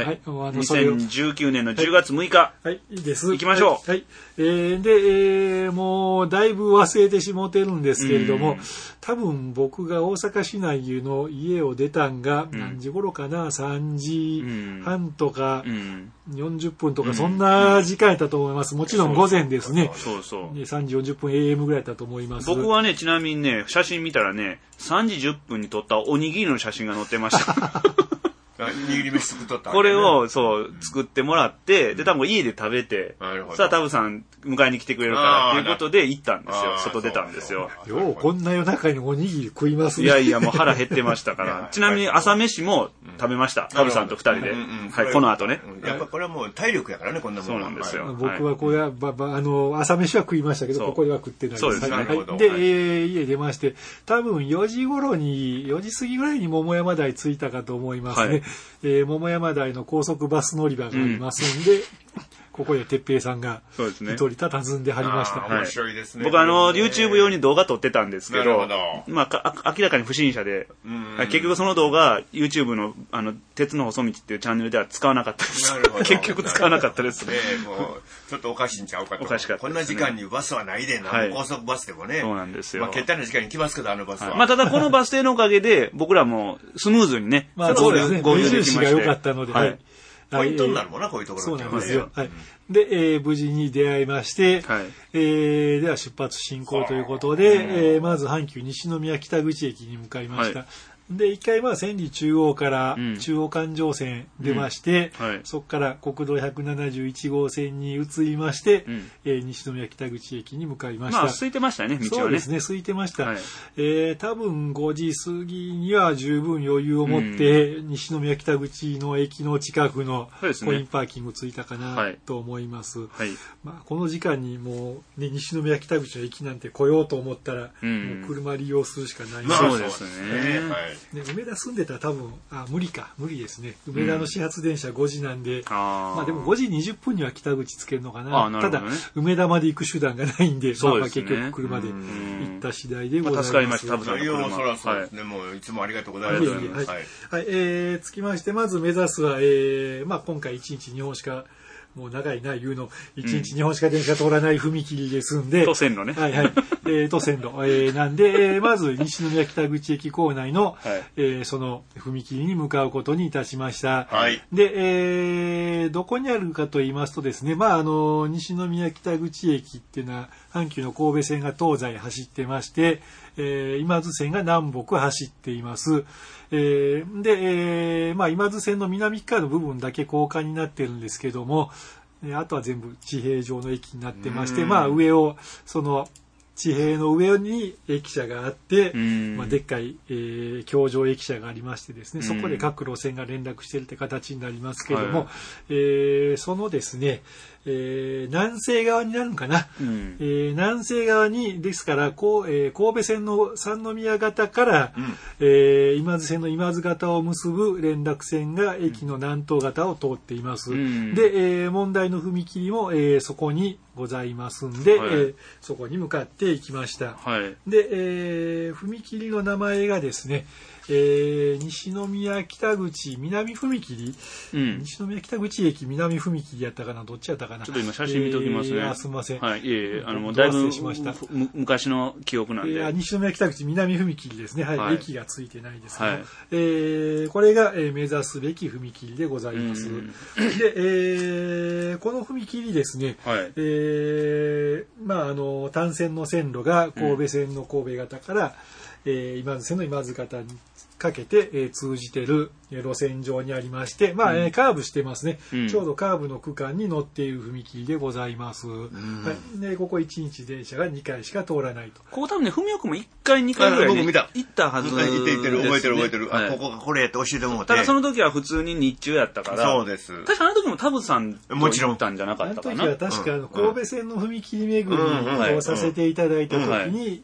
もうあの、 にせんじゅうきゅうねんのじゅうがつむいか。 はい、いいです。 行きましょう。 はい。はい、えー、で、えー、もう、だいぶ忘れてしもてるんですけれども、多分僕が大阪市内の家を出たんが、何時頃かな、さんじはんとか、よんじゅっぷんとか、そんな時間やったと思います。もちろん午前ですね。 そうそう。 さんじよんじゅっぷん エーエム ぐらいだったと思います。 僕はね、ちなみにね、写真見たらね、さんじじゅっぷんに撮ったおにぎりの写真が載ってました。 握り飯作っとった、 ね、これを、そう、作ってもらって、で、多分家で食べて、さあ、タブさん迎えに来てくれるからっていうことで行ったんですよ。外出たんですよ。 よう、こんな夜中におにぎり食いますね。 いやいや、もう腹減ってましたから。ちなみに朝飯も食べました。タブさんと二人で。はい、この後ね。 やっぱこれはもう体力やからね、こんなもん。 そうなんですよ。 僕はこれは、ば、ば、あの、朝飯は食いましたけど、ここでは食ってないです。 そうですね。 はい。で、えー、家出まして、多分よじ頃に、よじ過ぎぐらいに桃山台着いたかと思いますね。えー、桃山台の高速バス乗り場がありますんで、うん、ここで哲平さんが一人佇んではりました。 ね、面白いですね。 僕あの YouTube 用に動画撮ってたんですけど、どまあ明らかに不審者で、結局その動画 YouTube のあの鉄の細道っていうチャンネルでは使わなかったです。結局使わなかったです。 ね、もうちょっとおかしいんちゃうかと。 おかしかった、 ね。こんな時間にバスはないでな、はい、高速バスでもね。 そうなんですよ。 まあ決定の時間に来ますけどあのバスは。はい、 まあただこのバス停のおかげで僕らもスムーズにね、 まあそうですね。 合流できまして。 が良かったので。はい。 ポイントになるもんな、こういうところそうなんですよ。はい。で、えー、無事に出会いまして、はい、えー、では出発進行ということで、えー、まず阪急西宮北口駅に向かいました。はい、で、一回まあ千里中央から中央環状線出まして、うんはい、そこから国道ひゃくななじゅういち号線に移りまして、うん、えー、西宮北口駅に向かいました。 まあ、空いてましたね、道はね。 そうですね、空いてました。はい、えー、多分ごじ過ぎには十分余裕を持って、うん、西宮北口の駅の近くのコインパーキング着いたかなと思います。はい、まあ、この時間にもう、ね、西宮北口の駅なんて来ようと思ったら、うん、もう車利用するしかないんです。 そうですね。 はいね、梅田住んでたら多分あ無理か無理ですね。梅田の始発電車ごじなんで、うん、あまあでもごじにじゅっぷんには北口つけるのかな。な、ね、ただ梅田まで行く手段がないんで、 そうですね、 まあ、結局車で行った次第でございます。 まあ、助かりました。タブさんの車。 いやそらそうですね、はい、もういつもありがとうございます。はい、はいはいはい、えー、つきましてまず目指すは、えーまあ、今回いちにちにほんしかもう長いな言うの一日にほんしか電車通らない踏切ですんで、うん、 都線路ねはいはい、えー、都線路、えー、なんで、えー、まず西宮北口駅構内の、はい、えー、その踏切に向かうことにいたしました、はい、で、えー、どこにあるかと言いますとですね、まああの西宮北口駅っていうのは阪急の神戸線が東西走ってまして、えー、今津線が南北走っています。えー、で、えー、まあ今津線の南側の部分だけ高架になってるんですけども、あとは全部地平上の駅になってまして、まあ上をその地平の上に駅舎があって、まあ、でっかい、えー、橋上駅舎がありましてですね、そこで各路線が連絡しているって形になりますけれども、はい、えー、そのですね、えー、南西側になるのかな、うん、えー、南西側にですからこう、えー、神戸線の三宮型から、うん、えー、今津線の今津型を結ぶ連絡線が駅の南東型を通っています、うん、で、えー、問題の踏切も、えー、そこにございますんで、はい、えー、そこに向かっていきました、はい、で、えー、踏切の名前がですね、えー、西宮北口南踏切、うん、西宮北口駅南踏切やったかな、どっちやったかな。 ちょっと今写真見ときますね。えー、あすみません。 はい、いえいえ、あのもうだいぶ昔の記憶なんで。えー、西宮北口南踏切ですね。はい、はい、駅がついてないですけど、はい、えー、これが、えー、目指すべき踏切でございます。で、えー、この踏切ですね、はい、えー、まああの単線の線路が神戸線の神戸型から、うん、えー、今津線の今津型にかけて、えー、通じてる、えー、路線上にありまして、まあ、うん、えー、カーブしてますね、うん、ちょうどカーブの区間に乗っている踏切でございます、うん、はい、でここいちにち電車がにかいしか通らないと。 ここ多分ね、文雄君もいっかいにかいぐらい、ね、 僕見た行ったはずです、ね、 行って行ってる、覚えてる覚えてる、はい、あここがこれって教えてもらって。 ただその時は普通に日中やったから、 そうです。 確かあの時もタブさんと行ったんじゃなかったかな。 あの時は確か、うん、神戸線の踏切巡りをさせていただいた時に、うん、えー、行っ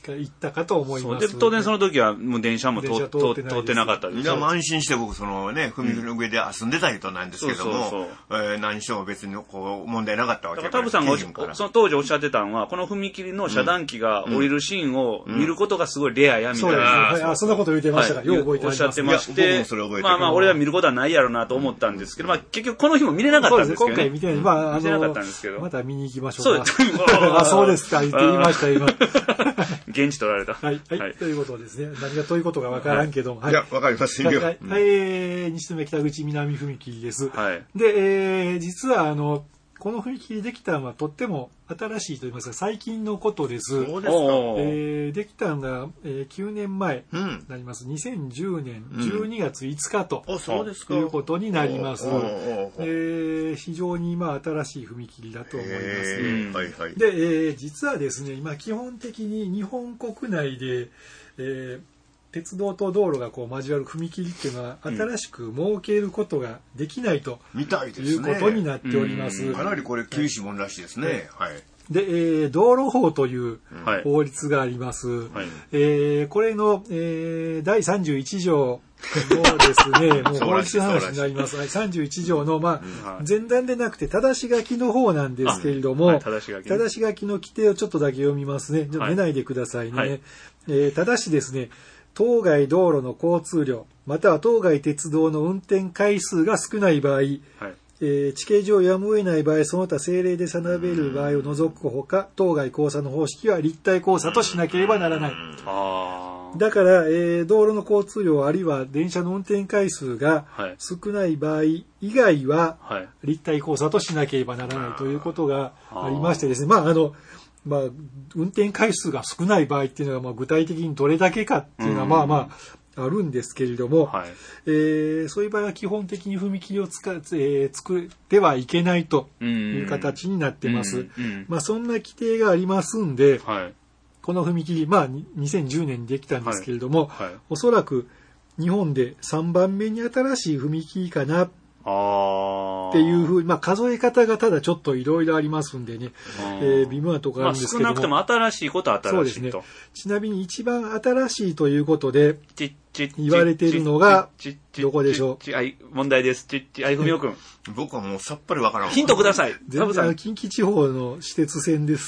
行ったかと思います。 で当然その時はもう電車も通ってなかったです。 みんなも安心して僕そのね踏切の上で遊んでた人なんですけども、 そうそうそう、えー、何しても別にこう問題なかったわけだから。 タブさんがその当時おっしゃってたのはこの踏切の遮断機が降りるシーンを見ることがすごいレアやみたいな。 そうですね。はい、あそんなこと言ってましたが、よう覚えてます。 おっしゃってまして、まあまあ俺は見ることはないやろうなと思ったんですけど、まあ結局この日も見れなかったんですけどね。 今回見てない。まああの見れなかったんですけど。また見に行きましょうか。そうです。あ、そうですか。言って言いました今。 現地取られた。 はい、はい、ということですね。何がということかわからんけど。 はい。いや、わかりませんよ。 はい、えー、西目北口南踏切です。 はい。 で、えー、実はあの、この踏切できたのはとっても新しいと言いますか、最近のことです。 そうですか。 えー、できたのが、えー、きゅうねんまえになります。うん、にせんじゅうねんじゅうにがついつかと、うん、ということになります。えー、非常に今新しい踏切だと思います。 はいはい、 で、えー、実はですね、今基本的に日本国内で、えー鉄道と道路がこう交わる踏切っていうのは新しく設けることができないということになっております。 かなりこれ厳しいもんらしいですね。はい。 で、えー、道路法という法律があります。はい、えー、これの、えー、だいさんじゅういち条のですね、もう法律の話になります。さんじゅういち条の、まあ、前段でなくて、正し書きの方なんですけれども、はい、正し書き、正し書きの規定をちょっとだけ読みますね。はい、寝ないでくださいね。はい、えー、ただしですね、当該道路の交通量、または当該鉄道の運転回数が少ない場合、はい、えー、地形上やむを得ない場合、その他政令で定める場合を除くほか、当該交差の方式は立体交差としなければならない。だから、えー、道路の交通量あるいは電車の運転回数が少ない場合以外は、立体交差としなければならないということがありましてですね、まあ、あの、まあ、運転回数が少ない場合っていうのは、まあ、具体的にどれだけかっていうのは、まあまあ、あるんですけれども、はい、えー、そういう場合は基本的に踏切を使っ、えー、作ってはいけないという形になってます。まあ、そんな規定がありますんで、はい、この踏切、まあ、にせんじゅうねんにできたんですけれども、はいはい、おそらく日本でさんばんめに新しい踏切かな、っていうふうに、まあ数え方がただちょっといろいろありますんでね、えー、微妙なところあるんですけども。まあ、 少なくとも新しいことは新しいと。そうですね。 ちなみに一番新しいということで、言われているのが、どこでしょう。 はい、問題です。ちっち、あいふみおくん。 僕はもうさっぱりわからん。 ヒントください。 全然近畿地方の私鉄線です。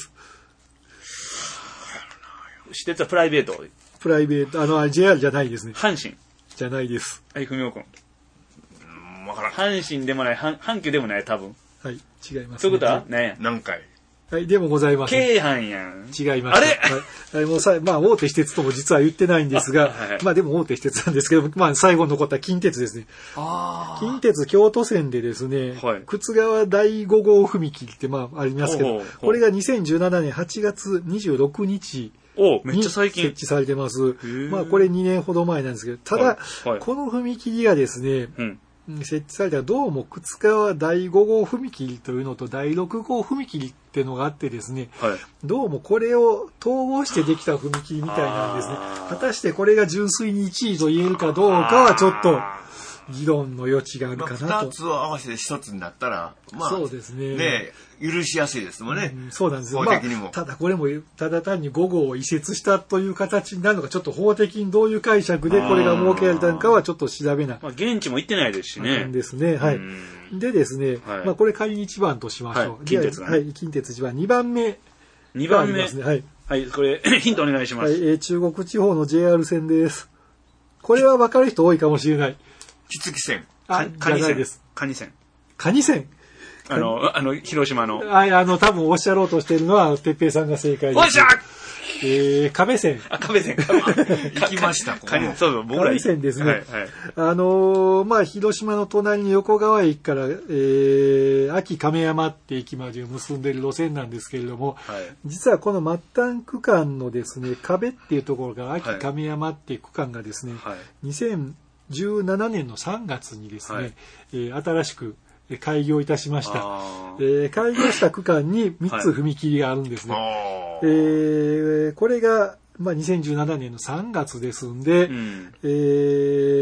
私鉄はプライベート。 プライベート、あの、ジェイアール じゃないですね。 阪神。 じゃないです。 あいふみおくん。阪神でもない、阪急でもない、多分。 はい、違います、ね。 そういうことはね。 何回はい、でもございません。 京阪やん。 違います。あれ、はい、もうさ、まあ、大手私鉄とも実は言ってないんですが、はいはい、まあでも大手私鉄なんですけど、まあ最後残った近鉄ですね。あ近鉄京都線でですね、はい、靴川だいご号踏切ってまあありますけど、ほうほうほうこれがにせんじゅうななねんはちがつにじゅうろくにち、 おめっちゃ最近設置されてます。まあこれにねんほど前なんですけど、ただ、はいはい、この踏切がですね、うん設置されたらどうも靴川だいご号踏切というのとだいろく号踏切っていうのがあってですね、はい、どうもこれを統合してできた踏切みたいなんですね。果たしてこれが純粋にいちいと言えるかどうかはちょっと議論の余地があるかなと。 まあ、ふたつを合わせてひとつになったら、まあ、 そうですね。 ね許しやすいですもんね。 うん、そうなんですよ。法的にも、まあ。ただこれも、ただ単にご号を移設したという形になるのか、ちょっと法的にどういう解釈でこれが設けられたのかはちょっと調べない。 まあ、現地も行ってないですしね。 なんですね。はい。でですね、はい、まあこれ仮にいちばんとしましょう。はい、 近鉄が、ね。 はい、近鉄いちばん。にばんめ。 にばんめ。 ね、はい。 はい、これ、ヒントお願いします。はい、 えー、中国地方の ジェイアール 線です。これは分かる人多いかもしれない。 木月線。 あ、カニ線です。 カニ線。 カニ線あの、あの、広島の。 はい、あの、多分おっしゃろうとしているのは、てっぺいさんが正解です。 おっしゃえー、亀線。 あ、亀線。 行きました、 カニ、そうそう、僕ら。 亀線ですね。はい、はい。あのー、まあ、広島の隣の横川駅から、えー、秋亀山って駅までを結んでいる路線なんですけれども、はい、実はこの末端区間のですね、壁っていうところが秋亀山っていう区間がですね、はい、にせんじゅうななねんのさんがつにですね、はい、えー、新しく開業いたしました。えー、開業した区間にみっつ踏切があるんですね。はい、えー、これが、まあ、にせんじゅうななねんのさんがつですんで、うん、えー、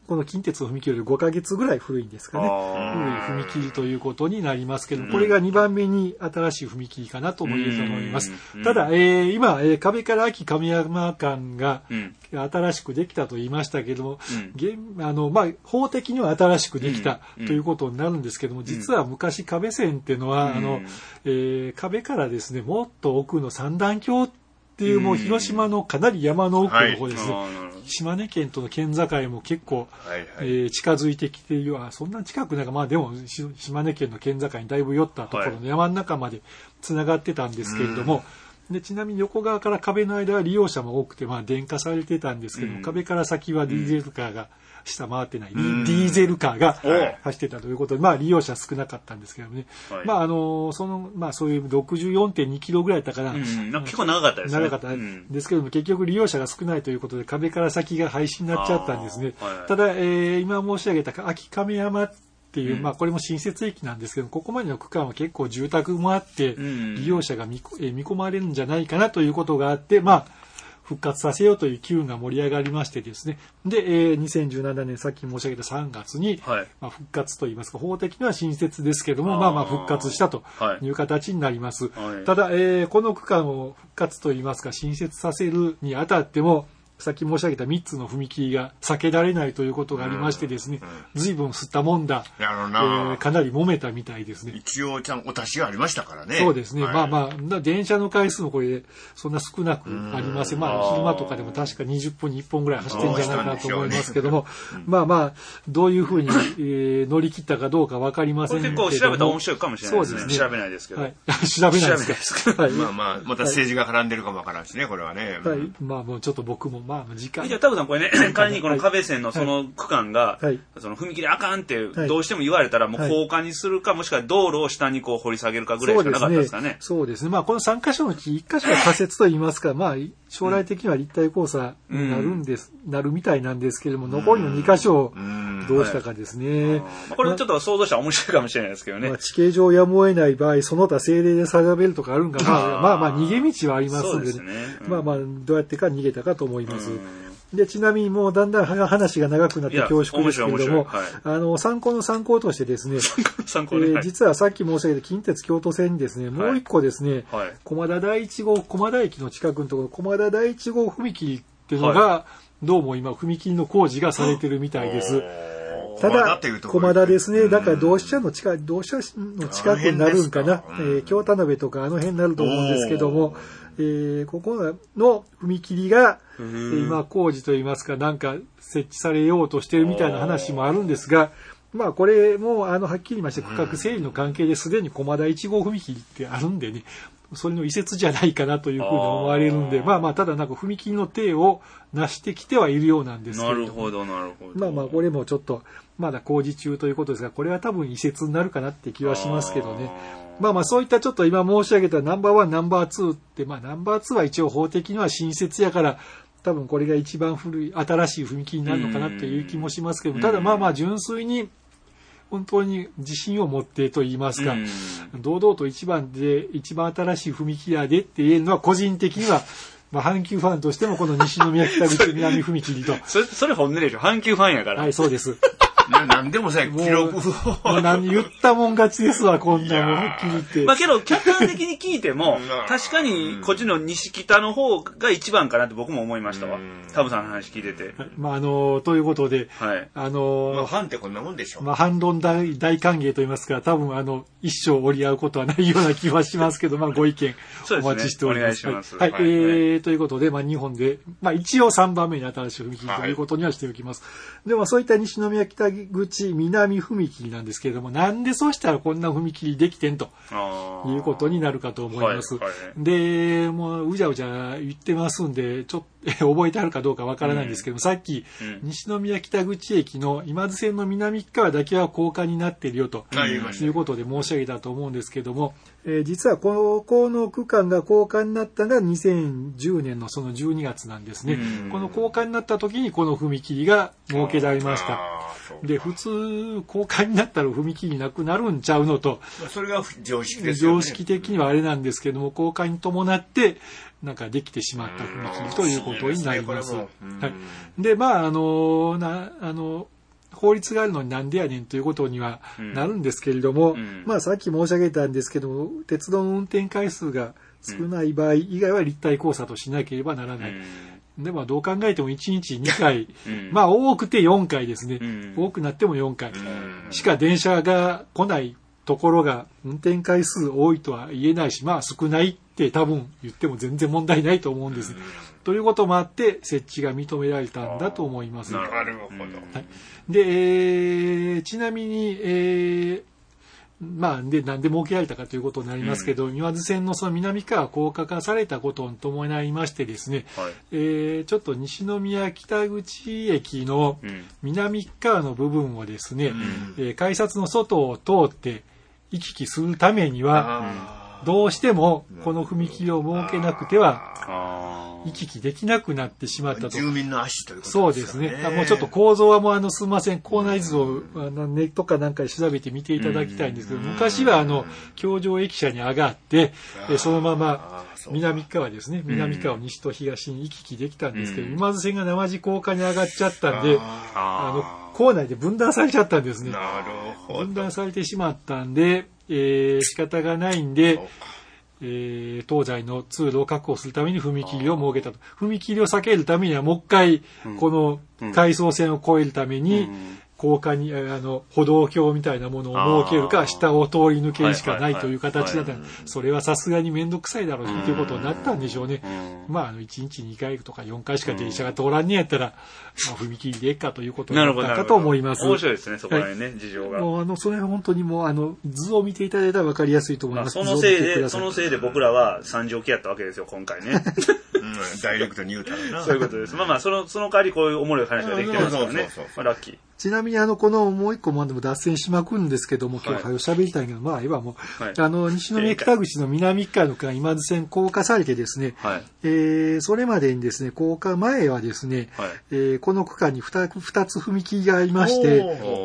この近鉄の踏切よりごかげつぐらい古いんですかね。古い踏切ということになりますけど、これがにばんめに新しい踏切かなとも言えると思います。ただ、えー、今、えー、壁から秋亀山間が新しくできたと言いましたけども、うん、あの、まあ、法的には新しくできたということになるんですけども、実は昔壁線っていうのは、あの、えー、壁からですね、もっと奥の三段峡っていう、もう広島のかなり山の奥の方ですね。はい、島根県との県境も結構、はいはい、えー、近づいてきているわ。そんな近くなんか、まあでも島根県の県境にだいぶ寄ったところの山の中まで繋がってたんですけれども、はい、でちなみに横側から壁の間は利用者も多くて、まあ電化されてたんですけど、うん、壁から先はディーゼルカーが下回ってない、うん、ディーゼルカーが走ってたということで、まあ利用者少なかったんですけどね。はい、まああの、その、まあそういう ろくじゅうよんてんにキロぐらいだったかな。うん、なんか結構長かったですね。 長かったんですけども、うん、結局利用者が少ないということで壁から先が廃止になっちゃったんですね。はいはい、ただ、えー、今申し上げた秋亀山っていう、うん、まあこれも新設駅なんですけど、ここまでの区間は結構住宅もあって、うん、利用者が見、えー、見込まれるんじゃないかなということがあって、まあ、復活させようという機運が盛り上がりましてですね。で、えー、にせんじゅうななねん、さっき申し上げたさんがつに、はい、まあ、復活といいますか、法的には新設ですけども、あまあまあ復活したという形になります。はい、ただ、えー、この区間を復活といいますか、新設させるにあたっても、さっき申し上げたみっつの踏切が避けられないということがありましてですね、随分吸ったもんだ、えー、かなり揉めたみたいですね。 一応ちゃんお達しがありましたからね。 そうですね。はい、まあまあ、電車の回数もこれ、そんな少なくありません。まあ、昼間とかでも確かにじゅっぷんにいっぽんぐらい走ってんじゃないかなと思いますけども、ね、まあまあ、どういうふうに、えー、乗り切ったかどうかわかりませんけども。 これ結構調べたら面白いかもしれないですね。そうですね。調べないですけど。はい、 調べないですか。 はい、まあまあ、また政治が絡んでるかもわからんしね、これはね。 はい。まあもうちょっと僕も、まあ時間。 タブさんこれね、仮にこの壁線のその区間が、はい、その踏切あかんってどうしても言われたら、もう高架にするか、もしくは道路を下にこう掘り下げるかぐらいしかなかったですかね。 そうですね。まあこのさんかしょのうちいっかしょは仮設と言いますか、まあ将来的には立体交差になるんです、うん、なるみたいなんですけれども、残りのにかしょをどうしたかですね。 はい、これちょっと想像したら面白いかもしれないですけどね。 まあ、地形上やむを得ない場合、その他政令で定めるとかあるんか、まあまあまあ逃げ道はありますんでね。そうですね。うん、まあまあどうやってか逃げたかと思います。で、ちなみにもうだんだん話が長くなって恐縮ですけれども、はい、あの、参考の参考としてですね、参考ね、えー、実はさっき申し上げた近鉄京都線にですね、もう一個ですね、はい、駒田第一号、駒田駅の近くのところ、駒田第一号踏切っていうのが、はい、どうも今踏切の工事がされてるみたいです。ただ、駒田ですね。だから同志社の近く、同志社の近くになるんかな。えー、京田辺とかあの辺になると思うんですけども、えー、ここの踏切が、えー、今工事といいますか、なんか設置されようとしてるみたいな話もあるんですが、まあこれもあのはっきり言いまして区画整理の関係ですでに駒田いち号踏切ってあるんでね、それの移設じゃないかなというふうに思われるんで、まあまあただなんか踏切の体を成してきてはいるようなんですけれども、 なるほどなるほど。 まあまあこれもちょっとまだ工事中ということですが、これは多分移設になるかなって気はしますけどね。まあまあそういったちょっと今申し上げたナンバーワン、ナンバーツーって、まあナンバーツーは一応法的には新設やから、多分これが一番古い、新しい踏切になるのかなという気もしますけども、ただまあまあ純粋に本当に自信を持ってと言いますか、堂々と一番で、一番新しい踏切やでって言えるのは個人的には、まあ、阪急ファンとしてもこの西宮北口南踏切と。 それ、それ本音でしょ。阪急ファンやから。 はい、そうです。 何でもさ、記録を。何言ったもん勝ちですわ、こんなもん、はっきり言って。 まあけど、客観的に聞いても、確かに、こっちの西北の方が一番かなって僕も思いましたわ。タブさんの話聞いてて。 まあ、あの、ということで、はい。あの、 まあ、ファンってこんなもんでしょ。 まあ、反論大、大歓迎と言いますか、多分、あの、一生折り合うことはないような気はしますけど、まあ、ご意見、お待ちしております。 そうですね。お願いします。 はい。はい、えー、ということで、まあ、日本で、まあ、一応さんばんめに新しい踏切ということにはしておきます。はい、でも、そういった西宮北口、南踏切なんですけれども、なんでそうしたらこんな踏切できてんということになるかと思います。はいはい、で、もううじゃうじゃ言ってますんで、ちょっと覚えてあるかどうかわからないんですけども、うん、さっき、うん、西宮北口駅の今津線の南側だけは高架になっているよと、うん、いうことで申し上げたと思うんですけども、えー、実はここの区間が高架になったのがにせんじゅうねんのそのじゅうにがつなんですね。うん、この高架になった時にこの踏切が設けられました。で、普通高架になったら踏切なくなるんちゃうのと、 それが常識ですよね。 常識的にはあれなんですけども、高架に伴ってなんかできてしまった踏切ということになります。はい。で、まああのなあの法律があるのになんでやねんということにはなるんですけれども、うん、まあさっき申し上げたんですけども、鉄道の運転回数が少ない場合以外は立体交差としなければならない。うん、でもどう考えてもいちにちにかい、うん、まあ多くてよんかいですね、うん、多くなってもよんかいしか電車が来ないところが運転回数多いとは言えないし、まあ少ないって多分言っても全然問題ないと思うんです。うん、ということもあって設置が認められたんだと思います。 なるほど。 はい、で、えー、ちなみに、えーまあ、で、なんで設けられたかということになりますけど、うん、岩津線のその南側高架化されたことに伴いましてですね、はい、えー、ちょっと西宮北口駅の南側の部分をですね、うん、えー、改札の外を通って行き来するためには、どうしてもこの踏切を設けなくては行き来できなくなってしまったと。 住民の足ということですね。 そうですね。もうちょっと構造はもうあのすみません、構内図をあのネットかなんかで調べてみていただきたいんですけど、昔はあの橋上駅舎に上がってそのまま南側ですね、南側を西と東に行き来できたんですけど、今津線が生地高架に上がっちゃったんで、あの構内で分断されちゃったんですね。 なるほど。 分断されてしまったんで、えー、仕方がないんで、えー、東西の通路を確保するために踏切を設けたと。踏切を避けるためにはもう一回、この回送線を越えるために、高架に、あの、歩道橋みたいなものを設けるか、下を通り抜けるしかないという形だった。それはさすがにめんどくさいだろうということになったんでしょうね。まあ、あの、いちにちにかいとかよんかいしか電車が通らんねやったら、まあ、踏切でええかということになったかと思います。 面白いですね、そこら辺ね、はい、事情が。 もう、あの、それは本当にもう、あの、図を見ていただいたら分かりやすいと思います。 まあ、そのせいで、そのせいで僕らは三条期やったわけですよ、今回ね。 うん、ダイレクトに言うたらな。 そういうことです。まあまあ、その、その代わりこういうおもろい話ができてますからね。まあ、ラッキー。 ちなみにあの、このもう一個もでも脱線しまくるんですけども、今日はよ喋りたいけど、まあ、今もう、はい、あの、西宮北口の南側の間、今津線高架されてですね、はい、えー、それまでにですね、高架前はですね、はい、えー、この区間に 2, 2つ踏切がありまして、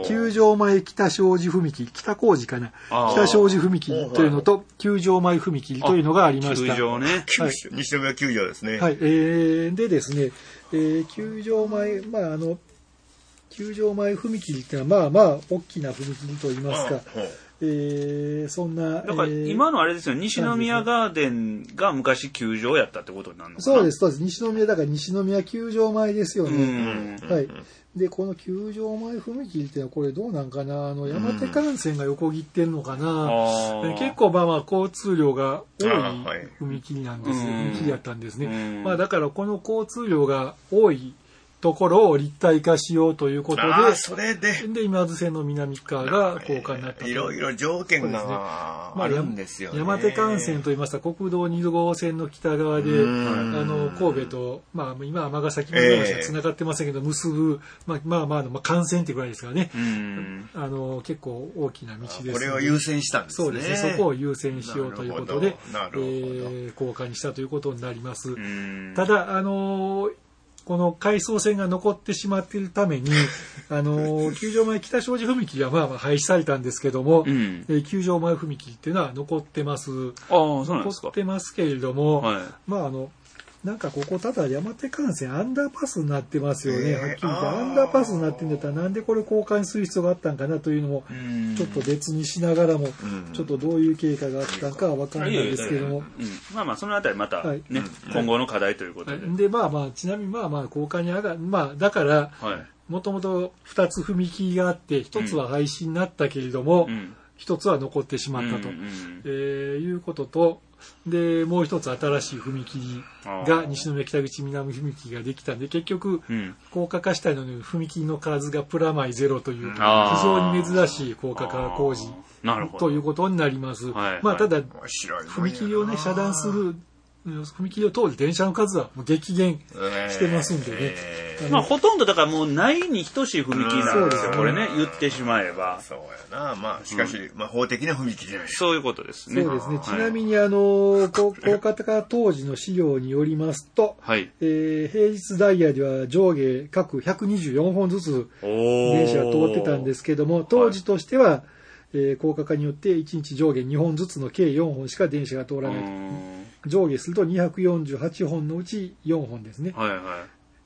球場前北障子踏切、北工事かな、北障子踏切というのと、球場前踏切というのがありました。 球場ね。 はい、西宮球場ですね。 はい、えー、でですね、えー、球場前、まあ、あの、球場前踏切っていうのはまあまあ大きな踏切といいますか、えー、そんな。 だから今のあれですよ、西宮ガーデンが昔球場やったってことになるのかな。 そうです、そうです。西宮だから西宮球場前ですよね。はい。で、この球場前踏切っていうのはこれどうなんかな、あの山手幹線が横切ってんのかな。結構まあまあ交通量が多い踏切なんです。踏切やったんですね。まあだからこの交通量が多いところを立体化しようということで、 あ、それで、 で今津線の南側が高架になったと。 いろいろ条件があるんですよね。 まあ、山手幹線といいますと国道に号線の北側で、あの神戸と、まあ今は尼崎までしか繋がってませんけど、結ぶ、まあまあまあ、まあ、幹線ってぐらいですからね。あの結構大きな道です、ね。 これを優先したんですね。 そうですね。そこを優先しようということで、えー、高架にしたということになります。ただあのこの回送線が残ってしまっているために、あの、球場前北障子踏切はまあまあ廃止されたんですけども、うん、えー、球場前踏切っていうのは残ってます。 ああ、そうなんですか。 残ってますけれども、はい、まああの、なんかここただ山手幹線アンダーパスになってますよね。えー、はっきり言ってアンダーパスになってんだったらなんでこれ交換する必要があったんかなというのもちょっと別にしながらもちょっとどういう経過があったのかは分からないですけども、 まあまあそのあたりまたね、はい、今後の課題ということで、 はい、でまあまあちなみにまあまあ交換に上がる、まあだからもともとふたつ踏切があってひとつは廃止になったけれどもひとつは残ってしまったと、えー、いうことと、でもう一つ新しい踏切が西宮北口南踏切ができたんで結局、うん、高架化したいのに踏切の数がプラマイゼロという非常に珍しい高架化工事ということになります。はい、まあただ踏切をね遮断する踏切を通る電車の数はもう激減してますんでね、 えー、まあほとんどだからもうないに等しい踏切なんですよ、これね言ってしまえば。 そうやな、まあしかし、うん、まあ法的な踏切じゃない。 そういうことですね。 そうですね。ちなみにあの高架化当時の資料によりますと、はい、えー、平日ダイヤでは上下各ひゃくにじゅうよんほんずつ電車が通ってたんですけども、当時としては、はい、えー、高架化によっていちにち上下にほんずつの計よんほんしか電車が通らないと。上下するとにひゃくよんじゅうはちほんのうちよんほんですね。はいはい。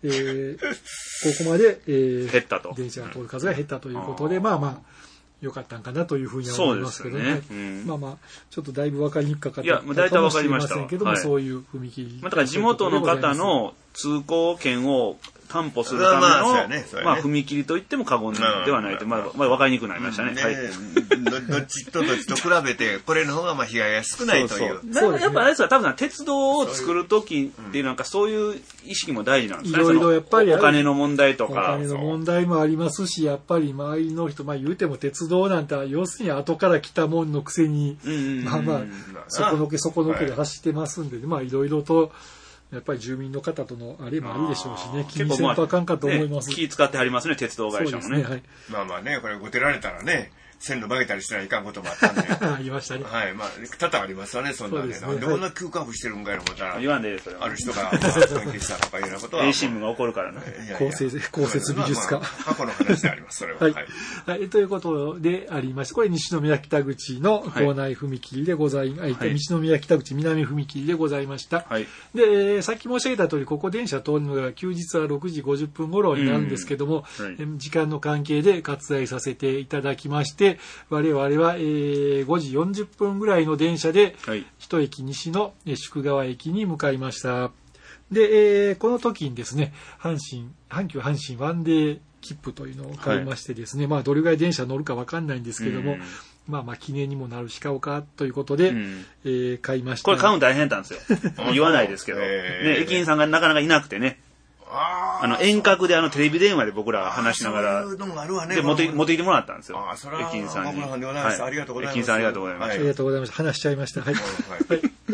えー、ここまで、えー、 減ったと。 電車が通る数が減ったということで、うん、まあまあ、良かったんかなというふうには思いますけどね。ねうん、まあまあ、ちょっとだいぶ分かりにくかったかもしれませんけども、そういう踏切。 まあ、だから地元の方の通行権を担保するための、まあ、ねね、まあ、踏切といっても過言ではないと、まあ、まあ、分かりにくくなりましたね。ねはい、 どっちとどっちと比べて、これの方がまあ被害が少ないという。 そうそうやっぱあれですか、多分鉄道を作るときっていうなんかそういう意識も大事なんですね。いろいろやっぱりお金の問題とか。 お金の問題もありますし、やっぱり周りの人、まあ言うても鉄道なんて、要するに後から来たもんのくせに、まあまあ、そこのけそこのけで走ってますんで、まあいろいろと、やっぱり住民の方とのあれもあるでしょうしね、気にせんとあかんかと思います。 ね、気使ってはりますね、鉄道会社もね。ねはい、 まあまあね、これごてられたらね、線路曲げたりしたらいかんこともあったんで。 ありましたね。 はい、まあ、多々ありますわね、そんなね。なんでこんな急カーブしてるんかいの思ったら、 言わんでいいですよ。 ある人が関係したとかいうようなことは。 A 新聞が起こるからね。 公設、公設美術家。 過去の話であります、それは。はい。 はい、ということでありまして、これ西宮北口の構内踏切でございました。西宮北口南踏切でございました。はい。で、さっき申し上げた通り、ここ電車通るのが休日はろくじごじゅっぷん頃になるんですけども、時間の関係で割愛させていただきまして、我々は、えー、ごじよんじゅっぷんぐらいの電車で、はい、一駅西の宿川駅に向かいました。で、えー、この時にですね、阪神、阪急阪神ワンデー切符というのを買いましてですね、はい、まあどれぐらい電車乗るかわかんないんですけども、まあまあ記念にもなるし買おうかということで、うん、えー、買いました。 これ買うの大変なんですよ。言わないですけど、ね、駅員さんがなかなかいなくてね。ああの遠隔であのテレビ電話で僕ら話しながらで持って持ってきてもらったんですよ。駅員さんに。 ありがとうございます。 駅員さんありがとうございます。 ありがとうございました。話しちゃいました。はい。はい、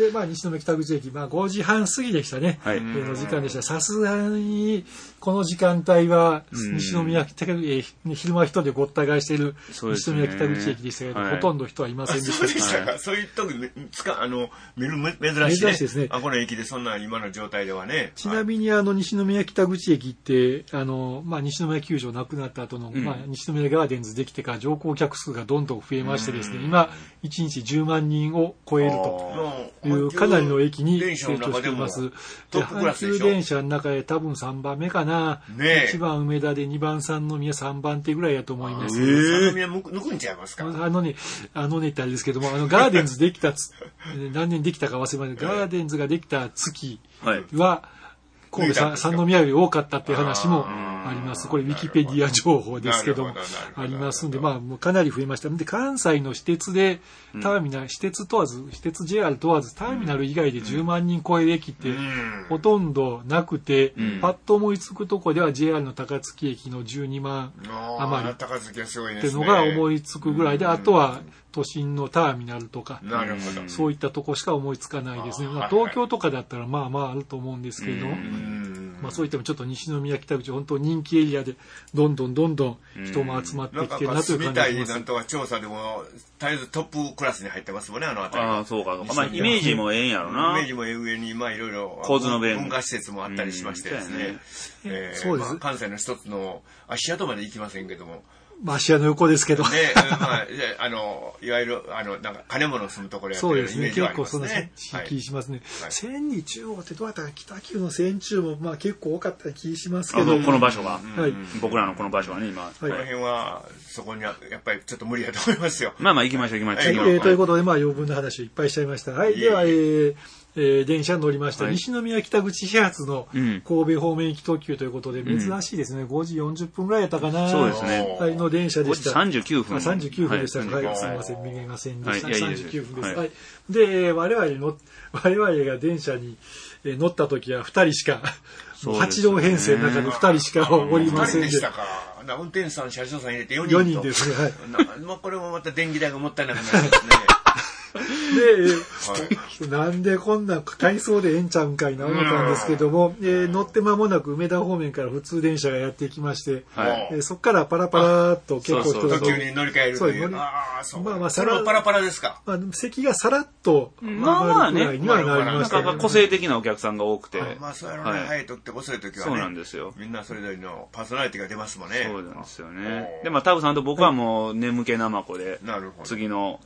でまあ西宮北口駅まあごじはん過ぎでしたね。はい。の時間でした。さすがにこの時間帯は西宮北口駅昼間人でごった返している西宮北口駅でしたけど、ほとんど人はいませんでした。 そうでしたか。そういう時つかあの見る珍しい。珍しいですね。あこの駅でそんな今の状態ではね。 ちなみにあの西宮北口駅ってあの、まあ、西宮球場なくなった後の、うんまあ、西宮ガーデンズできてから乗降客数がどんどん増えましてですね、うん、今いちにちじゅうまんにんを超えるというかなりの駅に成長しています。 トップクラスでしょ。 阪急電車の中で多分さんばんめかな、ね、いちばん梅田でにばん三宮さんばん手ぐらいやと思います。 三宮抜くんちゃいますか。 あのねあのねってあれですけどもあのガーデンズできたつ何年できたか忘れませんガーデンズができた月は、はい神戸三宮より多かったっていう話もあります。これウィキペディア情報ですけどもありますんで、まあもうかなり増えました。で関西の私鉄でターミナル、うん、私鉄問わず私鉄 ジェイアール 問わずターミナル以外でじゅうまんにん超える駅ってほとんどなくて、うん、パッと思いつくとこでは ジェイアール の高槻駅のじゅうにまん余りっていうのが思いつくぐらいで、あとは都心のターミナルとかそういったとこしか思いつかないですね。まあ、東京とかだったらまあまああると思うんですけれども、まあ、そういってもちょっと西宮北口本当人気エリアでどんどんどんどん人も集まってきてるなという感じがします。 みたいになんとか調査でも絶えずトップクラスに入ってますもんねあの辺り。 ああそうかそうか。まあイメージもええんやろな。 イメージもええ上にまあいろいろ交通の便文化施設もあったりしましてですね。えー、そうです、まあ、関西の一つの足跡まで行きませんけども。 まあ、芦屋の横ですけど。ね、 まあ、あの、いわゆる、あの、なんか、金物住むところやってるイメージはありますね。そうですね。結構そんな気しますね。はい、千里中央ってどうやったら北九の千中も、まあ結構多かった気しますけど。 この場所が。はい。僕らのこの場所はね、今。はい。 この辺は、そこには、やっぱりちょっと無理だと思いますよ。 まあまあ行きましょう行きましょう。 はい、えー、ということで、まあ余分な話をいっぱいしちゃいました。はい。では、えー、えー、電車に乗りました、はい、西宮北口始発の神戸方面行き特急ということで、うん、珍しいですね。ごじよんじゅっぷんぐらいやったかな。 そうですね。 はい、の電車でした。 さんじゅうきゅうふん。 あ、さんじゅうきゅうふんでした。はい、はい、すみません。見えませんでした。はい、さんじゅうきゅうふんです。はい。はい、で、我々の、我々が電車に乗った時はふたりしか、はち両編成の中でふたりしかおりませんで。 ふたりでしたか。運転手さん、車掌さん入れてよにんと。 よにんですね。はい。 まあ、これもまた電気代がもったいなくなりますね。 で、なんでこんな回送でええんちゃうんかいな思ったんですけども、えー、乗って間もなく梅田方面から普通電車がやってきまして、はい、えー、そこからパラパラっと結構人が特急に乗り換えるという。ああ、そう。まあまあ、それはパラパラですか。 まあ、席がさらっとまあまあね、にはなりましたね。なんか個性的なお客さんが多くて。 まあそうやろね、早い時って遅い時はね。 そうなんですよ。 みんなそれぞれのパーソナリティが出ますもんね。 そうなんですよね。で、まあタブさんと僕はもう眠気なまこで、次の、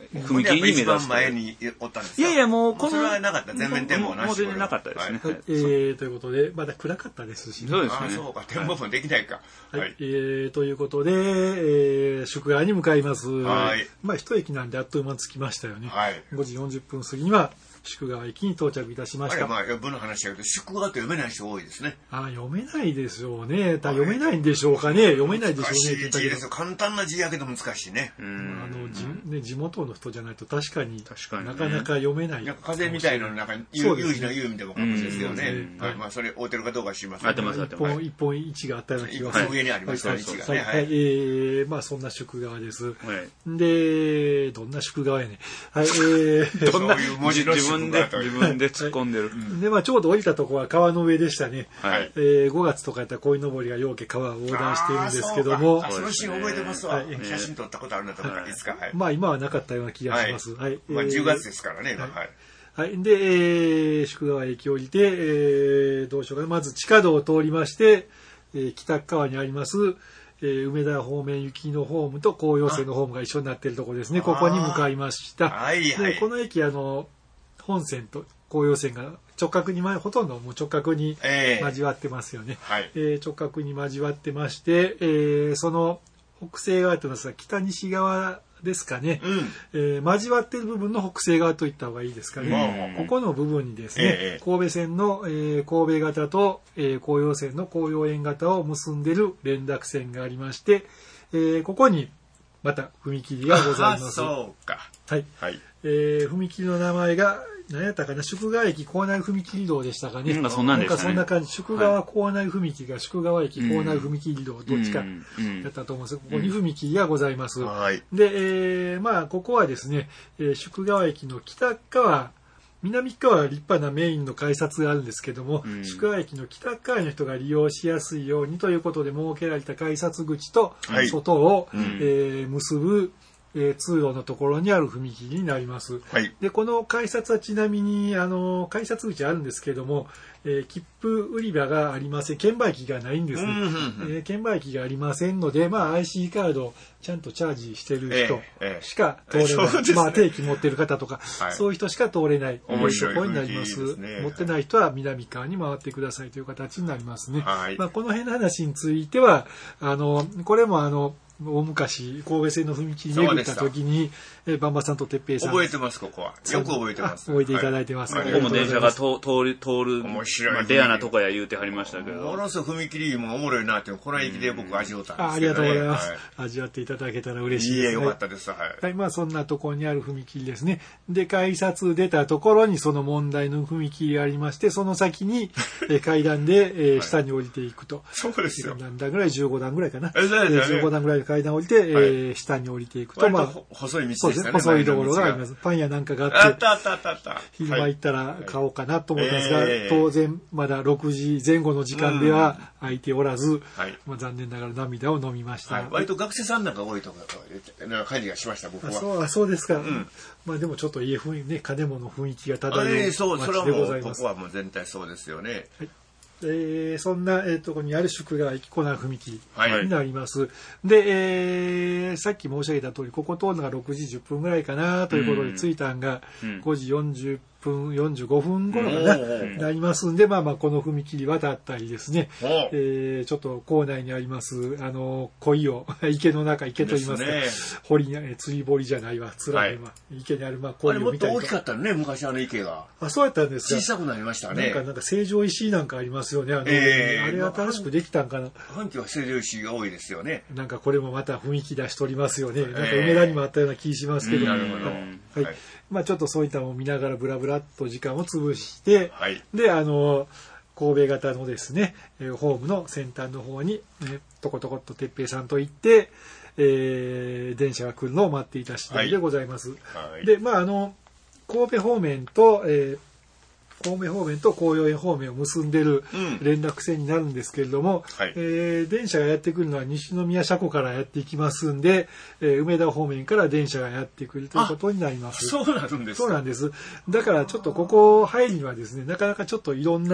踏切に目指して。 一番前におったんですか？ いやいや、もうこの。 それはなかった。全面展望なし。 もう全然なかったですね。 はい、えー、ということで、まだ暗かったですしね。 そうですね。 あ、そうか。展望もできないか。 はい。はい、えー、ということで、えー、宿川に向かいます。 はい。 まあ、一駅なんであっという間に着きましたよね。 はい。 ごじよんじゅっぷん過ぎには、宿川駅に到着いたしました。 あれ、まあ、部の話だけど、宿川って読めない人多いですね。 あ、読めないでしょうね。読めないんでしょうかね。読めないでしょうね。 難しい字ですよ。簡単な字やけど難しいね。 うん。あの、じ、ね、地元の人じゃないと確かに、 確かに、 なかなか読めない。 なんか風みたいの中に、有事の有みたいな感じですよね。はい。まあ、それ、合ってるかどうか知りません。 合ってます、合ってます。 一本一があったような気がする。 上にありましたね、一がね。 はい。えー、まあ、そんな宿川です。で、どんな宿川やね。はい、えー、どんな文字の宿川と自分で突っ込んでる。 で、まあ、ちょうど降りたところは川の上でしたね。 はい。 えー、ごがつとかやったら鯉のぼりがようけ川を横断しているんですけども。 そのシーン覚えてますわ。写真撮ったことあるなとか、いつか。 まあ、今はなかったような気がします。はい。 まあ、じゅうがつですからね、 はい。はい。で、えー、宿川駅降りて、えー、どうしようかな。まず地下道を通りまして、えー、北側にあります、えー、梅田方面行きのホームと紅葉線のホームが一緒になっているところですね。ここに向かいました。 はいはい。 で、この駅、あの、本線と紅葉線が直角に、ほとんどもう直角に交わってますよね。 えーはいえー、直角に交わってまして、えー、その北西側というのは北西側ですかね、 うんえー、交わっている部分の北西側といった方がいいですかね。うん、ここの部分にですね、えー、神戸線の、えー、神戸型と、えー、紅葉線の紅葉園型を結んでいる連絡線がありまして、えー、ここにまた踏切がございます。 そうか。 はい。 はい。 えー、踏切の名前が、何やったかな、宿川駅構内踏切道でしたかね。 なんかそんなんでしたね。 なんかそんな感じ、宿川構内踏切が宿川駅構内踏切道、どっちかやったと思うんですけど、ここに踏切がございます。 はい。 で、えー、まあ、ここはですね、えー、宿川駅の北側、南側は立派なメインの改札があるんですけども、うん、宿川駅の北側の人が利用しやすいようにということで設けられた改札口と外を、はい、えー、結ぶ、えー、通路のところにある踏切になります。 はい、 で、この改札はちなみに、あの、改札口あるんですけども、えー、切符売り場がありません。券売機がないんですね。うんうんうん、えー、券売機がありませんので、まあ アイシー カードをちゃんとチャージしてる人しか通れない。えーえーね、まあ定期持ってる方とか、はい、そういう人しか通れないというところになります。持ってない人は南側に回ってくださいという形になりますね。はい、まあこの辺の話については、あの、これもあの、大昔神戸線の踏切巡った時にバンバさんと哲平さん覚えてます。ここはよく覚えてます。 覚えていただいてます。 ここも電車が通る通る面白い、 まあ、レアなとこや言うてはりましたけど、 ものすごい踏切もおもろいなってこの駅で僕味わったんですけど、ね、 あ, ありがとうございます、はい、味わっていただけたら嬉しいです。 いいえ、よかったです。はい、 はい、まあそんなところにある踏切ですね。で、改札出たところにその問題の踏切がありまして、その先に階段で、えー、下に降りていくと、はい、 そうですよ。 何段ぐらいじゅうごだんぐらいかな、 えそうですよね、 じゅうごだんぐらいの階段を降りて、はい、えー、下に降りていくと、まあ細い道でしたね。 細い道路があります。パン屋なんかがあって、 あったあったあったあった。 昼間行ったら買おうかなと思ったんですが、はい、当然まだろくじぜん後の時間では空いておらず、うんはい、まあ、残念ながら涙を飲みました。はい、 割と学生さんなんか多いとか感じがしました、僕は。 あ、そう、そうですか。うん、まあでもちょっといい雰囲気ね、金物雰囲気が漂う街でございます。 そう、それはもうここはもう全体そうですよね。 はい、えー、そんな、えー、ところにある宿川駅構内踏切になります。はい、で、えー、さっき申し上げた通り、ここ通るのがろくじじゅっぷんぐらいかなということで、着いたんがごじよんじゅっぷん、よんじゅうごふん頃かな、なりますんで、まあまあこの踏切渡ったりですね、えー、ちょっと構内にあります、あの、鯉を、池の中、池と言いますか、ね、堀に、釣り堀じゃないわ、つらいわ、はい、池にある、まあ鯉を見たりと。 あれもっと大きかったね、昔あの池が。 あ、そうやったんですか。 小さくなりましたね。 なんか、なんか成城石井なんかありますよね、あの、えー、あれは新しくできたんかな。 阪急は成城石井が多いですよね。 なんかこれもまた雰囲気出しておりますよね。なんか梅田にもあったような気しますけど。 なるほど。 はい。まあちょっとそういったのを見ながらブラブラっと時間を潰して、 はい、 で、あの、神戸型のですね、ホームの先端の方に、ね、トコトコっと哲平さんと行って、えー、電車が来るのを待っていた次第でございます。はいはい、で、まああの、神戸方面と、えー神戸方面と紅葉園方面を結んでる連絡線になるんですけれども、うん、はい、えー、電車がやってくるのは西宮車庫からやっていきますんで、えー、梅田方面から電車がやってくるということになります。 そうなんですか。 そうなんです。だからちょっとここ入りにはですね、なかなかちょっといろんな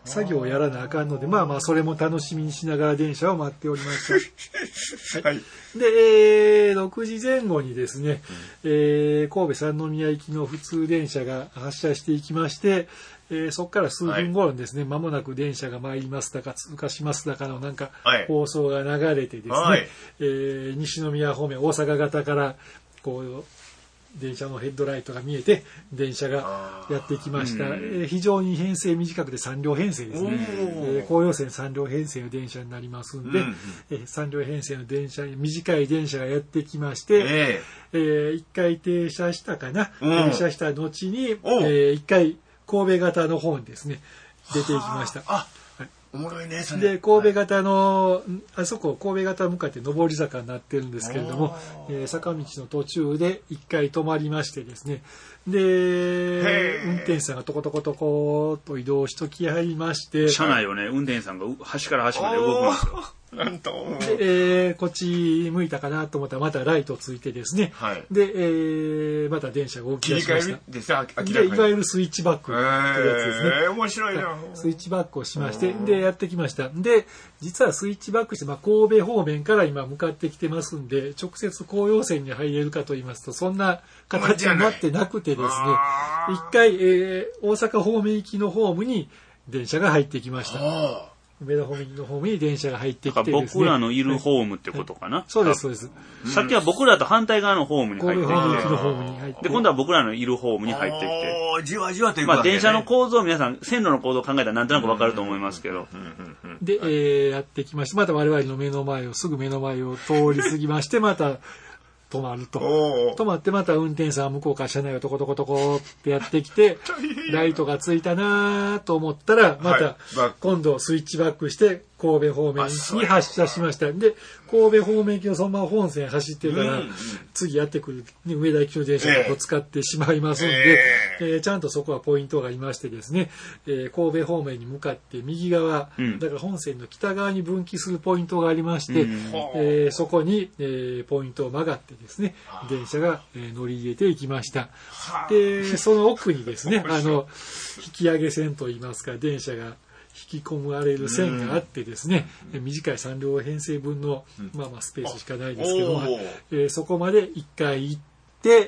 作業をやらなあかんので、まあまあそれも楽しみにしながら電車を待っておりました。はい、で、えー、ろくじぜん後にですね、うん、えー、神戸三宮行きの普通電車が発車していきまして、えー、そこから数分後にですね、はい、間もなく電車が参りますだか通過しますだかのなんか放送が流れてですね、はい、えー、西宮方面大阪型からこう電車のヘッドライトが見えて電車がやってきました、うん、えー、非常に編成短くてさん両編成ですね、えー、紅葉線さん両編成の電車になりますんで、うん、えー、さん両編成の電車短い電車がやってきまして、えーえー、いっかい停車したかな、うん、停車した後に、えー、いっかい神戸型の方にですね出ていきました。 あ、おもろいねそれ。 で神戸型の、あそこ神戸型向かって上り坂になってるんですけれども、えー、坂道の途中で一回止まりましてですね、で運転手さんがトコトコトコと移動しときはりまして、 車内をね運転手さんが端から端まで動くんですよ。 なんとで、えー、こっち向いたかなと思ったらまたライトついてですね、はい、で、えー、また電車が動き出しました。 でさ、 でいわゆるスイッチバックというやつですね。 えー、面白いな。 スイッチバックをしましてでやってきました。で実はスイッチバックして、まあ、神戸方面から今向かってきてますんで直接紅葉線に入れるかと言いますとそんな形になってなくてですね、一回、えー、大阪方面行きのホームに電車が入ってきました。梅田方面のホームに電車が入ってきてですね、 僕らのいるホームってことかな、はい、 そうですそうです。 さっきは僕らと反対側のホームに入ってきて、 神戸方面行きのホームに入ってで今度は僕らのいるホームに入ってきて、 じわじわというか、まあ電車の構造皆さん線路の構造を考えたらなんとなくわかると思いますけど、 で、えー、やってきましてまた我々の目の前をすぐ目の前を通り過ぎましてまた止まると。止まってまた運転手さんは向こうから車内をトコトコトコってやってきて、ライトがついたなと思ったら、また今度スイッチバックして神戸方面に発車しました。で、神戸方面行きのそのまま本線走ってるから、次やってくる、ね、上田行きの電車がぶつかってしまいますんで、えーえー、ちゃんとそこはポイントがありましてですね、えー、神戸方面に向かって右側、うん、だから本線の北側に分岐するポイントがありまして、うん、えー、そこに、えー、ポイントを曲がってですね、電車が、えー、乗り入れていきました。で、その奥にですね、あの、引き上げ線といいますか、電車が引き込まれる線があってですね、うん、短いさん両編成分の、うん、まあまあスペースしかないですけども、えー、そこまでいっかい行って、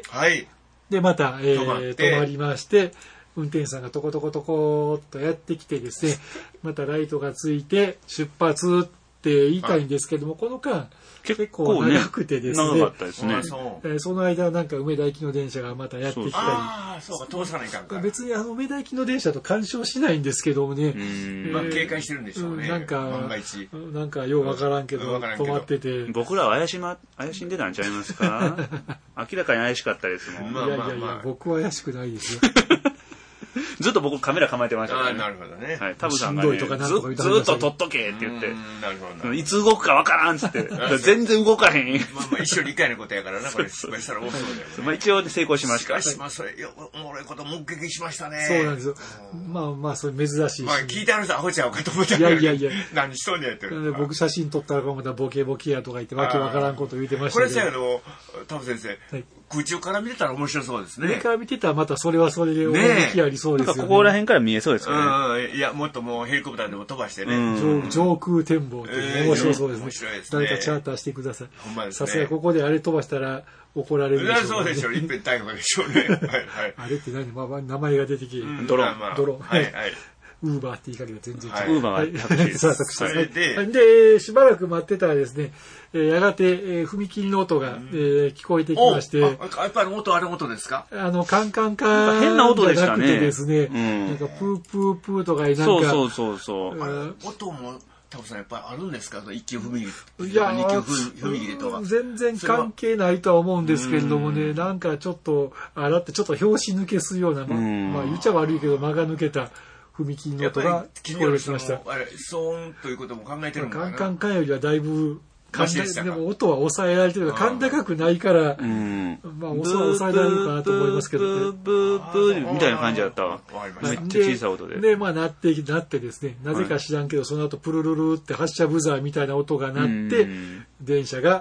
はい、でまた、えー、止ま止まりまして運転手さんがトコトコトコっとやってきてですねまたライトがついて出発って言いたいんですけども、この間結構長くてですね、 長かったですね。 えー、その間なんか梅田行きの電車がまたやってきたり、 ああ、そうか、通さないかんか。 別にあの梅田行きの電車と干渉しないんですけどもね、 まあ警戒してるんでしょうね。 なんかなんかようわからんけど止まってて、 僕らは怪しま怪しんでたんちゃいますか？明らかに怪しかったですもん。 いやいやいや、僕は怪しくないですよ。 ずっと僕カメラ構えてましたからね。 ああ、なるほどね。 はい、タブさんがね、ずずっと撮っとけって言って、 なるほど。 いつ動くかわからんっつって、全然動かへん。 まあまあ一緒理解のことやからな、これ失敗したら多そうだよね。 まあ一応成功しました。 しかしまあそれおもろいこと目撃しましたね。 そうなんですよ。まあまあそれ珍しい。 まあ聞いてある人アホちゃうかと思ったいやいやいや。 何しとんねやってる。 僕写真撮ったらまたボケボケやとか言ってわけわからんこと言ってましたけど。 これさあのタブ先生。空中から見てたら面白そうですね。 上から見てたらまたそれはそれで趣ありそうですよね。 ここら辺から見えそうですよね。うん、いや、もっともうヘリコプターでも飛ばしてね。 うん、上空展望って面白そうですね。面白いですね。誰かチャーターしてください。 ほんまですね。さすがここであれ飛ばしたら怒られるでしょうね。 そうでしょう。一遍逮捕でしょうね。はいはい。 あれって何、まあ、名前が出てきて。 ドローン。 ドローン。 はいはい。 ウーバーって言いかけが全然違う。ウーバーはタクシーです。 それで、 で、しばらく待ってたらですね、やがて踏切の音が聞こえてきまして。やっぱり音ある音ですか？ あの、カンカンカン。 変な音でしたね。 じゃなくてですね、なんかプープープーとかなんか。 そうそうそうそう。 音も、タブさんやっぱりあるんですか？一級踏切。いや、二級踏切とか。 全然関係ないとは思うんですけれどもね、なんかちょっと、あらってちょっと拍子抜けすような、まあ言っちゃ悪いけど間が抜けた。踏切の音が聞こえてきました。 あれ、騒音ということも考えてるのかな。 カンカンカンよりはだいぶ、でも音は抑えられてるから、甲高くないから、うん、まあ抑えられるかなと思いますけどね。 ブーブーブーみたいな感じだったわ。めっちゃ小さい音で。 で、まあなって、なってですね、なぜか知らんけど、その後プルルルって発車ブザーみたいな音が鳴って、電車が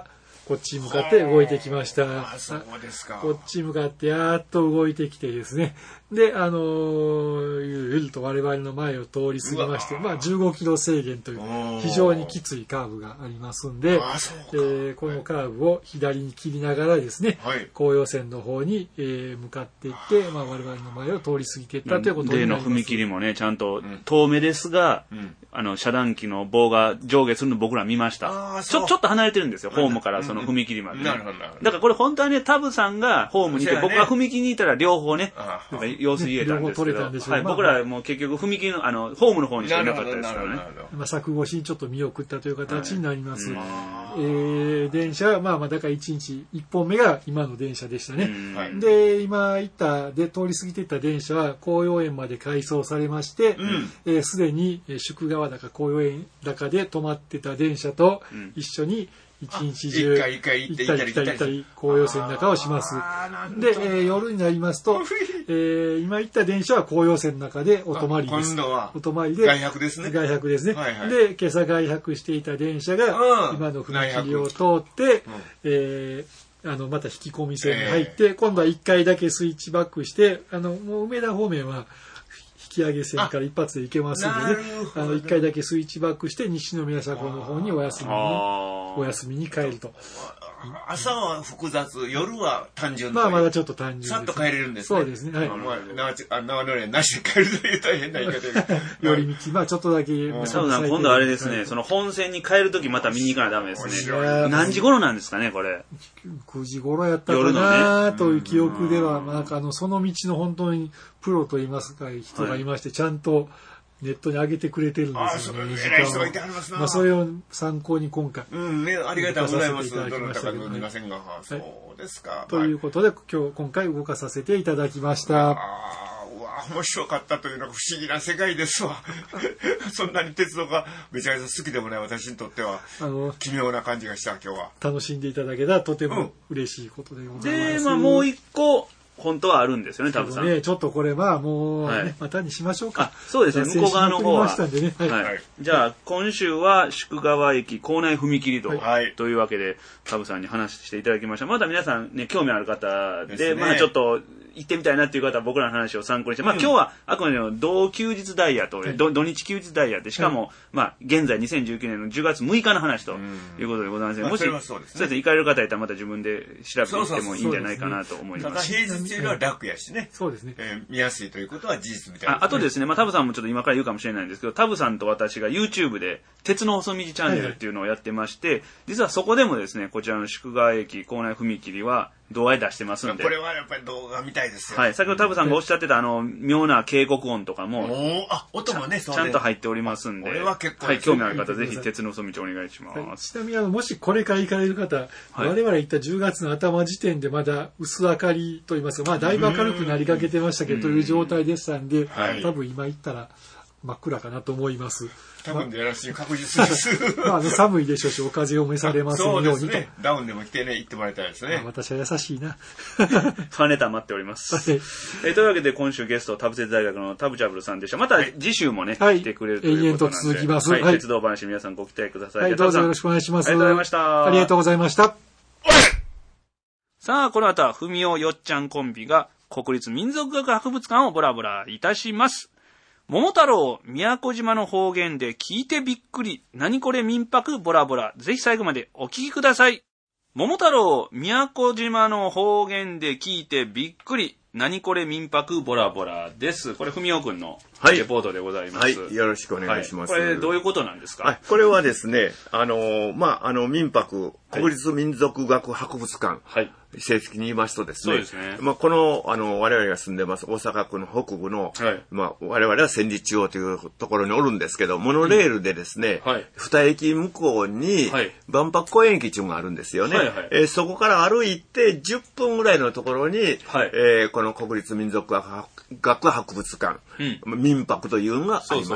こっちに向かって動いてきました。 あ、そうですか。 こっちに向かってやっと動いてきてですね。で、あのー、ゆるゆると我々の前を通り過ぎまして、まあじゅうごキロ制限という非常にきついカーブがありますんで、 あ、そうか。 えー、このカーブを左に切りながらですね、はい、紅葉線の方に、えー、向かっていって、まあ我々の前を通り過ぎていったということになります。 例の踏切もね、ちゃんと遠目ですが、うん、あの、遮断機の棒が上下するの僕ら見ました。ちょ、ちょっと離れてるんですよ、ホームからその踏切まで、ね。なるほど。だからこれ本当はね、タブさんがホームにいて、僕が踏切にいたら両方ね、様子言えたんですけど、はい、僕らもう結局踏切の、あの、ホームの方にしかいなかったですからね。 まあ、柵越しにちょっと見送ったという形になります。はい、えー、電車は、まあまあ、だからいちにちいっぽんめが今の電車でしたね。で、今行った、で、通り過ぎていった電車は、紅葉園まで改装されまして、す、うん、で、ー、に宿川だか紅葉園だかで止まってた電車と一緒に、一日中行ったり来たり来たり紅葉線の中をします。で、えー、夜になりますと、えー、今行った電車は紅葉線の中でお泊まりです。 今度はお泊まりで外泊ですね。 外泊ですね。はいはい、で、今朝外泊していた電車が今の踏切を通って、うん、えー、あのまた引き込み線に入って、えー、今度はいっかいだけスイッチバックして、あのもう梅田方面は引き上げ線から一発で行けますんでね、あのいっかいだけスイッチバックして西宮車庫の方にお休みにお休みに帰ると。 朝は複雑、夜は単純。 まあまだちょっと単純です、 ね。さっと帰れるんですね。 そうですね。はい。 まあ、長野連なしで帰るという大変な言い方で。 寄り道、まあちょっとだけ。 サウさん、今度あれですね、その本線に帰るときまた見に行かなダメですね。何時頃なんですかね、これ。 くじ頃やったかなという記憶では、なんかあの、その道の本当にプロといいますか、人がいまして、ちゃんと、ネットに上げてくれてるんですよね。 偉い人がいてはりますな。 まあそれを参考に今回。 うんね、ありがとうございます。どなたか見ませんが、そうですか。 ということで、今日、今回動かさせていただきました。 ああ、うわ、面白かったというのが不思議な世界ですわ。そんなに鉄道がめちゃめちゃ好きでもない私にとっては、あの、奇妙な感じがした、今日は。 楽しんでいただけたらとても嬉しいことでございます。 で、まあもう一個、本当はあるんですよね、タブさん。 ね、ちょっとこれはもう、ね、はい、またにしましょうか。 そうですね、向こう側の方は。 ね、はいはい、じゃあ、今週は宿川駅構内踏切道、はい、というわけで、タブさんに話していただきました。まだ皆さんね、興味ある方で、でね、まあちょっと、行ってみたいなっていう方は僕らの話を参考にして、まあ今日はあくまでも同休日ダイヤと、はい、土日休日ダイヤで、しかも、はい、まあ現在にせんじゅうきゅうねんのじゅうがつむいかの話ということでございますので、もし、そうですね、行かれる方いたらまた自分で調べていってもいいんじゃないかなと思います。 ただ平日っていうのは楽やしね。 そうですね。 えー、見やすいということは事実みたいな、ね。 あ, あとですね、まあタブさんもちょっと今から言うかもしれないんですけど、タブさんと私が YouTube で鉄の細道チャンネルっていうのをやってまして、はいはい、実はそこでもですね、こちらの宿川駅構内踏切は動画で出してますんで。 これはやっぱり動画見たいですよ。 はい。先ほどタブさんがおっしゃってたあの、妙な警告音とかも、 おあ、音もね、 ちゃんと入っておりますんで。 これは結構、 はい、興味ある方、ぜひ鉄の細道お願いします。はい、 ちなみにあの、もしこれから行かれる方、はい、我々行ったじゅうがつの頭時点でまだ薄明かりと言いますか、まあだいぶ明るくなりかけてましたけど、という状態でしたんで、はい、多分今行ったら真っ暗かなと思います。 多分でやらしい確実です。 まあ、寒いでしょうし、お風邪を召されませんようにと。そうですね。 ダウンでも着てね、行ってもらいたいですね。 私は優しいな。 ファネタ待っております。はい、えというわけで今週ゲスト、田臥大学の田ブチャブルさんでした。また次週もね、はい、来てくれるということなんで。 永遠と続きます。 はい。鉄道話皆さんご期待ください。 はい、どうぞよろしくお願いします。 ありがとうございました。 ありがとうございました。 さあ、この後は、ふみおよっちゃんコンビが国立民族学博物館をボラボラいたします。桃太郎、宮古島の方言で聞いてびっくり。何これ民泊ボラボラ。ぜひ最後までお聞きください。桃太郎、宮古島の方言で聞いてびっくり。何これ民泊ボラボラです。これ、ふみおくんのレポートでございます。 はい、よろしくお願いします。 はい、これ、どういうことなんですか？はい、 これはですね、あの、まあ、あの、民泊、国立民族学博物館。はい。正式に言いますとですね。そうですね。まあ、この、あの、我々が住んでます大阪府の北部の、はい、まあ、我々は千里中央というところにおるんですけど、モノレールでですね、うん、はい、二駅向こうに、はい、万博公園駅っていうのがあるんですよね。はいはい、えー、そこから歩いてじゅっぷんぐらいのところに、はい、えー、この国立民族学博物館、うん、民泊というのがあります。そうそう、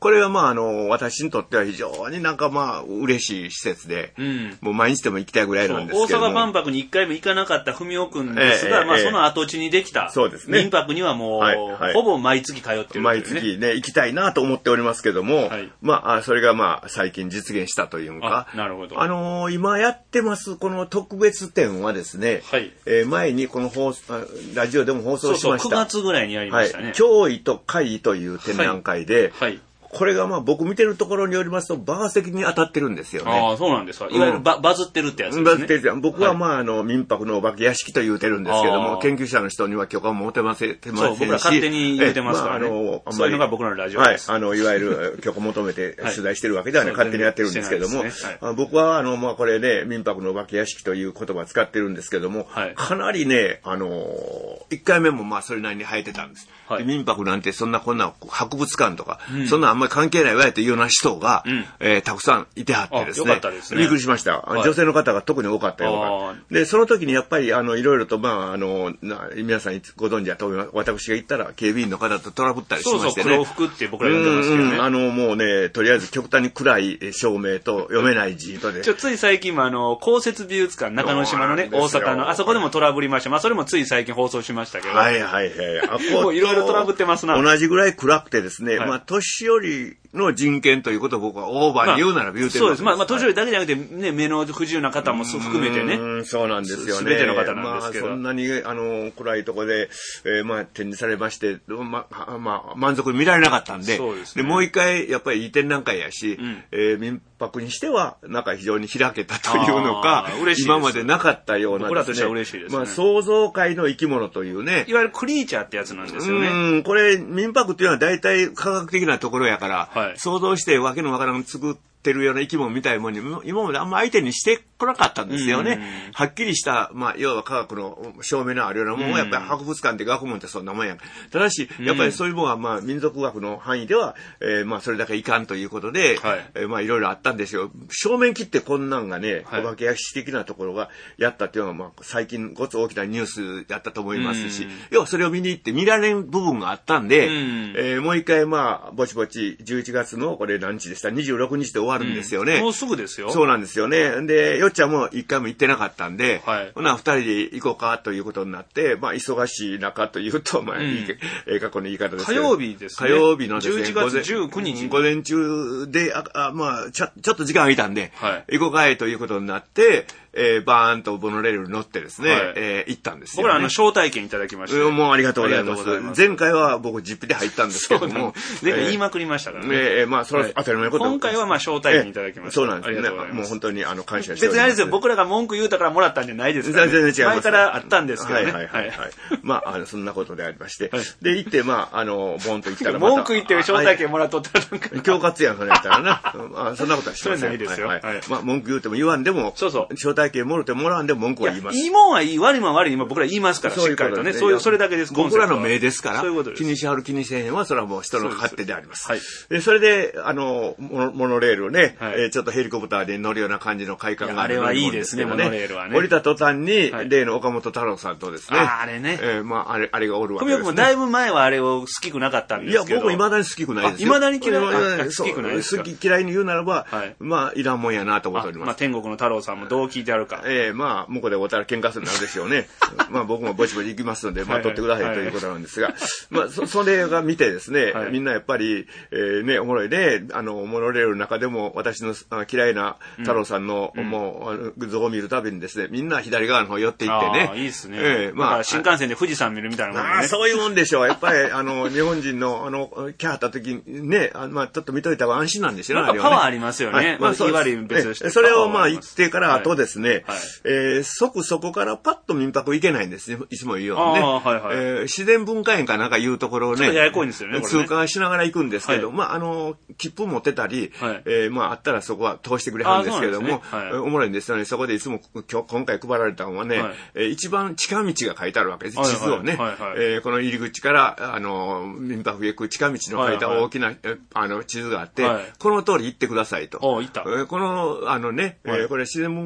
これはまああの私にとっては非常になんかまあ嬉しい施設で、うん、もう毎日でも行きたいぐらいなんですけども、 大阪万博に一回も行かなかった文雄くんですが、えー、まあその跡地にできた、そうですね、民泊にはもう、はいはい、ほぼ毎月通ってるんですね。 毎月ね行きたいなと思っておりますけども、はい、まあそれがまあ最近実現したというか、 あ、なるほど。 あのー、今やってますこの特別展はですね、はい、えー、前にこの放送ラジオでも放送しました。 そうそう、くがつぐらいにやりましたね。はい、 驚異と怪異という展覧会で、はいはい、これがまあ僕見てるところによりますとバー石に当たってるんですよね。 ああ、そうなんですか。いわゆるバ、うん、バズってるってやつですね。バズってる。 僕はまああの民泊のお化け屋敷と言うてるんですけども、研究者の人には許可も持てませんし、そう、 僕ら勝手に言うてますからね。まあ、あのそういうのが僕らのラジオです。 はい、あのいわゆる許可求めて取材してるわけではない、はい、勝手にやってるんですけども、ね、はい、僕はあのまあこれね民泊のお化け屋敷という言葉を使ってるんですけども、はい、かなりねあのいっかいめもまあそれなりに生えてたんです。はい、民泊なんてそんなこんな博物館とか、うん、そんなあんまり関係ないわやというような人が、うん、えー、たくさんいてはってですね。 よかったですね。 びっくりしました。はい、女性の方が特に多かったような。で、その時にやっぱりあのいろいろとまああのな皆さんご存知だと思います。私が行ったら警備員の方とトラブったりしましてね。 そうそう、黒服って僕ら呼んでますけどね。うんうん、 あのもうねとりあえず極端に暗い照明と読めない字とで。 ちょつい最近もあの公設美術館中之島のね大阪のあそこでもトラブりました。まあそれもつい最近放送しましたけど。 はいはいはい。 あこういろいろトラブってますな。 同じぐらい暗くてですね、はい、まあ年寄りの人権ということを僕はオーバーに言うなら言うてるんです、 まあ、そうです。まあ、まあ、年寄りだけじゃなくて、ね、目の不自由な方も含めてね。 うん、そうなんですよね。 すべての方なんですけど。 まあ、そんなに、あの、暗いところで、えー、まあ、展示されまして、まあ、まあ、満足に見られなかったんで、そうですね。で、もう一回、やっぱりいい展覧会やし、うん、えー、民泊にしては、なんか非常に開けたというのか、今までなかったようなですね。 僕らとしては嬉しいですね。 まあ、創造界の生き物というね。 いわゆるクリーチャーってやつなんですよね。 うん、これ、民泊っていうのは大体科学的なところやから、はい、想像してわけのわからん作ってるような生き物みたいなものに今まであんま相手にしてこなかったんですよね。はっきりした、まあ、要は科学の証明のあるようなものをやっぱり博物館って学問ってそんなもんやん。ただし、やっぱりそういうものはまあ民族学の範囲では、えー、まあそれだけいかんということで、はい、えー、まあいろいろあったんですよ。正面切ってこんなんがね、はい、お化け屋敷的なところがやったっていうのはまあ最近ごつ大きなニュースやったと思いますし、要はそれを見に行って見られん部分があったんで、えー、もう一回まあぼちぼちじゅういちがつのこれ何日でしたにじゅうろくにちで終わるんですよね。 もうすぐですよ。 そうなんですよね。で、よっちゃんも一回も行ってなかったんで、はい、ほな二人で行こうかということになって、まあ忙しい中というと、まあ、うん、いいえー、過去の言い方ですけど。 火曜日ですね。 火曜日のですね、 じゅういちがつじゅうくにち。 午前中で、ああまあちょ、ちょっと時間空いたんで、はい、行こうかいということになって、えー、バーンとモノレールに乗ってですね、はい、えー、行ったんですよ、ね。 僕らあの招待券いただきました、ね。 もうありがとうございます。ます前回は僕ジップで入ったんですけども、 前回言いまくりましたからね。 えー、まあそれは当たり前のこと、 はい。今回はまあ招待券いただきました。 そうなんですね。もう本当にあの感謝しております。 別にあれですよ、僕らが文句言うたからもらったんじゃないですから、ね。全然違います。前からあったんですけどね。 はいはいはい、はい。まああのそんなことでありまして、はい、で行ってまああのボンと行ったらまた文句言って招待券もらっとったらなんか恐喝やんそれやったらな。あそんなことはしません。 それないですよ。 はいはい、まあ文句言うても言わんでも、そうそう招待券もろてもらわんでも文句は言います。 いいもんはいい、悪いもんは悪い、今僕ら言いますから、しっかりとね。そういう、それだけです。 僕らの命ですから、 そういうことです。 気にしはる気にせへんは、それはもう人の勝手であります。はい。で、それで、あの、モノレールをね、はい、えー、ちょっとヘリコプターで乗るような感じの快感がある、ね。あれはいいですね、モノレールはね。 降りた途端に、はい、例の岡本太郎さんとですね。 あ、あれね。 えー、まあ、あれ、あれがおるわけです、ね。 小宮君もだいぶ前はあれを好きくなかったんですけど。 いや、僕未だに好きくないですよ。 未だに嫌い、好きくないですか。 好き嫌いに言うならば、はい、まあ、いらんもんやなと思っております。 まあ、天国の太郎さんもどう聞いてあるか。 ええー、まあ、向こうでおたら喧嘩するなんでしょうね。まあ僕もぼちぼち行きますので、まあ撮ってくださいということなんですが、まあそ、それが見てですね、はい、みんなやっぱり、えー、ね、おもろいね、あの、モノレールの中でも私の嫌いな太郎さんの、うん、もう、像を見るたびにですね、みんな左側の方寄っていってね。 ああ、いいですね。えー、まあ、新幹線で富士山見るみたいなもんね。 ああ、そういうもんでしょう。やっぱり、あの、日本人の、あの、キャーった時にね、あまあちょっと見といた方が安心なんですよね。 なんかパワーありますよね。はい、まあ、いわゆる別として。 それをまあ言ってから後ですね、はいはい、えー、即そこからパッと民泊行けないんですね。いつも言うようにね。はいはい、えー、自然文化園かなんかいうところをね、 ややこいんですよね、 通過しながら行くんですけど、はい、まああの、切符持ってたり、はい、えー、まああったらそこは通してくれはるんですけども、ね、はい、おもろいんですよね。そこでいつも今日、今回配られたのはね、はい、えー、一番近道が書いてあるわけです。地図をね。はいはいはい、えー、この入り口から、あの、民泊へ行く近道の書いた大きな、はいはい、あの、地図があって、はい、この通り行ってくださいと。 お、行った。 えー、この、あのね、はい、えー、これ自然文化園の入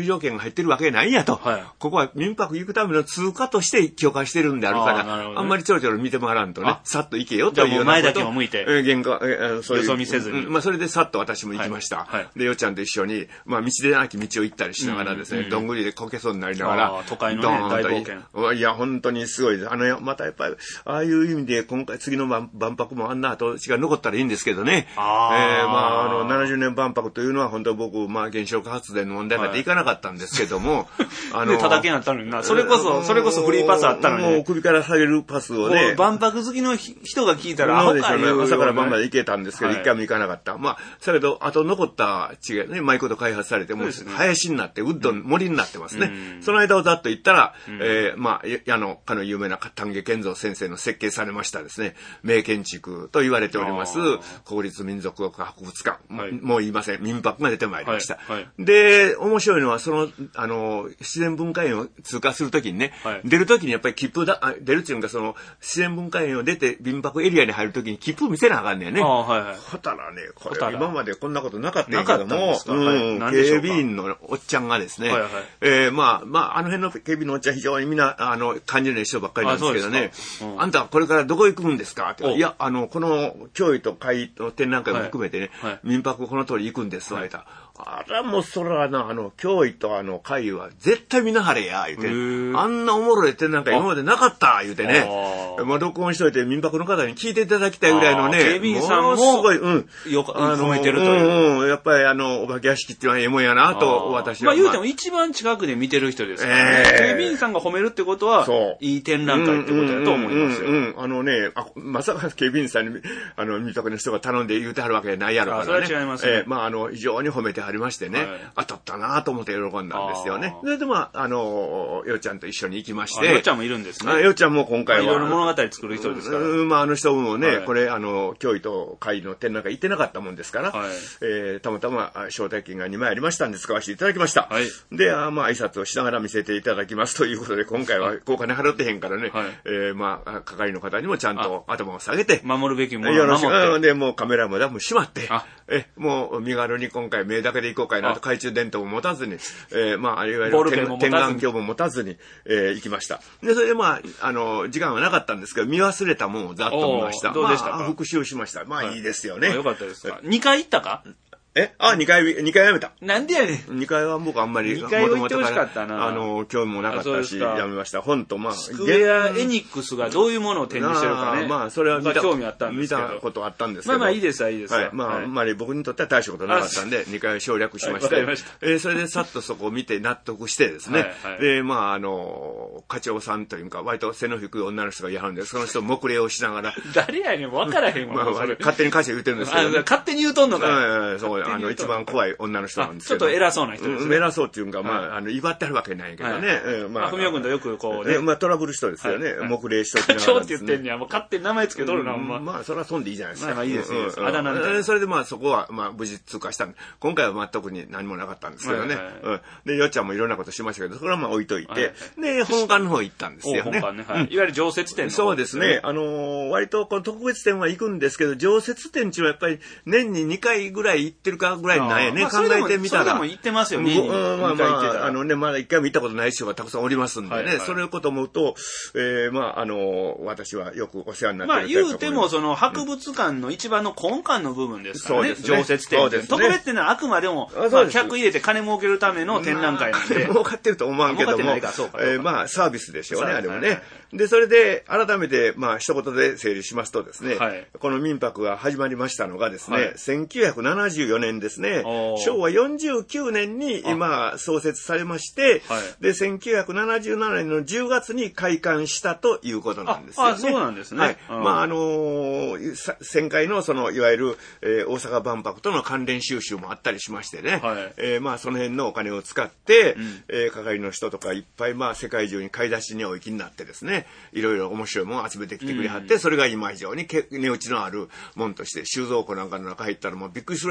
入場券が入ってるわけないんやと。はい、ここは民泊行くための通過として許可してるんであるから、あ, ね、あんまりちょろちょろ見てもらわんとね、さっと行けよというようなこと。 じゃあもう前だけも向いて。 えー、原価、えー、そういう。 よそ見せずに。 うん、まあそれでさっと私も行きました。はいはい、で、よっちゃんと一緒に、まあ道でなき道を行ったりしながらですね、うんうん、どんぐりでこけそうになりながら、 都会の、ね、大冒険。 いや、本当にすごいです。あの、またやっぱり、ああいう意味で今回次の万博もあんな跡地が残ったらいいんですけどね。あえー、まあ、あの、ななじゅうねん万博というのは本当僕、まあ原子力発電の問題があっていかなかったんですけども、 はい、あの、ただけになったのにな。それこそ、それこそフリーパスあったのに、ね。 もう首から下げるパスをね。 万博好きの人が聞いたら、 そうでしょうね。朝から晩まで行けたんですけど、一、はい、回も行かなかった。まあ、だけど、あと残った地がね、うまいこと開発されて、もう林になって、ウッド、うん、森になってますね。うん、その間をざっと行ったら、うん、えー、まあ、あの、かの有名な丹下健三先生の設計されましたですね、名建築と言われております、国立民族学博物館、はい、もう言いません、民泊が出てまいりました。はいはい、で、面白いのは、その、あの、自然文化園を通過するときにね、はい、出るときにやっぱり切符だ、出るっていうか、その、自然文化園を出て民泊エリアに入るときに切符見せなあかんねんね。はいはい、ほたらね、これ今までこんなことなかったんやけども、うん、警備員のおっちゃんがですね、はいはい、えー、まあ、まあ、あの辺の警備員のおっちゃん非常にみんな、あの、感じの人ばっかりなんですけどね、あ, うん、あんたこれからどこ行くんですかって、いや、あの、この、教育と会の展覧会も含めてね、はいはい、民泊この通り行くんです、言われた。あら、もうそらな、あの、教育とあの、会は絶対見なはれや、言うて、あんなおもろい展覧会今までなかった、言うてね、まあ、録音しといて民泊の方に聞いていただきたいぐらいのね、 警備員さんも、すごい、うん、よく褒めてるという。 うんうん、やっぱりあの、お化け屋敷っていうのはええもんやな、と、私は。 まあ、言うても一番近くで見てる人ですからね。えー、警備員さんが褒めるってことは、いい展覧会ってことだと思いますよ。うんうんうんうん、あのね、あ、 まさか警備員さんに、あの、民泊の人が頼んで言うてはるわけないやろからね。 それは違いますね。 えー、まあ、あの、非常に褒めてはりましてね、はい、当たったなと思って喜んだんですよね。で、でまあ、あの、よっちゃんと一緒に行きまして。 よっちゃんもいるんですね。 よっちゃんも今回は。いろいろ物語作る人ですから。 うん、まあ、あの人もね、はい、これ、あの、教育と会の展覧会行ってなかったもんですから、はい、えー、たまたま招待券がにまいありましたんで使わせていただきました。はい、で、あまあ、挨拶をしながら見せていただきますということで、今回はお金払ってへんからね、はい、えー、まあ、係の方にもちゃんと頭を下げて、 守るべきものを守って。よろしく。 で、もうカメラもだも閉まって、え、もう身軽に今回目だけで行こうかいなと、懐中電灯も持たずに、えー、まあ、いわゆる天眼鏡も持たずに、えー、行きました。で、それでまあ、あの、時間はなかったんですけど、見忘れたもんをざっと見ました。 どうでしたか？ まあ、復習しました。まあ、いいですよね。 よかったですか。にかい行ったか？ えあ、二回、二回やめた。 なんでやねん。二回は僕あんまり、 二回は行ってほしかったな。 あの、興味もなかったし、やめました。本と、まあ、 スクエアエニックスがどういうものを展示してるかね。 まあ、それは見た、 興味あったんですけど。 見たことあったんですけど。 まあまあ、いいですわ、いいですわ。 はい。まあ、あんまり僕にとっては大したことなかったんで、二回省略しまして。えー、それでさっとそこを見て納得してですね。で、まあ、あの、課長さんというか、割と背の低い女の人がやるんで、その人目礼をしながら。 誰やねん、分からへんわ。 勝手に歌詞言ってるんですけど。 勝手に言うとんのか。 はい、そう、あの、一番怖い女の人なんですけど。 ちょっと偉そうな人ですね。 偉そうっていうか、まあ、あの、威張ってあるわけないけどね。 まあ、ふみおくんとよくこうね。 まあ、トラブル人ですよね。目礼しときながら。 課長って言ってんねや。もう勝手に名前つけとるな、ほんま。 まあ、それはそんでいいじゃないですか。 まあ、いいです、いいです。あだ名みたいな。 それでまあ、そこは、まあ、無事通過したんで、今回はまあ、特に何もなかったんですけどね。で、よっちゃんもいろんなことしましたけど、それはまあ、置いといて、で、本館の方行ったんですよね。 本館ね。いわゆる常設展。 そうですね。あの、割とこの特別展は行くんですけど、常設展っていうのはやっぱり年ににかいぐらい行ってるかぐらいなんやね。考えてみたら。 それでも行ってますよね。 まあまあ、あのね、まだ一回も行ったことない人がたくさんおりますんでね。それをこと思うと、えまあ、あの、私はよくお世話になっている。 まあ、言うても、その、博物館の一番の根幹の部分ですからね。常設展。特別ってのはあくまでも、まあ、客入れて金儲けるための展覧会なんで。 金儲かってると思わんけども、まあ、サービスでしょうね、あれもね。で、それで、改めて、まあ、一言で整理しますとですね、この民泊が始まりましたのがですね、せんきゅうひゃくななじゅうよねんですね、しょうわよんじゅうきゅうねんに今、創設されまして、で、せんきゅうひゃくななじゅうななねんのじゅうがつに開館したということなんですよね。 あ、そうなんですね。はい。 まあ、あの、旋回の、その、いわゆる、えー、大阪万博との関連収集もあったりしましてね、はい、えー、まあ、その辺のお金を使って、うん、えー、係の人とかいっぱい、まあ、世界中に買い出しにお行きになってですね、いろいろ面白いものを集めてきてくれはって、うん、それが今以上に値打ちのあるもんとして、収蔵庫なんかの中入ったらもうびっくりするぐらいもあると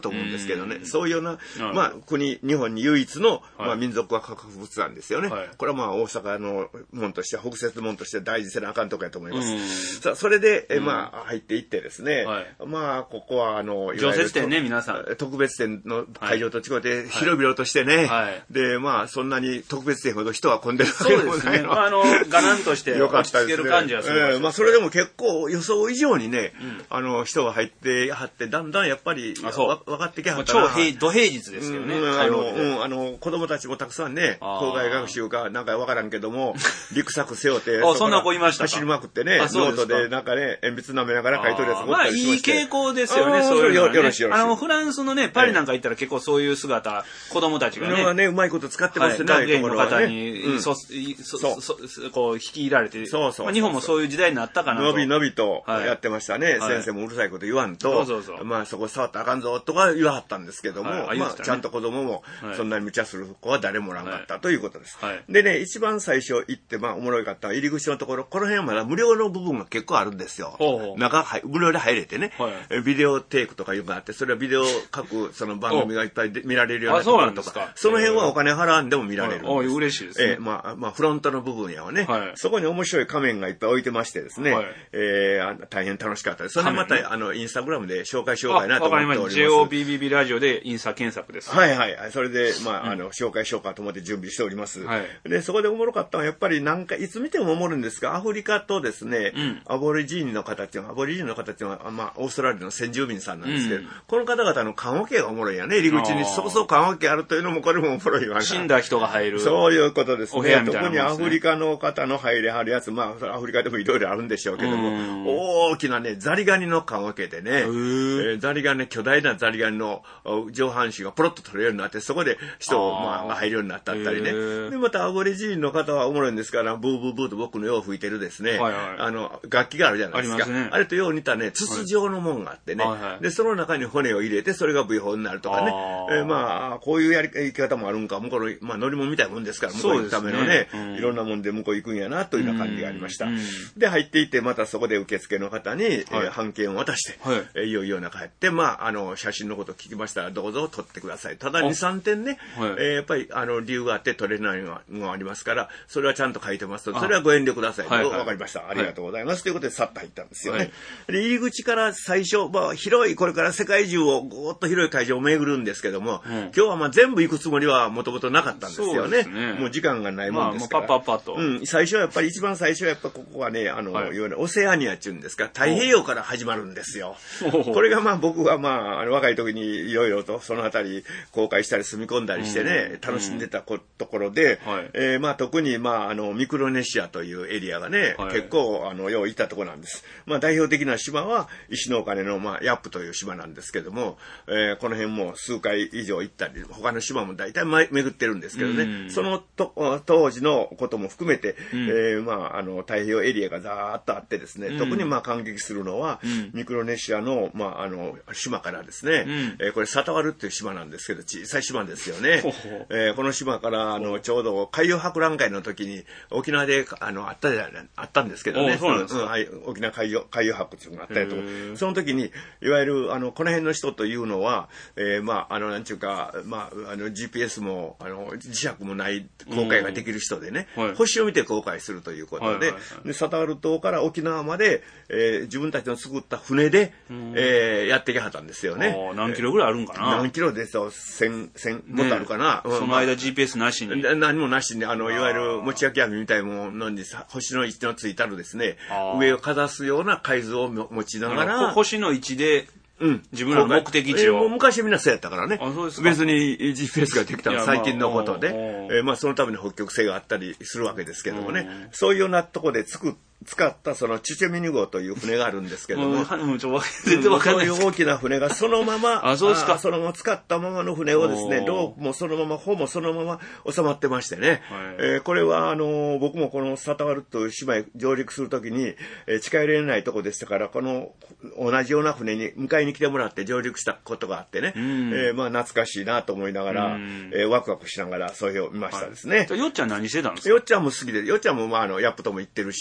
と思うんですけどね、そういうような、まあ、国、日本に唯一の、まあ、民族学博物館ですよね。これはまあ、大阪の門として、北摂門として大事せなあかんとこやと思います。さあ、それで、えまあ、入っていってですね、まあ、ここは、あの、 常設展ね、皆さん。 特別展の会場と違って、広々としてね、で、まあ、そんなに特別展ほど人は混んでるわけでもないの。 あの、ガランとして落ち着ける感じはする。 えー、まあそれでも結構予想以上にね、うん、あの人が入ってはってだんだんやっぱりわ分かってきはったな。 超平土平日ですけどね。うん、 あの、うん、あの子供たちもたくさんね、校外学習かなんか分からんけどもリュックサック背負ってあそんな子いましたか。 走りまくってね、ノートでなんかね鉛筆舐めながら書いとるやつ持ったりしまして。 まあいい傾向ですよね。そういうの、ね、 よろしいよろしい。 あのフランスのねパリなんか行ったら結構そういう姿、子供たちがね、 ねうまいこと使ってますね。 学芸員の方にそこう引き入られて、そうそう。日本もそういう時代になったかなと。 のびのびとやってましたね。先生もうるさいこと言わんと、まあそこ触ったらあかんぞとか言わはったんですけども、まあちゃんと子供もそんなに無茶する子は誰もおらんかったということです。でね、一番最初行ってまあおもろいかった入り口のところ、この辺はまだ無料の部分が結構あるんですよ。中無料で入れてね、ビデオテークとかいうのがあって、それはビデオ各その番組がいっぱい見られるようなところとか、その辺はお金払わんでも見られるんです。 嬉しいですね。 まあまあフロントの部分やはね、そこに面白い仮面がいっぱい置いてましてですね、はい、えー、大変楽しかったです。それまた、ね、あのインスタグラムで紹介しようかなと思っております。 ジェイオービービービー ラジオでインスタ検索です。 はいはい。それで、まあ、うん、あの、紹介しようかと思って準備しております。はい、で、そこでおもろかったのは、やっぱりなんか、いつ見てもおもろいんですが、アフリカとですね、うん、アボリジーニの方っていうのは、アボリジーニの方っていうのは、まあ、オーストラリアの先住民さんなんですけど、うん、この方々の棺桶がおもろいやね。入り口にそうそう棺桶あるというのも、これもおもろいわ。 死んだ人が入る。 そういうことですね。 お部屋みたいなもんですね。 特にアフリカの方の入れはるやつ、まあ、アフリカでもいろいろあるんでしょうけども、大きなね、ザリガニの棺桶でね、えー、ザリガニ、巨大なザリガニの上半身がポロッと取れるようになって、そこで人をまあ入るようになったったりね。で、またアボリジーンの方はおもろいんですから、ブーブーブーと僕のよう吹いてるですね、はいはい、あの、楽器があるじゃないですか。ありますね。あれとよう似たね、筒状のもんがあってね、はいはい、で、その中に骨を入れて、それがブイホーになるとかね、えー、まあ、こういうやり方もあるんか、向こうの、まあ、乗り物みたいなもんですから、向こうに行くためのね、うん、いろんなもんで向こう行くんやな、というような感じがありました。で、入っていって、またそこで受付の方に、はい、えー、半券を渡して、はい、えー、いよいよ中入って、まあ、あの、写真のことを聞きましたら、どうぞ撮ってください。ただに、さんてんね、はい、えー、やっぱり、あの、理由があって撮れないのがありますから、それはちゃんと書いてますと、それはご遠慮ください。わ、はいはい、かりました。ありがとうございます。ということで、さっと入ったんですよね。はい、で、入り口から最初、まあ、広い、これから世界中を、ごーっと広い会場を巡るんですけども、うん、今日はまあ全部行くつもりはもともとなかったんですよね。ね、もう時間がないもんですから。 まあ、もうパッパッパッと。 うん、最初はやっぱり、一番最初はやっぱここはね、あの、はい、いわゆるオセアニアっていうんですか、太平洋から始まるんですよ。これがまあ僕はまあ、若い時にいろいろとそのあたり公開したり住み込んだりしてね、楽しんでたところで、はい、えー、まあ特にまあ、あの、ミクロネシアというエリアがね、はい、結構、あの、よういったところなんです。まあ代表的な島は、石のお金のまあ、ヤップという島なんですけども、えー、この辺も数回以上行ったり、他の島も大体巡ってるんですけどね、そのと当時のことも含めて、うん、えー、まあ、あの、太平洋エリアがざーっとあってですね、うん、特にまあ感激するのは、うん、ミクロネシアの、まあ、あの、島からですね、うん、えー、これサタワルっていう島なんですけど、小さい島ですよね。えー、この島から、あの、ちょうど海洋博覧会の時に沖縄で、あの、あったじゃない、あったんですけどね、 そうなんですか、 うん、はい、沖縄海洋、海洋博っていうのがあったりとか、その時に、いわゆる、あの、この辺の人というのは、えー、まあ、あの、なんちゅうか、まあ、あの、ジーピーエス も、あの、磁石もない航海ができる人でね、はい、星を見て航海するということで、はいはいはい、で、サタワル島から沖縄まで、えー、自分たちの作った船で、えー、やってきはったんですよね。 何キロぐらいあるんかな、 何キロですよ、千、千、もっとあるかな。 ね、その間 ジーピーエス なしに。 何もなしに、あの、いわゆる持ち焼き網みたいなものに星の位置のついたるですね、上をかざすような海図を持ちながら、 星の位置で、うん、自分の目的地を。 えー、もう昔みんなそうやったからね。あ、そうですか。別に ジーピーエス ができたのは最近のことで、まあ、えー、まあそのための北極星があったりするわけですけどもね、そういうようなとこで作って、使ったそのチュチェミニ号という船があるんですけども、 全然わかんない。 そういう大きな船がそのまま、 あ、そうですか。 そのまま使ったままの船をですね、ロープもそのまま、帆もそのまま収まってましてね、はい、えー、これはあの僕もこのサタワルという島へ上陸するときに、えー、近寄れないとこでしたから、この同じような船に迎えに来てもらって上陸したことがあってね、えー、まあ懐かしいなと思いながら、えー、ワクワクしながらそういうのを見ましたですね。 はい、よっちゃん何してたんですか？ よっちゃんも好きで、よっちゃんもまああのヤップとも行ってるし、はい、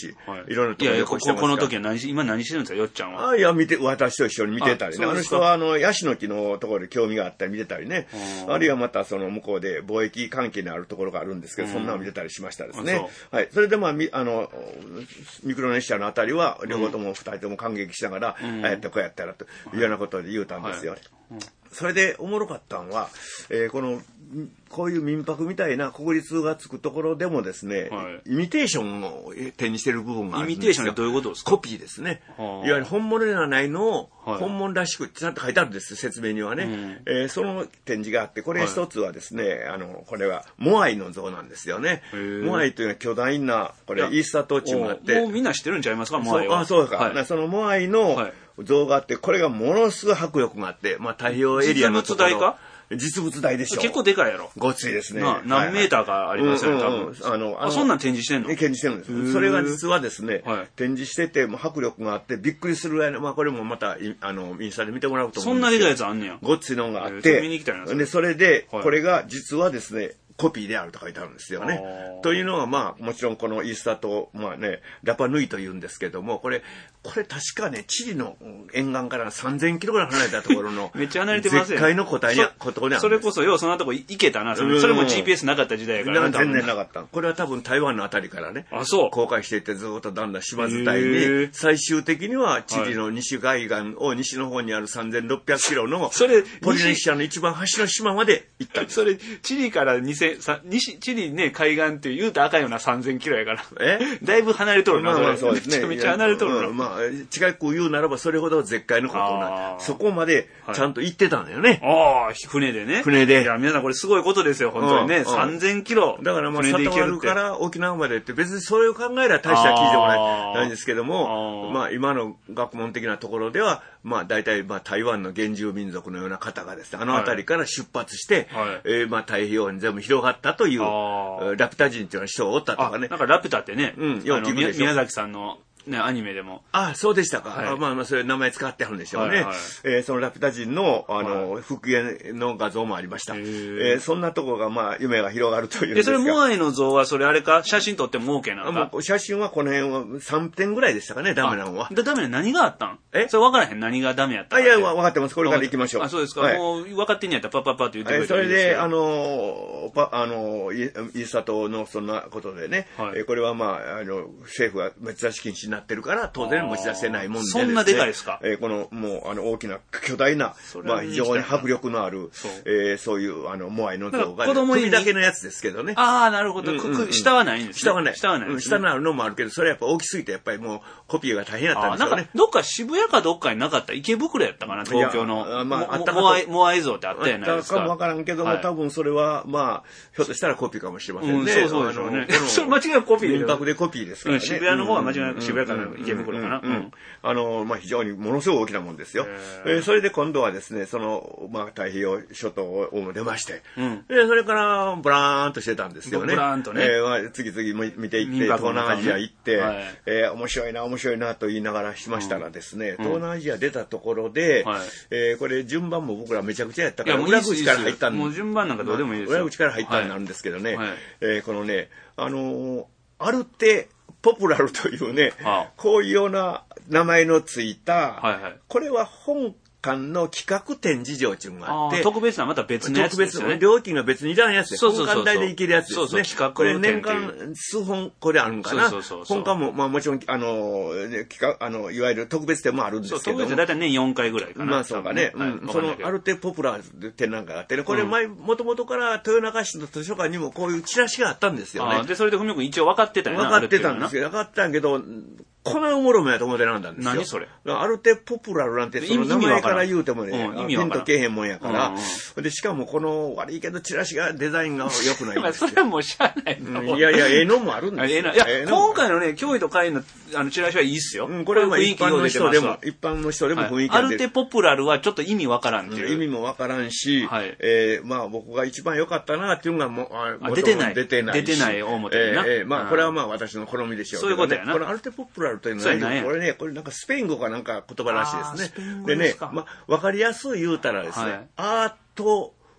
いろんなところで旅行してますから。 いやいや、この時は何し、今何してるんですか、よっちゃんは。 あいや、見て、私と一緒に見てたりね。あの人は、あの、ヤシの木のところで興味があったり見てたりね。あるいはまた、その、向こうで貿易関係にあるところがあるんですけど、そんなの見てたりしましたですね。はい。それで、まあ、み、あの、ミクロネシアのあたりは、両方とも二人とも感激しながら、ああやってこうやったらというようなことで言うたんですよ。それで、おもろかったのは、えー、この、こういう民泊みたいな国立がつくところでもですね、はい、イミテーションを手にしてる部分があるんですよ。 イミテーションってどういうことですか？ コピーですね。いわゆる本物ではないのを本物らしくちゃんと書いてあるんです、説明にはね。うん、えー、その展示があって、これ一つはですね、はい、あの、これはモアイの像なんですよね。モアイというのは巨大な、これイースター島地があって。 もうみんな知ってるんちゃいますか、モアイは。 あ、そうか。はい、そのモアイの像があって、これがものすごい迫力があって、まあ太平洋エリアのところ。実物大か？実物大でしょ。 結構でかいやろ。 ごっついですね。 何メーターかありますよね、多分。あの、あ、そんなん展示してんの？ 展示してるんです。それが実はですね、展示してて、もう迫力があって、びっくりするぐらいの、まあこれもまた、あの、インスタで見てもらうと思うんですけど。 そんなでかいやつあんねや。 ごっついのがあって、 見に行きたいな。 で、それで、これが実はですね、コピーであると書いてあるんですよね。というのは、まあ、もちろんこのイースター島、まあね、ラパヌイというんですけども、これ、これ確かね、チリの沿岸からさんぜんキロぐらい離れたところの、 めっちゃ離れてますよ。 絶海の答えに、ことにあるんです。 それこそ、ようそんなとこ行けたな。それ, それも ジーピーエス なかった時代やからね。全然なかった。これは多分台湾のあたりからね、 あ、そう。 公開していってずっとだんだん島伝いに、最終的にはチリの西海岸を西の方にあるさんぜんろっぴゃくキロの、それ、ポリネシアの一番端の島まで行ったんです。 それ、チリからにせん、西、チリね、海岸って言うと赤いようなさんぜんキロやから。えだいぶ離れとるな、 まあまあそうですね。 めちゃめちゃ離れとるな。 うん、まあ、違く言うならばそれほど絶海のことな。そこまでちゃんと行ってたんだよね。 ああ、船でね。 船で。 いや、皆さんこれすごいことですよ、本当にね。さんぜんキロ。 だからまあ、里丸から沖縄までって別にそれを考えれば大した聞いてもないんですけども、まあ今の学問的なところでは、まあ大体まあ台湾の原住民族のような方がですね、あの辺りから出発して、はい、えー、まあ太平洋に全部広がったという、ラピュタ人っていう人がおったとかね。 なんかラピュタってね、 うん、よく聞くでしょ。 宮崎さんのね、アニメでも。 ああ、そうでしたか。はい、あまあまあ、それ名前使ってあるんでしょうね。はいはい、えー、そのラピュタ人の、あの、はい、復元の画像もありました。えー、そんなところが、まあ、夢が広がるというんですか。 で、それ、モアイの像は、それあれか、写真撮っても OK なのか。 もう写真はこの辺はさんてんぐらいでしたかね、ダメなのは。 で、ダメな何があったん？えそれ分からへん。何がダメやったん？ あ、いや、分かってます。これから行きましょう。 あ、そうですか。はい、もう、分かってんやったら、パッパッパッと言ってくれたらいいですよ。 それで、あの、パ、あの、イースタ島のそんなことでね、はい、えー、これはまあ、あの、政府が滅出し禁止になってるから、当然、持ち出せないもんでですね。 そんなでかいですか？ えー、この、もう、あの、大きな、巨大な、まあ、非常に迫力のある、そう、えー、そういう、あの、モアイの像が、ね、首だけのやつですけどね。 ああ、なるほど。うんうんうん、下はないんですね。 下はない。 下はない、ね。 下のあるのもあるけど、それはやっぱ大きすぎて、やっぱりもう、コピーが大変だったんですよね。 なんか、どっか渋谷かどっかになかった。池袋やったかな、東京の。まあ、あったかモアイ、モアイ像ってあったやないですか。 あったかもわからんけども、はい、多分それは、まあ、ひょっとしたらコピーかもしれませんね。 うん、そうそうでしょうね。それ間違いなくコピーで。 民泊でコピーですからね。 渋谷の方は間違いなく渋谷かな、池袋かな。 あの、まあ、非常にものすごい大きなもんですよ。えー、それで今度はですね、その、まあ、太平洋諸島を出まして、うん、で、それから、ブラーンとしてたんですよね。 ブラーンとね。 えー、まあ、次々見ていって、東南アジア行って、はい、えー、面白いな、面白いなと言いながらしましたらですね、うん、東南アジア出たところで、はい、えー、これ順番も僕らめちゃくちゃやったから、裏口から入ったんで。 もう順番なんかどうでもいいですよ。 裏口から入ったんなんですけどね、はい、えー、このね、あのー、アルテ・ポプラルというね、はあ、こういうような名前のついた、はいはい、これは香港の企画展示場っていうのがあって、 特別なまた別のやつですよね。 特別、料金が別にいらんやつです。本館代で行けるやつですね。そうそう、 企画これ年間数本これあるんかな。そうそうそう。本館も、まあもちろん、あの、企画、あの、いわゆる特別展もあるんですけど。そう、特別展だいたい年よんかいぐらいかな。 まあそうかね。うん。その、アルテポプラー展なんかがあってね、これ前、もともとから豊中市の図書館にもこういうチラシがあったんですよね。 で、それでふみくん一応分かってたよな。分かってたんですけど、分かってたんけど、このおもろめやと思ってなんだんですよ。 何それ？ アルテポプラルなんて、その名前から言うてもね、ピンとけえへんもんやから、うんうん、で、しかもこの悪いけどチラシがデザインが良くないんですよ。 それはもうしゃあないの、 うん。いやいや、ええのもあるんですよ。 いや、今回のね、教育と会のあのチラシはいいっすよ。 うん、これはまあ一般の人でも、一般の人でも雰囲気が出る、はい、 アルテポプラルはちょっと意味わからんっていう。 意味もわからんし、はい、えー、まあ僕が一番良かったなっていうのがもう、 あ出てない。 出てない。 出てない大表にな。 えー、えー、まあこれはまあ私の好みでしょうけど、ね。 そういうことやな。 このアルテポプラルというのは、これね、これなんかスペイン語かなんか言葉らしいですね。でね、まあわかりやすい言うたらですね、はい、アート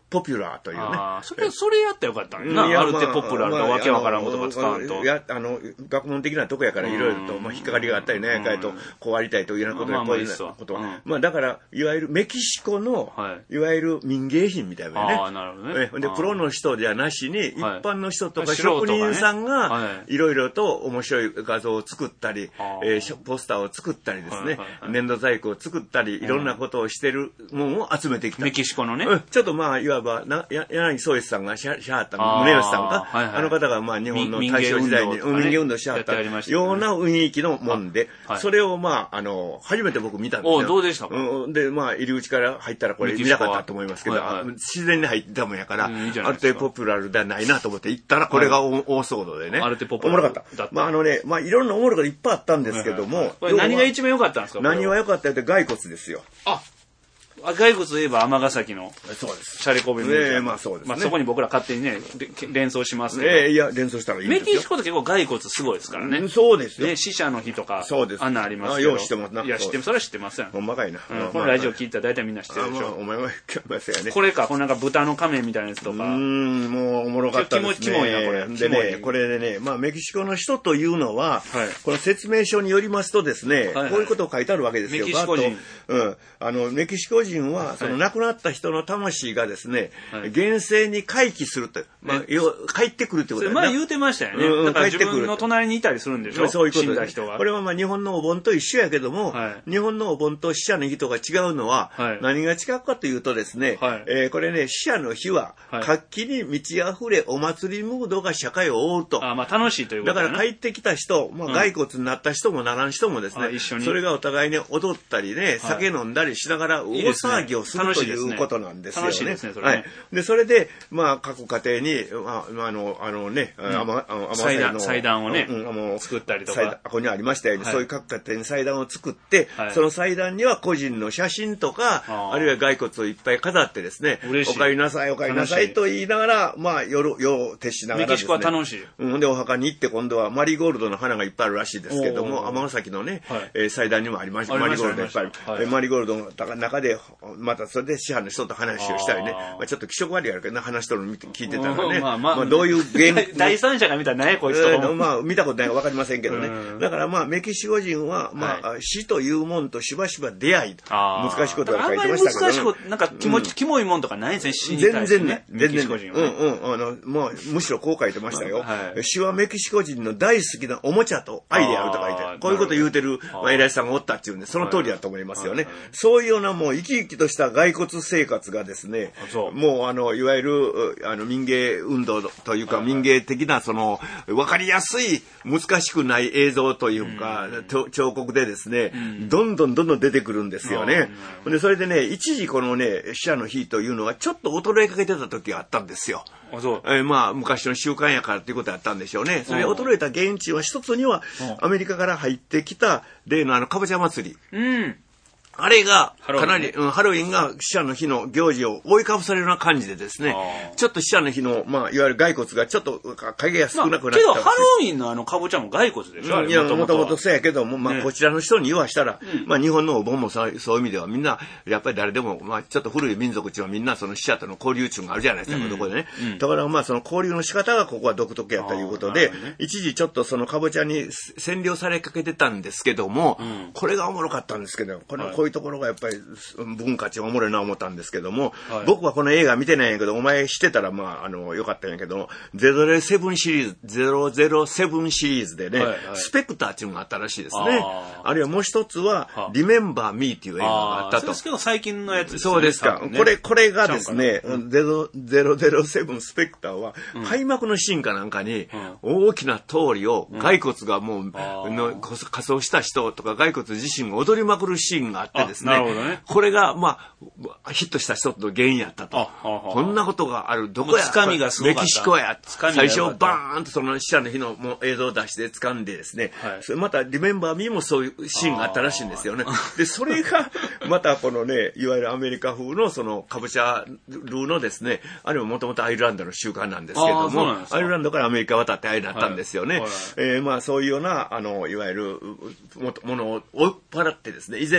ポピュラーというね。 あそれ、それやったらよかったんやな。アルテポピュラーとかわけわからん言葉使わんと。 いや、あの、学問的なとこやからいろいろと、まあ、引っかかりがあったりね、かいと、こうありたいというようなことで、こういうことは。まあ、だから、いわゆるメキシコの、いわゆる民芸品みたいなね。 ああ、なるほどね。 で、プロの人じゃなしに、一般の人とか職人さんが、いろいろと面白い画像を作ったり、ポスターを作ったりですね、粘土細工を作ったり、いろんなことをしてるものを集めてきた。 メキシコのね。 ちょっとまあ、いわば、柳宗悦さんがしはった宗悦さんか、はいはい、あの方がまあ日本の大正時代に民芸運動しはったような雰囲気のもんで、はい、それをまあ、あの、初めて僕見たんですよ。 おどうでしたか、 うん、で、まあ、入り口から入ったらこれ見なかったと思いますけど、はいはい、自然に入ったもんやから、うん、いいある程度ポピュラルではないなと思って行ったら、これが大騒動でね。 ある程度ポピュラル。 おもろかった。まあ、あのね、まあ、いろんなおもろいこといっぱいあったんですけども。はいはいはい、 これ何が一番良かったんですか？ 何が良かったって骸骨ですよ。 あ骸骨といえば尼崎のそうですシャレコベミュージアム、 えー、まあそうですね、 まあ、そこに僕ら勝手にね連想しますけど、 えー、いや連想したらいいんですよ。 メキシコって結構骸骨すごいですからね、 うん、そうですよ、 ね、死者の日とかそうですあんなありますけど、 あよう知ってますな。 いや知ってます、それは知ってますやん、 ほんまかいな、 うん、このラジオ聞いたら大体みんな知ってるでしょ。 あ、まあ、お前は聞きますよね。 これか、このなんか豚の仮面みたいなやつとか、 うーんもうおもろかったですね。 キモいなこれ。 でね、これでね、まあメキシコの人というのは、はい、この説明書によりますとですね、はいはい、こういうことを書いてあるわけですよ。 メキシコ人、 うん、あのメキシコ人はその亡くなった人の魂がですね、はい、現世に回帰すると、まあ、帰ってくるってことだね。 前言うてましたよね。うん、だから自分の隣にいたりするんでしょ。 そういうこと死んだ人が。 これはまあ日本のお盆と一緒やけども、はい、日本のお盆と死者の日とが違うのは、はい、何が違うかというとですね、はい、えー、これね、死者の日は活気に満ち溢れお祭りムードが社会を覆うと。 あ、まあ楽しいということだから帰ってきた人、まあ、骸骨になった人もならん人もですね、うん、一緒にそれがお互いに踊ったりね、酒飲んだりしながら大騒ぎをするということなんですよね。 楽しいですね、それね。 はい。で、それで、まあ、各家庭に、まあ、あの、あのね、うん、あま、あの、 祭壇、祭壇をね、 うん、あの、 作ったりとか。 ここにありましたように、はい、そういう各家庭に祭壇を作って、はい、その祭壇には個人の写真とか、あ, あるいは骸骨をいっぱい飾ってですね、お帰りなさい、お帰りなさいと言いながら、まあ、夜、夜を徹しながらですね。 メキシコは楽しい。 うん、で、お墓に行って今度はマリーゴールドの花がいっぱいあるらしいですけども、尼崎のね、はい、えー、祭壇にもありました。マリーゴールドいっぱいある。はい、マリーゴールドの中で、またそれで師範の人と話をしたりね、まあ、ちょっと気色悪いやるけどな、話しとるの聞いてたらね、まあまあ、まあ、どういう原因第三者が見たら何やこいつと、 えー、まあ、見たことないか分かりませんけどね。だからまあ、メキシコ人は、まあ、はい、死というもんとしばしば出会い、難しいことが書いてましたけど、ね、 難しいこと、なんか気持ち、うん、キモいもんとかないですね、死に対して、ね。 全然ね。 メキシコ人は、 ね。うんうん。あの、まあ、むしろこう書いてましたよ。はい、死はメキシコ人の大好きなおもちゃと愛であると書いてある。こういうこと言うてる、まあ、偉いさんがおったっていうんで、その通りだと思いますよね。そういうようなもう生き生きとした骸骨生活がですね、もうあの、いわゆる、あの、民芸運動というか、民芸的な、その、わかりやすい、難しくない映像というか、うん、彫刻でですね、うん、どんどんどんどん出てくるんですよね。うん、で、それでね、一時このね、死者の日というのはちょっと衰えかけてた時があったんですよ。 あ、そう。 えー、まあ、昔の習慣やからっていうことだったんでしょうね。それ衰えた原因は一つには、アメリカから入ってきた例のあの、かぼちゃ祭り。 うん。 あれが、かなり、うん、ハロウィンが死者の日の行事を覆いかぶされるような感じでですね、ちょっと死者の日の、まあ、いわゆる骸骨がちょっと影が少なくなってた、まあ、 けど、ハロウィンのあの、かぼちゃも骸骨でしょ、うん、いや、 もともとそうやけども、まあ、ね、こちらの人に言わしたら、うん、まあ、日本のお盆もそう、そういう意味ではみんな、やっぱり誰でも、まあ、ちょっと古い民族地はみんなその死者との交流中があるじゃないですか、うん、ここでね。うん、だから、まあ、その交流の仕方がここは独特やということで、ね、一時ちょっとそのかぼちゃに占領されかけてたんですけども、うん、これがおもろかったんですけど、これ、こういうところがやっぱり、文化値おもろいな思ったんですけども、はい、僕はこの映画見てないんやけど、お前知ってたらまあ、あの、よかったんやけど、ゼロゼロセブンシリーズ、ゼロゼロセブンシリーズでね、はいはい、スペクターっていうのがあったらしいですね。あ, あるいはもう一つは、リメンバーミーっていう映画があったと。そうですけど最近のやつですね。 そうですか。ね、これ、これがですね、うん、ゼロゼロセブンスペクターは、うん、開幕のシーンかなんかに、うん、大きな通りを、骸骨がもう、うん、の仮装した人とか骸骨自身が踊りまくるシーンがあってですね、 なるほどね、 これが、まあ、ヒットした人の原因やったと。こんなことがある。どこや。 つかみがすごかった。 メキシコや。最初バーンとその死者の日のもう映像を出して掴んでですね。はい、それまたリメンバーミーもそういうシーンがあったらしいんですよね。で、それがまたこのね、いわゆるアメリカ風のそのカボチャルーのですね、あれももともとアイルランドの習慣なんですけども、アイルランドからアメリカ渡ってあれになったんですよね。はいはい、えー、まあそういうような、あの、いわゆるものを追っ払ってですね、以前のよう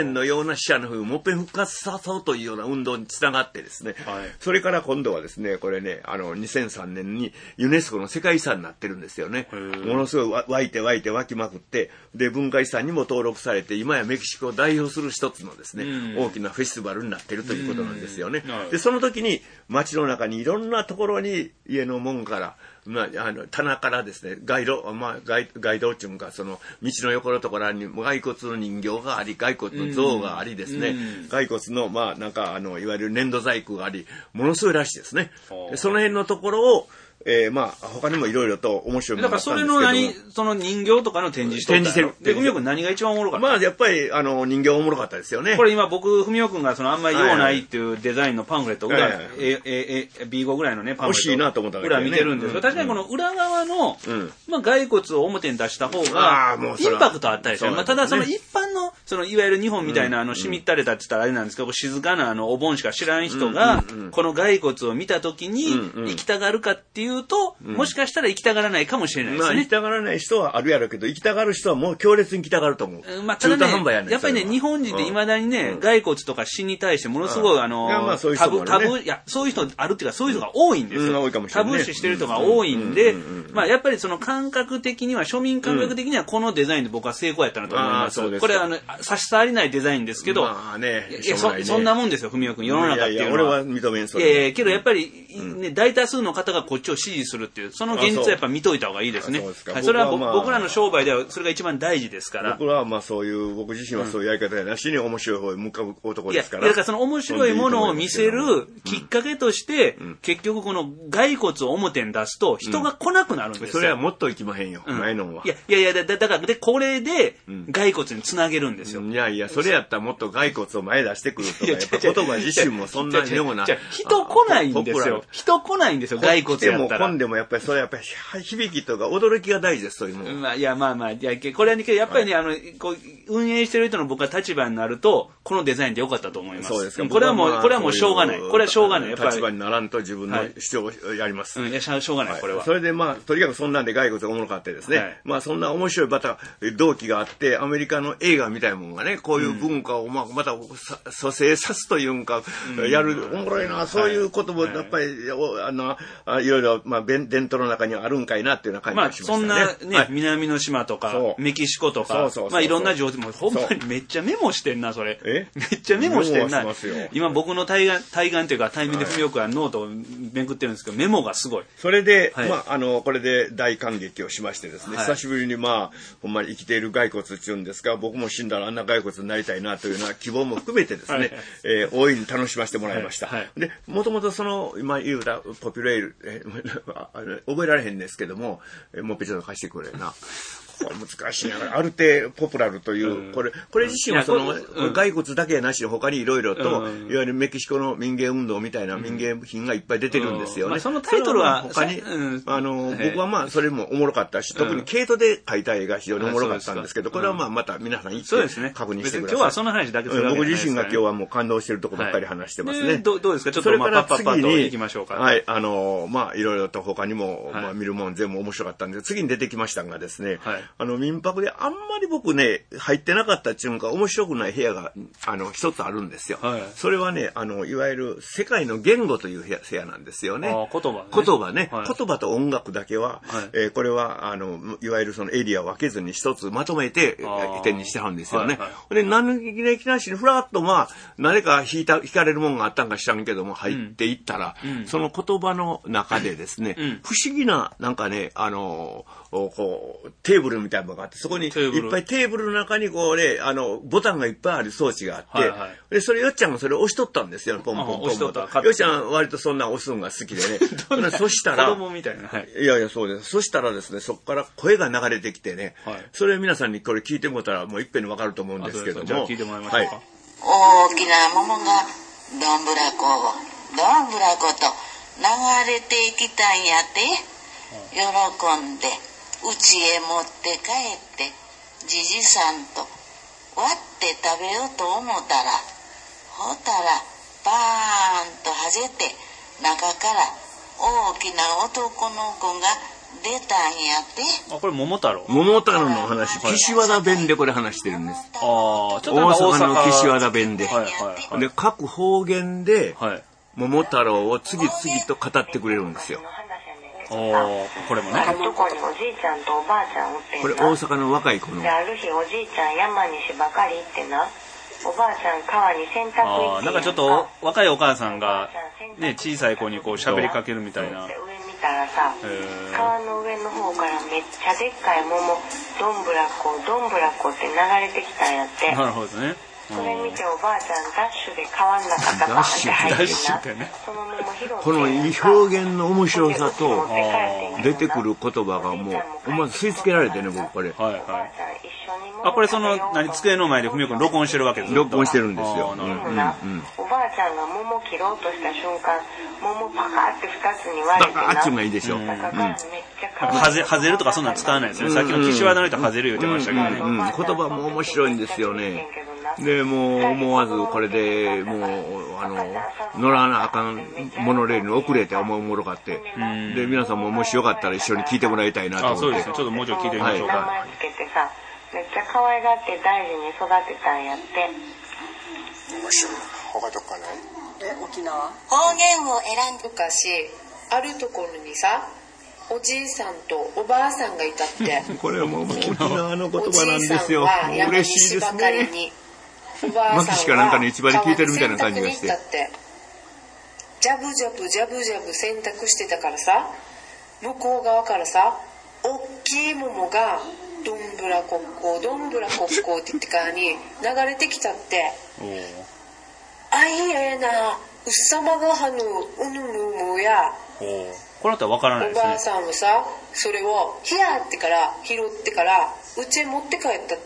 な死者の風もっぺん復活さそうというような運動につながってですね、はい、それから今度はですね、これね、あの、にせんさんねんにユネスコの世界遺産になってるんですよね。ものすごい湧いて湧いて湧きまくって、で、文化遺産にも登録されて、今やメキシコを代表する一つのですね、大きなフェスティバルになってるということなんですよね。で、その時に街の中にいろんなところに家の門から、まあ、あの棚からですね、街道、まあ、街街道っていうか、その道の横のところに骸骨の人形があり、骸骨の像がありですね、骸骨のまあなんかあのいわゆる粘土細工があり、ものすごいらしいですね。でその辺のところをえー、まあ他にもいろいろと面白いものがあったんですけども、 だからそれの何その人形とかの展示しとった展示してる。 で、文雄君何が一番おもろかった？ まあやっぱりあの人形おもろかったですよね。 これ今僕文雄君がそのあんまり用ないっていうデザインのパンフレット裏、はいはい、えええ ビーご ぐらいのねパンフレット欲しいなと思ったんだけど、ね、 裏見てるんですけど、うん、確かにこの裏側の、うん、まあ骸骨を表に出した方がインパクトあったりする。まあただその一般のそのいわゆる日本みたいなあのしみったれたって言ったらあれなんですけど、静かなあのお盆しか知らん人がこの骸骨を見た時に行きたがるかっていうと、もしかしたら行きたがらないかもしれないですね。 まあ、行きたがらない人はあるやろうけど、行きたがる人はもう強烈に行きたがると思う。 まあ、ただね、やっぱりね、日本人って未だにね、うん、骸骨とか死に対してものすごい、あの、まあ、タブ、タブ、いや、そういう人あるっていうか、そういう人が多いんですよ。うん、多いかもしれない、ね。タブー視してる人が多いんで、まあ、やっぱりその感覚的には、庶民感覚的にはこのデザインで僕は成功やったなと思います。うん、これは、あの、差し障りないデザインですけど、まあね、いや、そ、ね、そんなもんですよ、文雄君。世の中っていうのは。いやいや、俺は認めんそれ。いやいや、けどやっぱり、ね、大多数の方がこっちを支持するっていう、その現実はやっぱ見といた方がいいですね。そはい、それは、まあ、僕らの商売ではそれが一番大事ですから。 僕らはまあそういう、僕自身はそういうやり方やなしに面白い方に向かう男ですから。 いや、だからその面白いものを見せるきっかけとして、うん、結局この骸骨を表に出すと人が来なくなるんですよ。うん、 それはもっといきまへんよ、うん、前のは。 いやいやいや、だ, だからで、これで骸骨につなげるんですよ。 うん、いやいや、それやったらもっと骸骨を前出してくるとか、やっぱ言葉自身もそんなにでもな。 人来ないんですよ。人来ないんですよ、骸骨やったら。 でも、来んでもやっぱりそれはやっぱり響きとか驚きが大事です、そういうの。 まあ、いや、まあまあ、いや、これはね、やっぱりね、はい、あの、こう、運営してる人の僕は立場になると、このデザインでよかったと思います。そうですか。これはもう、まあ、これはもうしょうがない。これはしょうがない。 やっぱり。立場にならんと自分の主張をやります。 はい、うん、いや、しょうがない、はい、これは。 それでまあ、とにかくそんなんで骸骨がおもろかってですね。はい、まあ、そんな面白いまた、動機があって、アメリカの映画みたいなものがね、こういう文化を、まあ、また、蘇生さすというんか、うん、やる、おもろいな、そういうことも、やっぱり、はい、あの、いろいろ、まあ、伝統の中にはあるんかいなっていうような感じがしましたね。まあ、そんなね、はい、南の島とか、メキシコとか、そうそうそうそう、まあいろんな情報、もほんまにめっちゃメモしてんな、それ。えめっちゃメモしてんな。今僕の対岸、対岸というか対面で文雄君はノートをめくってるんですけど、メモがすごい。それで、はい、まあ、あの、これで大感激をしましてですね、はい、久しぶりにまあ、ほんまに生きている骸骨っていうんですか、僕も死んだらあんな骸骨になりたいなというような希望も含めてですね、はい、えー、大いに楽しませてもらいました。はいはい、で、もともとその、今言うたポピュレール、えー、覚えられへんですけども、もう一度貸してくれな。難しいな。ある程度ポプラルという、うん、これ、これ自身はその、うん、骸骨だけやなしに他にいろいろと、うん、いわゆるメキシコの民芸運動みたいな民芸品がいっぱい出てるんですよね。うん、まあ、 そのタイトルは、 他に、うん、あの、僕はまあ、それもおもろかったし、特に毛糸で描いた絵が非常におもろかったんですけど、これはまあ、また皆さん行って確認してください。 今日はその話だけするわけ僕自身が今日はもう感動してるところばっかり話してますね。はい、 ど, どうですかちょっとまあ、パッパッパッと行きましょうか。 はい、あの、まあ、いろいろと他にも、はい、まあ、見るもん全部面白かったんで、次に出てきましたがですね、はい、あの、民泊であんまり僕ね、入ってなかったっていうのか面白くない部屋が、あの、一つあるんですよ。はい、それはね、あの、いわゆる世界の言語という部屋、部屋なんですよね。 あ、言葉ね。 言葉ね、はい。言葉と音楽だけは、はい、えー、これは、あの、いわゆるそのエリアを分けずに一つまとめて、点にしてはるんですよね。はいはい、で、何気なしにふらっとまあ、何か弾いた、弾かれるもんがあったんか知らんけども、入っていったら、うん、その言葉の中でですね、うん、不思議な、なんかね、あの、こう、テーブルみたいなのがあって、そこにいっぱいテーブルの中にこうね、あの、ボタンがいっぱいある装置があって、はいはい、で、それよっちゃんがそれを押しとったんですよ、ポンポンポンポン。押しとった。よっちゃん割とそんな押すのが好きでね。そしたら、 子供みたいな。はい、 いやいや、そうです。そしたらですね、そこから声が流れてきてね、はい、それ皆さんにこれ聞いてもらったらもういっぺんにわかると思うんですけども。 じゃあ聞いてもらいましょうか。はい、 大きな桃がどんぶらこ、どんぶらこと流れていきたんやて、喜んで家へ持って帰ってじじさんと割って食べようと思ったら、ほたらバーンとはじて中から大きな男の子が出てたんやって。 あ、これ桃太郎。 桃太郎の話、岸和田弁でこれ話してるんです。 ああ、ちょっと大阪の岸和田弁で。 はいはいはい。 で、各方言で、 はい、 桃太郎を次々と語ってくれるんですよ。 おこれもね。 とこにおじいちゃんとおばあちゃんおってんな。 これ大阪の若い子の。 で、ある日おじいちゃん山西ばかり行ってな。おばあちゃん川に洗濯行ってん。 あなんかちょっと若いお母さんがね小さい子にこう喋りかけるみたいな。 上見たらさ、川の上の方からめっちゃでっかい桃どんぶらこどんぶらこって流れてきたんやって。 なるほどね。 それ見ておばあちゃんダッシュで川の中からバーって入ってな、その桃拾ってこの表現の面白さと出てくる言葉がもう思わず吸い付けられてね僕これ。 はいはい。あこれその何机の前で文雄君録音してるわけです。 録音してるんですよ。 うんうんうん、おばあちゃんが桃切ろうとした瞬間桃パカって二つに割れてな。 バカッチュンがいいでしょ。うん、 はぜはぜるとかそんな使わないですね。さっきの岸和田の人はぜる言ってましたけどね。 うんうんうん、言葉も面白いんですよね。でもう思わずこれでもうあの乗らなあかんモノレールに遅れて思うもろかって、で皆さんももしよかったら一緒に聞いてもらいたいなと思って。 あそうですね。ちょっともうちょっと聞いてみましょうか。 名前つけてさめっちゃ可愛がって大事に育てたんやって。 面白い。他どっかない？ え沖縄？方言を選んで昔あるところにさおじいさんとおばあさんがいたって。 これはもう沖縄の言葉なんですよ。嬉しいですね。マキシかなんかの市場で聞いてるみたいな感じがして。 ジャブジャブジャブジャブ洗濯してたからさ向こう側からさおっきい桃がどんぶらこっこどんぶらこっこって言ってからに流れてきたって。あいえなうっさまがはぬうぬむむや。 これだったらわからないですね。 おばあさんもさそれをひやってから拾ってからうちへ持って帰ったって。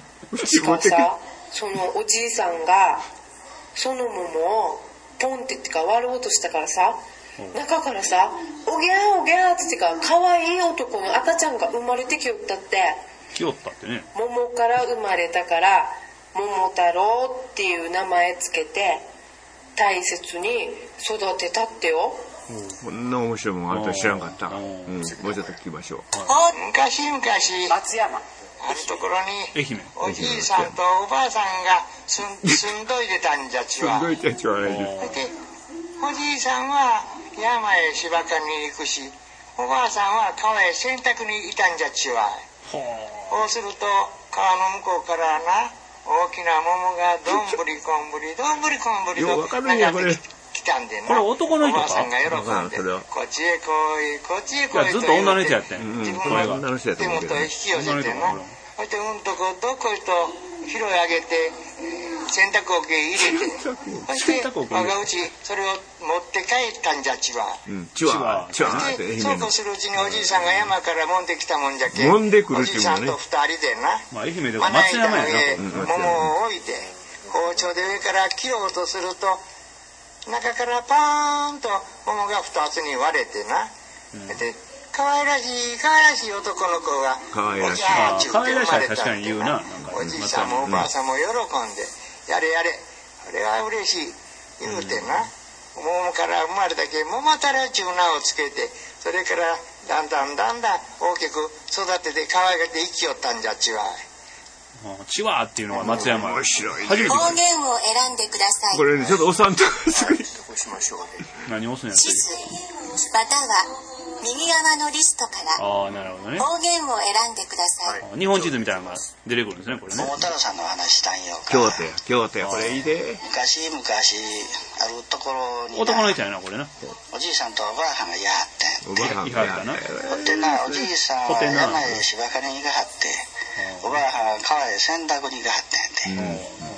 しかもさそのおじいさんがその桃をポンってってか割ろうとしたからさ、うん、中からさおぎゃーおぎゃーってか可愛い男の赤ちゃんが生まれてきよったって。 きよったってね。 桃から生まれたから桃太郎っていう名前つけて大切に育てたってよ。 こんな面白いもんあったら知らんかった。うん、もうちょっと聞きましょう。 昔々松山あるところにおじいさんとおばあさんが住んどいでたんじゃちは。 住んどいでちはね。 でおじいさんは山へ芝刈りに行くしおばあさんは川へ洗濯にいたんじゃちは。そうすると川の向こうからな大きな桃がどんぶりこんぶりどんぶりこんぶりと流れてきたんでな。 これ男の人か？ おばあさんが喜んでこっちへ来いこっちへ来いとずっと女の人やってん。 自分の手元へ引き寄せてな。そしてうんとこどこへと拾い上げて洗濯桶へ入れてそして我がうちそれを持って帰ったんじゃちは。 ちはちはでそうこうするうちにおじいさんが山からもんできたもんじゃけもんでくるおじいさんと二人でなまあ愛媛では松山やな。 桃を置いて包丁で上から切ろうとすると中からパーンと桃が二つに割れてな、うん、で可愛らしい可愛らしい男の子が可愛らしい可愛らしい確かに言うな。 おじいさんもおばあさんも喜んで、うん、やれやれあれは嬉しい言うてな、うん、桃から生まれたけ桃太郎ちゅう名をつけてそれからだんだんだんだん大きく育てて可愛がって生きよったんじゃちは。 チワーっていうのが松山。 面白い、ね。 方言を選んでください。 これねちょっとおさんと作り。 何押すんやつ。 地図または右側のリストからああなるほどね。 方言を選んでください。 日本地図みたいなのが出てくるんですねこれね。 桃太郎さんの話したんよか。 京都や京都やこれいいで。 昔昔あるところに男の人やなこれな。 おじいさんとおばあさんがいやはってん。 おばあさんがいはったな。 ほってなおじいさんは山へ芝刈りに行かはっておばあさんは川へ洗濯に行かはってんで、うん、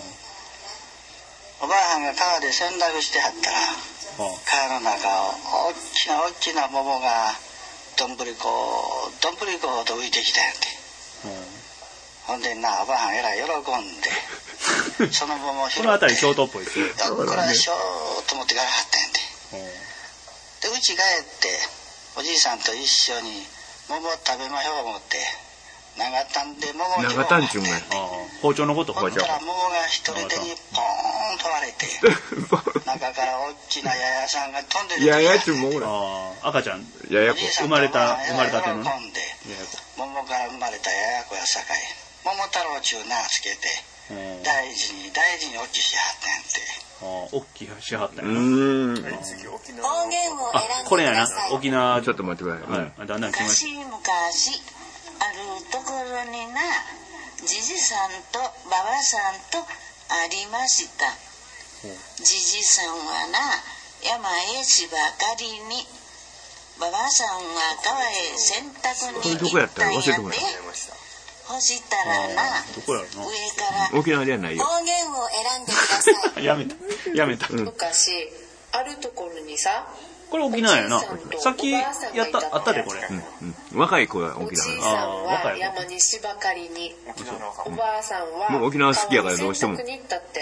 おばあさんが川で洗濯してはったら川の中を大きな大きな桃がどんぶりこどんぶりこと浮いてきたんやて、うん、ほんでなおばあさんえらい喜んでその桃を拾ってこの辺り京都っぽいですね。 どっくらしょーと思ってからはったんやて、うん、でうち帰っておじいさんと一緒に桃食べましょう思って長短で桃を長短ちゅうもんや。 包丁のこと包丁。 ほんたら桃が一人でにポーンンと割れて中から大きなヤヤさんが飛んでるヤヤってもうほら赤ちゃんヤヤ子生まれた生まれたてのね桃から生まれたヤヤ子やさかい桃太郎ちゅう名つけて大事に大事に大きしはったんやて大きいしはったんやな。 うーん。 あ、これやな。沖縄。 ちょっと待ってください。 はい。だんだん来まし昔々あるところにな、じじさんとばばさんとありました。じじさんはな、山へ芝刈りに、ばばさんは川へ洗濯に行ったんやで。ほしたらな、上から沖縄ではないよ。 方言を選んでください。 やめた。やめた。 昔、あるところにさ、 これ沖縄やな。さっきやった、あったでこれ。 うんうん、若い子は沖縄。 おじいさんは山に芝刈りに、おばあさんはもう沖縄好きやからどうしても。 ジャブジャ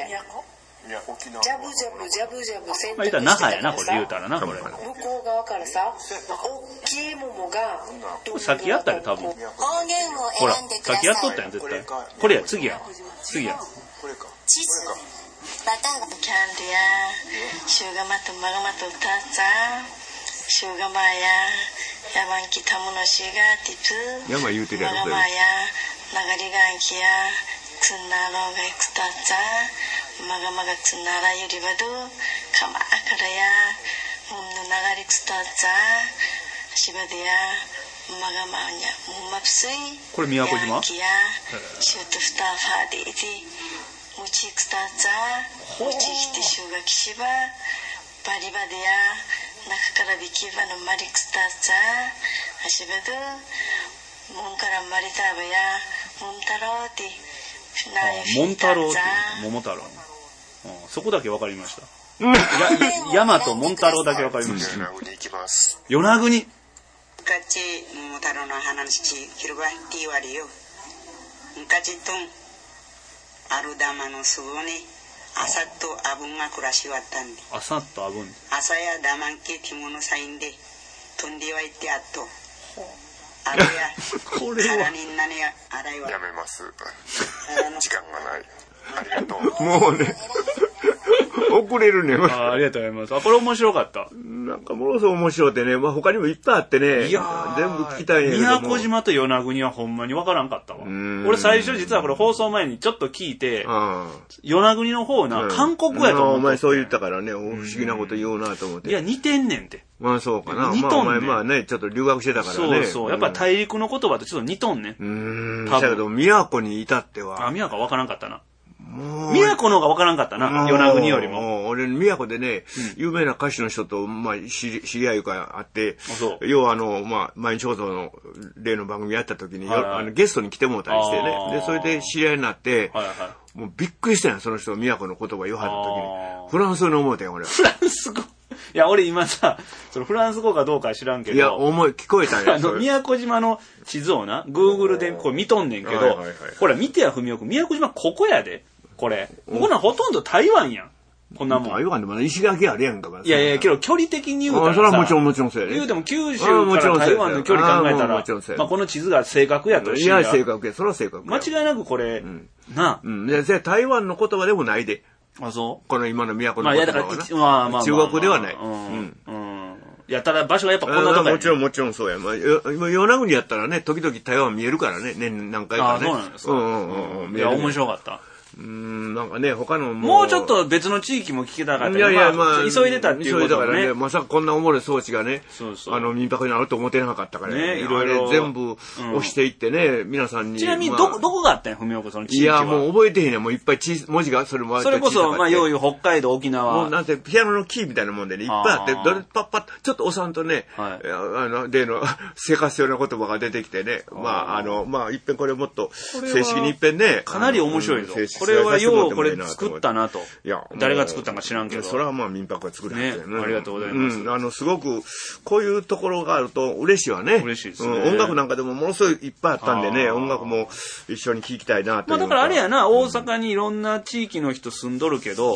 ブジャブジャブジャブ洗濯してたらさ、やなこれ言うたらなこれ。 向こう側からさ、大きい桃がさっきやったよ多分。ほら、さっきやっとったやん絶対。これや次や次や。 地図バターキャンディアシュガマとマガマとタザシュガマやヤマンキタムノシガティツ山言うてるやろマガマやナガリガンキやツナロガイクタザマガマガツナラユリバドカマアカラやムンのナガリクタザシバディアマガマニャムマプスイこれ宮古島キやシュートフタファディティムチクタザムチヒティシュガキシババリバディア中からビキバのマリクタザアシバドモンからマリタバやモンタローティモンタロウって桃太郎、うん、そこだけ分かりました。や山とモンタロウだけ分かりました。与那国。 昔桃太郎の話広がって言われよ。昔とある玉のすぐに朝とアブンが暮らしわったんで。 朝とアブン。 朝やダマンケティモのサインで飛んではいってあっと。あれや、 これは腹に何や洗いはやめます。時間がない。ありがとう。 もうね、遅れるね。 あ, ありがとうございます。あ、これ面白かった。 なんかものすごい面白いってね、まあ他にもいっぱいあってね、いや全部聞きたいんやけども。 宮古島と与那国はほんまにわからんかったわ。俺最初実はこれ放送前にちょっと聞いて、与那国の方な、うん、韓国語やと思って。 お前そう言ったからね、不思議なこと言おうなと思って。 いや、似てんねんて。 まあそうかな。 似とんねん。 まあお前まあね、ちょっと留学してたからね。 そうそう。やっぱ大陸の言葉とちょっと似とんねん。 うーん。だけど、宮古に至っては。 あ、宮古わからんかったな。宮古の方がわからんかったな、与那国よりも。 俺、宮古でね、うん、有名な歌手の人と、まあ、知り、知り合いがあって、あ要はあの、まあ、毎日放送の例の番組やった時に、はいはい、あのゲストに来てもらったりしてね。で、それで知り合いになって、はいはい、もうびっくりしたよ、その人、宮古の言葉言わはった時に。フランス語に思うたよ、俺。 フランス語いや、俺今さ、そのフランス語かどうか知らんけど。 いや、思い、聞こえたよ。 あの、宮古島の地図をな、Google でこう見とんねんけど、はいはいはい、ほら、見てやふみおくん、宮古島ここやで。これ。こんなんほとんど台湾やん。こんなもん。 台湾でも石垣あれやんか。 いやいや、けど距離的に言うたらさ。 それはもちろんもちろんそうやね。 言うても九州から台湾の距離考えたら、まあこの地図が正確やとしいや、正確や。それは正確。 間違いなくこれ、な。 うん。で、台湾の言葉でもないで。 あ、そうこの今の都の言葉はな。 まあ、まあまあ。 中国ではない。 うん。うん。いや、ただ場所がやっぱこんなとこや。 もちろんもちろんそうや。まあ、与那国やったらね、時々台湾見えるからね、年何回かね。 あ、そうなんですか。 うんうんうん。 いや、面白かった。 うーん、なんかね、他のもう。もうちょっと別の地域も聞きたかった。 いやいや、まあ、 急いでたっていうことだからね。 まさかこんなおもろい装置がね、 そうそう。 あの、民泊になると思ってなかったからね。いろいろ。 全部押していってね、皆さんに。 ちなみに、どこ、どこがあったんや、ふみおくその地域は。 いや、もう覚えてへんねん。もういっぱいち文字が、それもそれこそ、まあ、よういう北海道、沖縄。 もうなんて、ピアノのキーみたいなもんでね、いっぱいあって、どれ、パッパッ、ちょっと押さんとね、あの、例の、生活用の言葉が出てきてね、まあ、あの、まあ、いっぺんこれもっと、正式にいっぺんね。 かなり面白いぞ。これはよう、これ作ったなと。いや、誰が作ったんか知らんけど。 それはまあ民泊が作るはずだよね。ありがとうございます。 うん、あの、すごく、こういうところがあると嬉しいわね。 嬉しいですね。 音楽なんかでもものすごいいっぱいあったんでね、音楽も一緒に聴きたいなと。 まあだからあれやな、大阪にいろんな地域の人住んどるけど、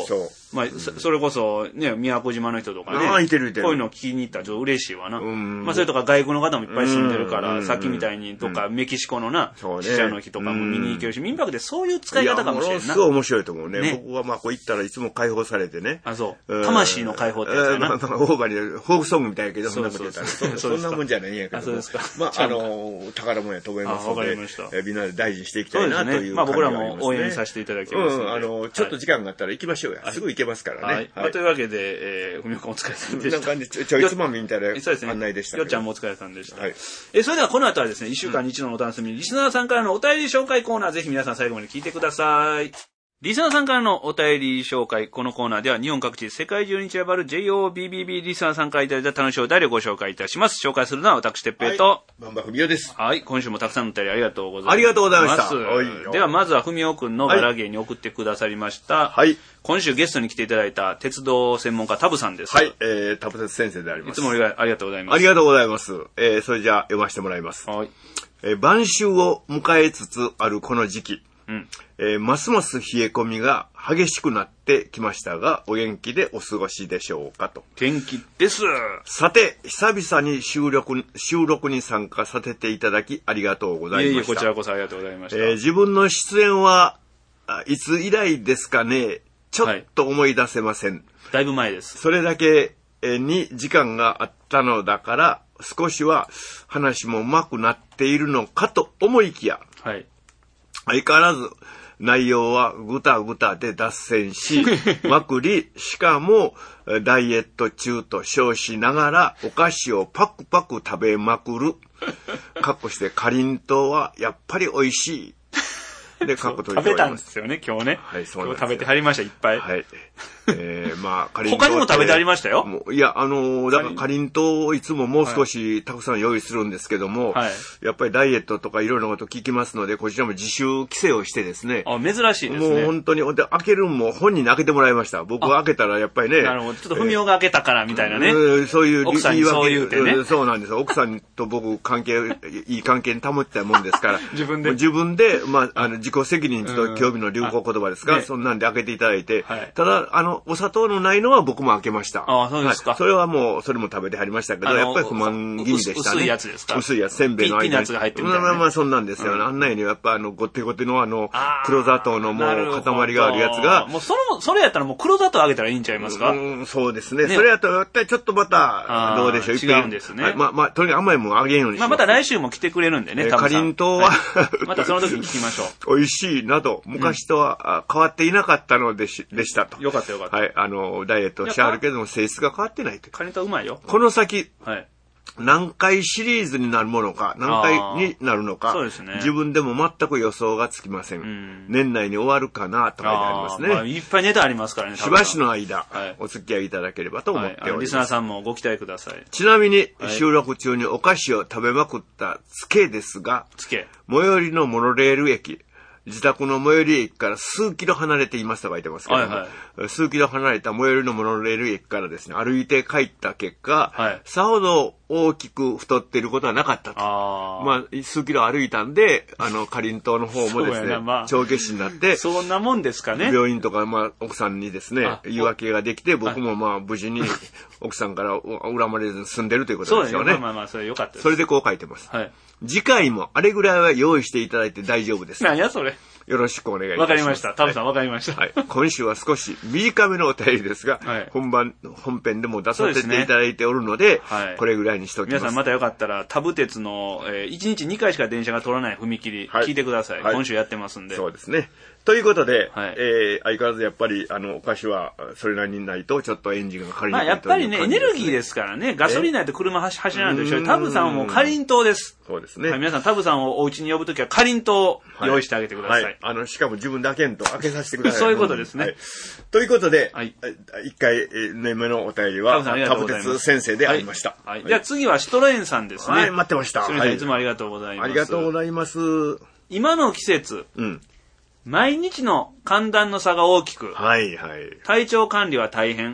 まあ、そ, それこそ、ね、宮古島の人とかね。 ああ、いてるいてる。 こういうの聞きに行ったらちょっと嬉しいわな。まあ、それとか外国の方もいっぱい住んでるから、さっきみたいに、とか、メキシコのな、死者の日とかも見に行けるし、民泊でそういう使い方かもしれんな。 すごい面白いと思うね。ね僕はまあ、こう行ったらいつも解放されてね。 あ、そう。魂の解放ってやつやな。 まあ、まあ、オーバーに、フォークソングみたいやけど、そんなこと言ったら、そんなもんじゃないんやけど。 あ、そうですか。 まあ、あの、宝物やと思いますので、みんなで大事にしていきたいなという。 まあ、僕らも応援させていただきます。 うん、あの、ちょっと時間があったら行きましょうや。すぐ行けますからね。 はい。というわけで、えー、ふみおくんお疲れ様でした。 なんかね、ちょいつまみみたいな案内でした。 よっちゃんもお疲れ様でした。はい。え、それではこの後はですね、一週間に一度のお楽しみに、リスナーさんからのお便り紹介コーナー、ぜひ皆さん最後まで聞いてください。リスナーさんからのお便り紹介、このコーナーでは日本各地、世界中に散らばる ジェイオービービービー リスナーさんからいただいた楽しいお便りをご紹介いたします。紹介するのは私、てっぺいと、 バンバふみおです。 はい、今週もたくさんのお便りありがとうございます。 ありがとうございました。 ではまずはふみおくんのガラゲーに送ってくださりました。はい。今週ゲストに来ていただいた鉄道専門家タブさんです。 はい、えー、タブ鉄先生であります。 いつもありがとうございます。 ありがとうございます。えー、それじゃあ読ませてもらいます。はい。えー、晩秋を迎えつつあるこの時期。うんえー、ますます冷え込みが激しくなってきましたが、お元気でお過ごしでしょうかと。 元気です。 さて、久々に収録、収録に参加させていただきありがとうございました。いえいえ、 こちらこそありがとうございました。 えー、自分の出演はいつ以来ですかね、ちょっと思い出せません。はい、 だいぶ前です。 それだけに時間があったのだから、少しは話も上手くなっているのかと思いきや、はい、相変わらず内容はぐたぐたで脱線しまくり、しかもダイエット中と称しながらお菓子をパクパク食べまくる。かっこしてかりんとうはやっぱり美味しい。で、かっこ食べたんですよね、今日ね。はい、そうなんです。今日食べてはりました、いっぱい。はい。えー、まあ、かりんとう。他にも食べてありましたよ。 もういや、あのー、だからかりんとうをいつももう少したくさん用意するんですけども、はい、やっぱりダイエットとかいろいろなこと聞きますので、こちらも自主規制をしてですね。 あ、珍しいですね。 もう本当に、で開けるのも本人に開けてもらいました。僕は開けたらやっぱりね。 なるほど。ちょっとふみおが開けたからみたいなね。えー、そういう奥さんにそう言うてね。 そうなんです。奥さんと僕関係、いい関係に保ってたもんですから。 自分で。 自分で、まあ、あの、自己責任と今日の流行言葉ですか、ね、そんなんで開けていただいて、はい、ただ、あの、お砂糖のないのは僕も開けました。 ああ、そうですか、 はい。それはもう、それも食べてはりましたけど、やっぱり不満気味でしたね。 薄いやつですか？ 薄いやつ、せんべいの間に。 ピーナッツが入ってるみたいな、ね。 まあまあ、そんなんですよ、ね。うん、あんなように、やっぱあの、ごてごてのあの、黒砂糖のもう塊があるやつが。 もう、その、それやったらもう黒砂糖あげたらいいんちゃいますか？ うん、そうですね。ね、それやったら、やっぱりちょっとまた、どうでしょう。 違うんですね。 はい、まあまあ、とにかく甘いもんあげんようにします。 まあ、また来週も来てくれるんでね、 かりんとうは、 はい、またその時に聞きましょう。美味しいなど、昔とは、うん変わっていなかったのでし、でしたと。 よかったよかった。 はい。あの、ダイエットしてあるけども、性質が変わってないと。 カニとうまいよ。 この先、はい。何回シリーズになるものか、何回になるのか、そうですね。自分でも全く予想がつきません。うん、年内に終わるかな、と書いてありますね。 まあ、いっぱいネタありますからね。 しばしの間、はい、お付き合いいただければと思っております。はい、 リスナーさんもご期待ください。 ちなみに、はい、収録中にお菓子を食べまくったつけですが、 つけ。 最寄りのモノレール駅、自宅の最寄り駅から数キロ離れていますと書いてますけども、はいはい、数キロ離れた最寄りのモノレール駅からですね、歩いて帰った結果、はい、さほど大きく太っていることはなかったと。あまあ、数キロ歩いたんで、あの、かりんとうの方もですね、まあ、帳消しになって、 そんなもんですかね。 病院とか、まあ、奥さんにですね、言い訳ができて、僕もまあ、無事に奥さんから恨まれずに済んでるということですよね。 そうね。まあまあ、それよかったです。 それでこう書いてます。はい。次回もあれぐらいは用意していただいて大丈夫です。 何やそれ。 よろしくお願いします。 わかりました。タブさんわかりました。 はい。今週は少し短めのお便りですが、はい、本番、本編でも出させていただいておるので、はい、これぐらいにしておきます。 皆さんまたよかったら、タブ鉄の、えー、いちにちにかいしか電車が通らない踏切、はい、聞いてください。はい、今週やってますんで。 そうですね。ということで、はい、えー、相変わらずやっぱり、あの、お菓子はそれなりにないと、ちょっとエンジンがかかりにくいという、ね。まあ、やっぱりね、エネルギーですからね、ガソリンないと車走らないと一緒に、タブさんはもうかりんとうです。 そうですね。 はい、皆さん、タブさんをお家に呼ぶときはかりんとうを用意してあげてください。はい。 あの、しかも自分だけんと開けさせてください。 そういうことですね。はい、 ということで、はい、いっかい目のお便りは、タブ鉄先生でありました。 はい。じゃあ次はシトロエンさんですね。 はい、待ってました。 はい。いつもありがとうございます。 ありがとうございます。 今の季節、うん。毎日の寒暖の差が大きく、 はいはい。 体調管理は大変。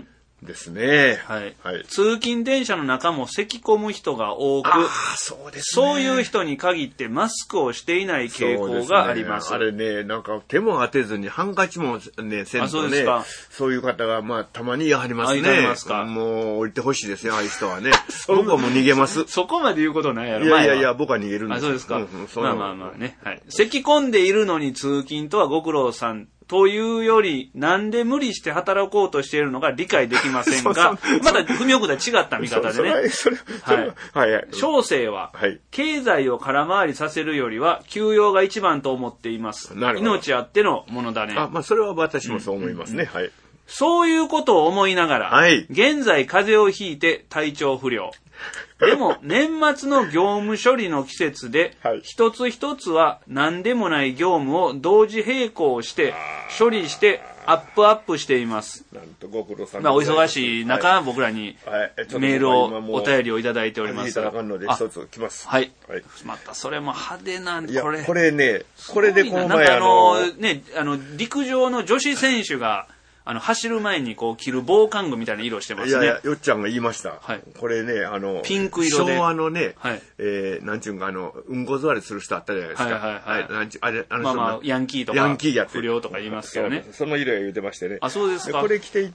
ですね。 はい。はい、通勤電車の中も咳込む人が多く、 あそうですね、 そういう人に限ってマスクをしていない傾向があります。 そうですね、あれね、なんか手も当てずにハンカチもね、せんとね、そういう方がまあたまにやはりますね。ありますか。もう降りてほしいですよ、ああいう人はね。僕はもう逃げます。 そこまで言うことないやろ。 いやいやいや、僕は逃げるんです。 あ、そうですか。うんうん、まあまあまあね。はい。咳込んでいるのに通勤とはご苦労さん。というより、なんで無理して働こうとしているのか理解できませんが、また文岡とは違った見方でね。 それ、それ、はい。はい。 小生は、はい、経済を空回りさせるよりは、休養が一番と思っています。なるほど。命あってのものだね。 あ、まあ、それは私もそう思いますね。うんうん、はい。 そういうことを思いながら、はい、現在風邪をひいて体調不良。でも、年末の業務処理の季節で、はい、一つ一つは何でもない業務を同時並行して処理してアップアップしています。 なんとご苦労さん。 まあ、お忙しい中、はい、僕らにメールを、お便りをいただいております。 いただかんので一つ来ます。 はい。はい、また、それも派手なんで、これ。 これね、これでこの前あの、ね、あの、陸上の女子選手が、あの、走る前にこう、着る防寒具みたいな色してますね。いやいや、 よっちゃんが言いました。はい。これね、あの、 ピンク色で。 昭和のね、はい。えー、なんちゅうんか、あの、うんこ座りする人あったじゃないですか。 はいはいはい。はい、 なんちゅう、あれ、あのまあまあ、ヤンキーとか。 ヤンキーやって。 不良とか言いますけどね。 その色や言うてましてね。 あ、そうですか。 これ着ていって、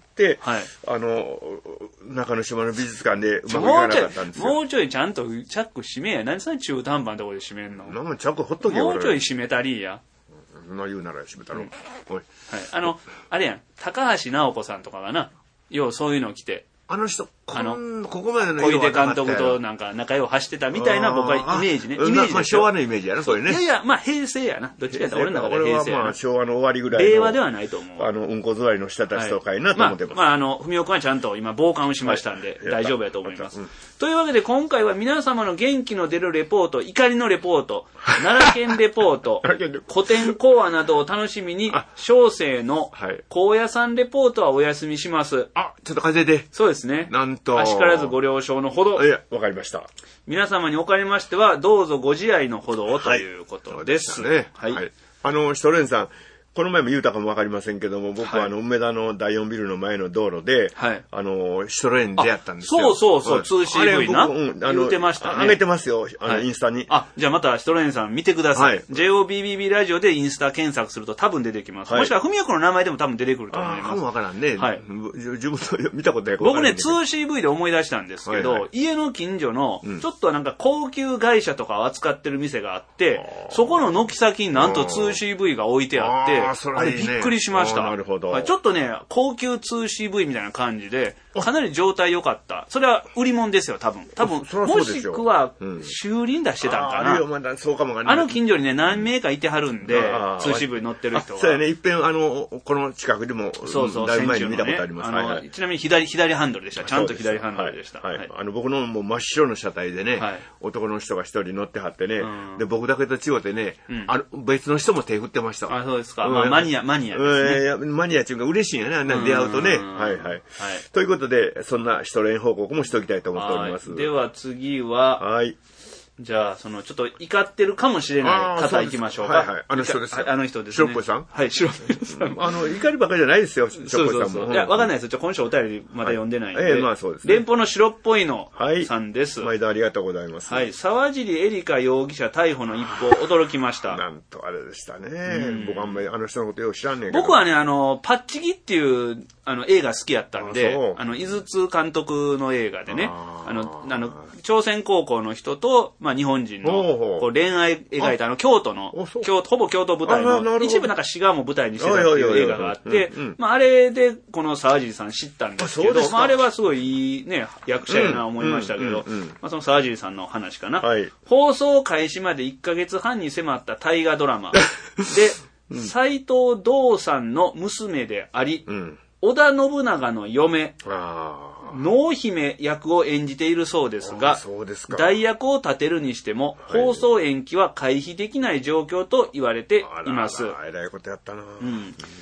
はい。あの、中之島の美術館でうまくいかなかったんですよ。 もうちょいちゃんとチャック閉めや。何それ中途半端なところで閉めんの。 なんもチャックほっとけよ。 もうちょい閉めたりや。 そんな言うなら閉めたろ。うん、 おい。はい。あの、あれやん。高橋直子さんとかがな、ようそういうのを着て。 あの人、 あの、 ここまでの小出監督となんか仲良く走ってたみたいな僕はイメージね。イメージまあ昭和のイメージやな、それね。 いやいや、まあ平成やな。どっちかやったら俺の中で平成やな。 俺はまあ昭和の終わりぐらいの。 令和ではないと思う。 あの、うんこ座りの人たちとかいなと思ってます。 まあ、まあ、あの、文岡はちゃんと今傍観をしましたんで、大丈夫やと思います。というわけで今回は皆様の元気の出るレポート、怒りのレポート、奈良県レポート、古典講話などを楽しみに、小生の高野山レポートはお休みします。 あ、ちょっと風で。 そうですね。 なんと。 あしからずご了承のほど。 いや、わかりました。 皆様におかれましては、どうぞご自愛のほどをということです。 はい、ね。はい。はい、あの、シュトレンさん、この前も言うたかもわかりませんけども、僕はあの、梅田のだいよんビルの前の道路で、はい、あの、シュトレンに出会ったんですよ。 そうそうそう、ツーシーブイ な。うん、あの、言うてましたね。 上げてますよ、あの、はい、インスタに。 あ、じゃあまたシュトレンさん見てください。はい、ジェイオービービービー ラジオでインスタ検索すると多分出てきます。はい、もしくは、ふみやくんの名前でも多分出てくると思います。 あ、かもわからんね。はい。自分の見たことない僕ね、ツーシーブイ で思い出したんですけど、はいはい、家の近所の、ちょっとなんか高級会社とかを扱ってる店があって、うん、そこの軒先になんと ツーシーブイ が置いてあって、あ, あれびっくりしました。 なるほど。 ちょっとね、高級 ツーシーブイ みたいな感じで、かなり状態良かった。それは売り物ですよ、多分。多分、もしくは、修理に出してたんかな。 あ, まだそうかもあの近所にね、何名かいてはるんで、ツーシーブイ 乗ってる人が。 そうやね、いっぺん、あの、この近くでも、そうそう、だいぶ前に見たことあります。 ね、あの、はいはい、ちなみに左、左ハンドルでした。ちゃんと左ハンドルでした。 はい。はい、あの、僕のもう真っ白の車体でね、はい、男の人が一人乗ってはってね、うん、で、僕だけと違ってね、うん、あの、別の人も手振ってました。 あ、そうですか。うん、まあ、マニア、マニアですね。 マニアっていうか嬉しいんやね、あんな出会うとね。はいはい。はい。ということで、そんなシュトレン報告もしておきたいと思っております。 では次は、はい。じゃあ、その、ちょっと怒ってるかもしれない方行きましょうか。 はいはい。あの人ですか。 あの人ですね。 白っぽいさんはい、白っぽいさん。 あの、怒りばっかりじゃないですよ、白っぽいさんも。そうそうそう。 いや、わかんないですよ。ちょ、今週お便りまだ読んでないんで。 ええ、まあそうですね。 連邦の白っぽいのさんです。 毎度ありがとうございます。 はい。沢尻エリカ容疑者逮捕の一報、驚きました。 なんとあれでしたね。僕あんまりあの人のことよく知らんねんけど。 僕はね、あの、パッチギっていう、あの、映画好きやったんで、あの、井筒監督の映画でね、あの、あの、朝鮮高校の人と、まあ、日本人の、こう、恋愛描いた、あの、京都の、京都、ほぼ京都舞台の、一部なんか滋賀も舞台にしてたっていう映画があって、まあ、あれで、この沢尻さん知ったんですけど、まあ、あれはすごいいいね、役者やな思いましたけど、まあ、その沢尻さんの話かな。はい、放送開始までいっかげつはんに迫った大河ドラマで、斎藤道さんの娘であり、うん織田信長の嫁、濃姫役を演じているそうですが、そうですか。代役を立てるにしても、はい、放送延期は回避できない状況と言われています。 あらあら、えらいことやったな。 うん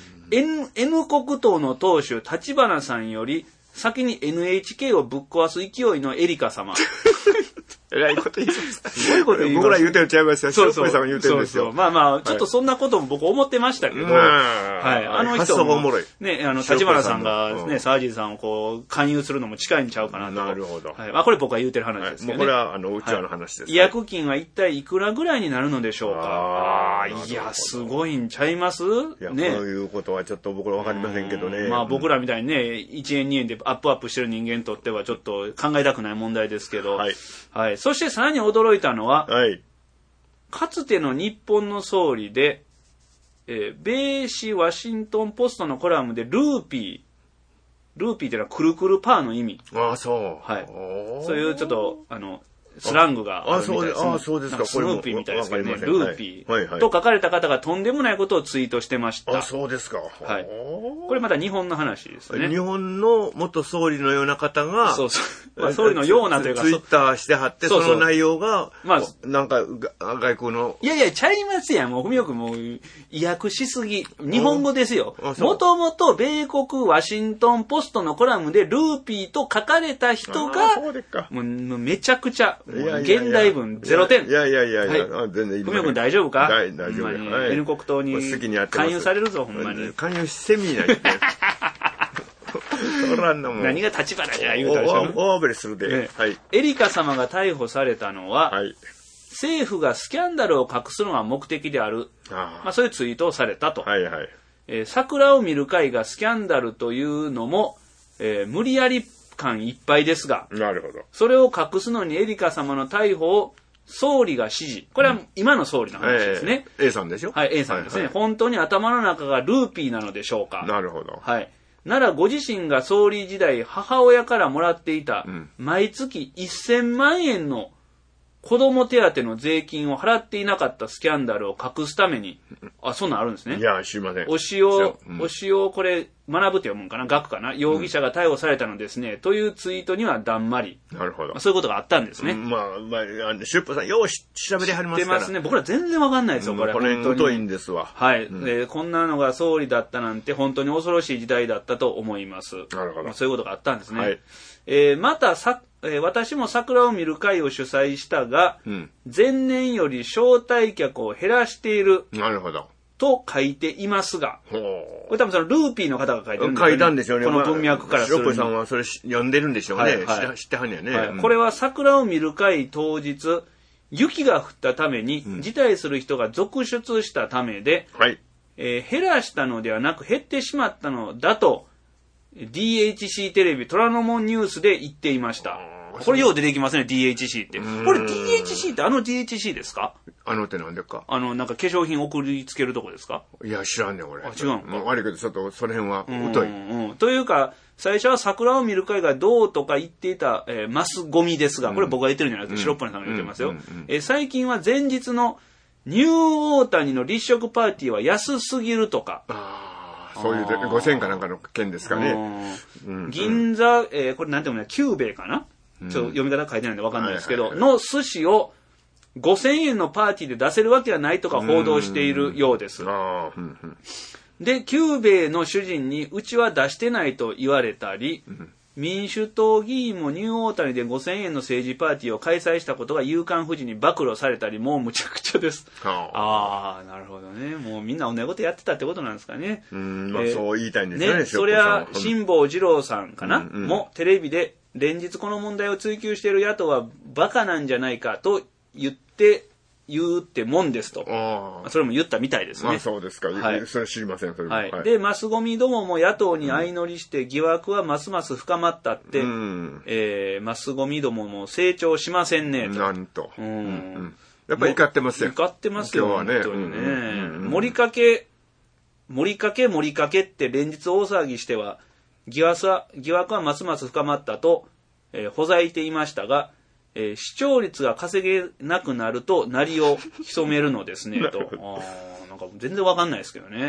。N、N 国党の党首、立花さんより、先に エヌエイチケー をぶっ壊す勢いのエリカ様。 えらいこと言います。 すごいこと言います。 僕ら言うてるちゃいますよ。 そうそう。 塩っぽいさんが言うてるんですよ。 そうそう。まあまあ、ちょっとそんなことも僕思ってましたけど、はい。あの人も、ね、あの、立花さんがね、沢尻さんをこう、勧誘するのも近いんちゃうかなと。 なるほど。 はい。まあこれ僕が言うてる話ですけどね。 もうこれは、あの、うちわの話です。 違約金は一体いくらぐらいになるのでしょうか。ああ、いや、すごいんちゃいますね。 そういうことはちょっと僕らわかりませんけどね。 まあ僕らみたいにね、いちえんにえんでアップアップしてる人間にとってはちょっと考えたくない問題ですけど、はい。はい。そしてさらに驚いたのは、はい。かつての日本の総理で、えー、米紙ワシントンポストのコラムでルーピー、ルーピーっていうのはくるくるパーの意味。 ああ、そう。 はい。そういうちょっと、あの、スラングがあるみたいです。 ああ、そうですか。 スヌーピーみたいですけどね。ルーピーと書かれた方がとんでもないことをツイートしてました。 あ、そうですか。 はい。これまた日本の話ですね。 日本の元総理のような方が、 そうそう。まあ、総理のようなというか、 ツイッターしてはって、その内容が、まあ、なんか、外国の。 いやいや、ちゃいますやん。もう、ふみおくんもう、意訳しすぎ。日本語ですよ。もともと、米国ワシントンポストのコラムで、ルーピーと書かれた人が、もう、めちゃくちゃ、現代文ゼロてん。 いやいやいやいや、はい、全然いい。 ふみおくん大丈夫か？ 大丈夫。 ほんまに。N 国党に勧誘されるぞ、ほんまに。 勧誘せみないって。 何が立花じゃ言うたでしょ。 大暴れするで、ね。はい。 エリカ様が逮捕されたのは、はい、政府がスキャンダルを隠すのが目的である。あまあ、そういうツイートをされたと。はいはい。えー、桜を見る会がスキャンダルというのも、えー、無理やり感いっぱいですが、 なるほど。 それを隠すのにエリカ様の逮捕を総理が指示。これは今の総理の話ですね。 うんえー、A さんでしょ？ はい、A さんですね、はいはい。本当に頭の中がルーピーなのでしょうか？ なるほど。 はい。ならご自身が総理時代母親からもらっていた毎月せんまんえんの子供手当の税金を払っていなかったスキャンダルを隠すために、あ、そんなんあるんですね。 いや、知りません。 おしお、うん、おしお、これ、学ぶって読むんかな学かな容疑者が逮捕されたのですね、うん、というツイートにはだんまり。 なるほど。 まあ、そういうことがあったんですね。 うん、まあ、まあ、シュッポさん、よう調べてはりますから。 知ってますね。僕ら全然わかんないですよ、これ。 これ、疎いんですわ。 はい、うんえー。こんなのが総理だったなんて、本当に恐ろしい時代だったと思います。 なるほど。 まあ、そういうことがあったんですね。はいえー、またさ、えー、私も桜を見る会を主催したが、うん、前年より招待客を減らしている。 なるほど。 と書いていますが、これ多分そのルーピーの方が書いてるんですよね。書いたんでしょうね。 この文脈からすると。シロッポさんはそれ読んでるんでしょうね。はいはい、知ってはんねやね、はいうん。これは桜を見る会当日、雪が降ったために、うん、辞退する人が続出したためで、はいえー、減らしたのではなく減ってしまったのだと、ディーエイチシー テレビ虎ノ門ニュースで言っていました。これよう出てきますね、ディーエイチシー って。これ ディーエイチシー ってあの ディーエイチシー ですか？ あのってなんでかあの、なんか化粧品送りつけるとこですか？ いや、知らんねん、俺。 あ、違うのか。 悪いけど、ちょっとその辺は疎い。 うんうん。というか、最初は桜を見る会がどうとか言っていた、えー、マスゴミですが、これ僕が言ってるんじゃなくて、うん、シロッポネさんが言ってますよ。うんうんうんえー、最近は前日のニューオータニの立食パーティーは安すぎるとか。 ああ、そういうごせんかなんかの件ですかね。 うんうん、銀座、えー、これなんていうのね、キューベイかなちょっと読み方書いてないんで分かんないですけど、の寿司をごせんえんのパーティーで出せるわけはないとか報道しているようです。で、キューベイの主人にうちは出してないと言われたり、民主党議員もニューオータニでごせんえんの政治パーティーを開催したことが夕刊フジに暴露されたり、もうむちゃくちゃです。ああ、なるほどね。もうみんなお寝言やってたってことなんですかね。 うん、まあ、えー、そう言いたいんですよね。 ね、そりゃ、辛坊治郎さんかな、うんうん、もテレビで連日この問題を追及している野党はバカなんじゃないかと言って言うってもんですと。あそれも言ったみたいですね。 あそうですか。はい、それ知りません。それはいはい、でマスゴミどもも野党に相乗りして疑惑はますます深まったって、うんえー、マスゴミどもも成長しませんねと。 なんと。うんうん、やっぱり怒ってますよ。 怒ってますよ。 今日はね。 本当にね。うんうんうん、盛りかけ盛りかけ盛りかけって連日大騒ぎしては疑惑は疑惑はますます深まったと、えー、ほざいていましたが、えー、視聴率が稼げなくなると鳴りを潜めるのですねと。あなんか全然わかんないですけどね。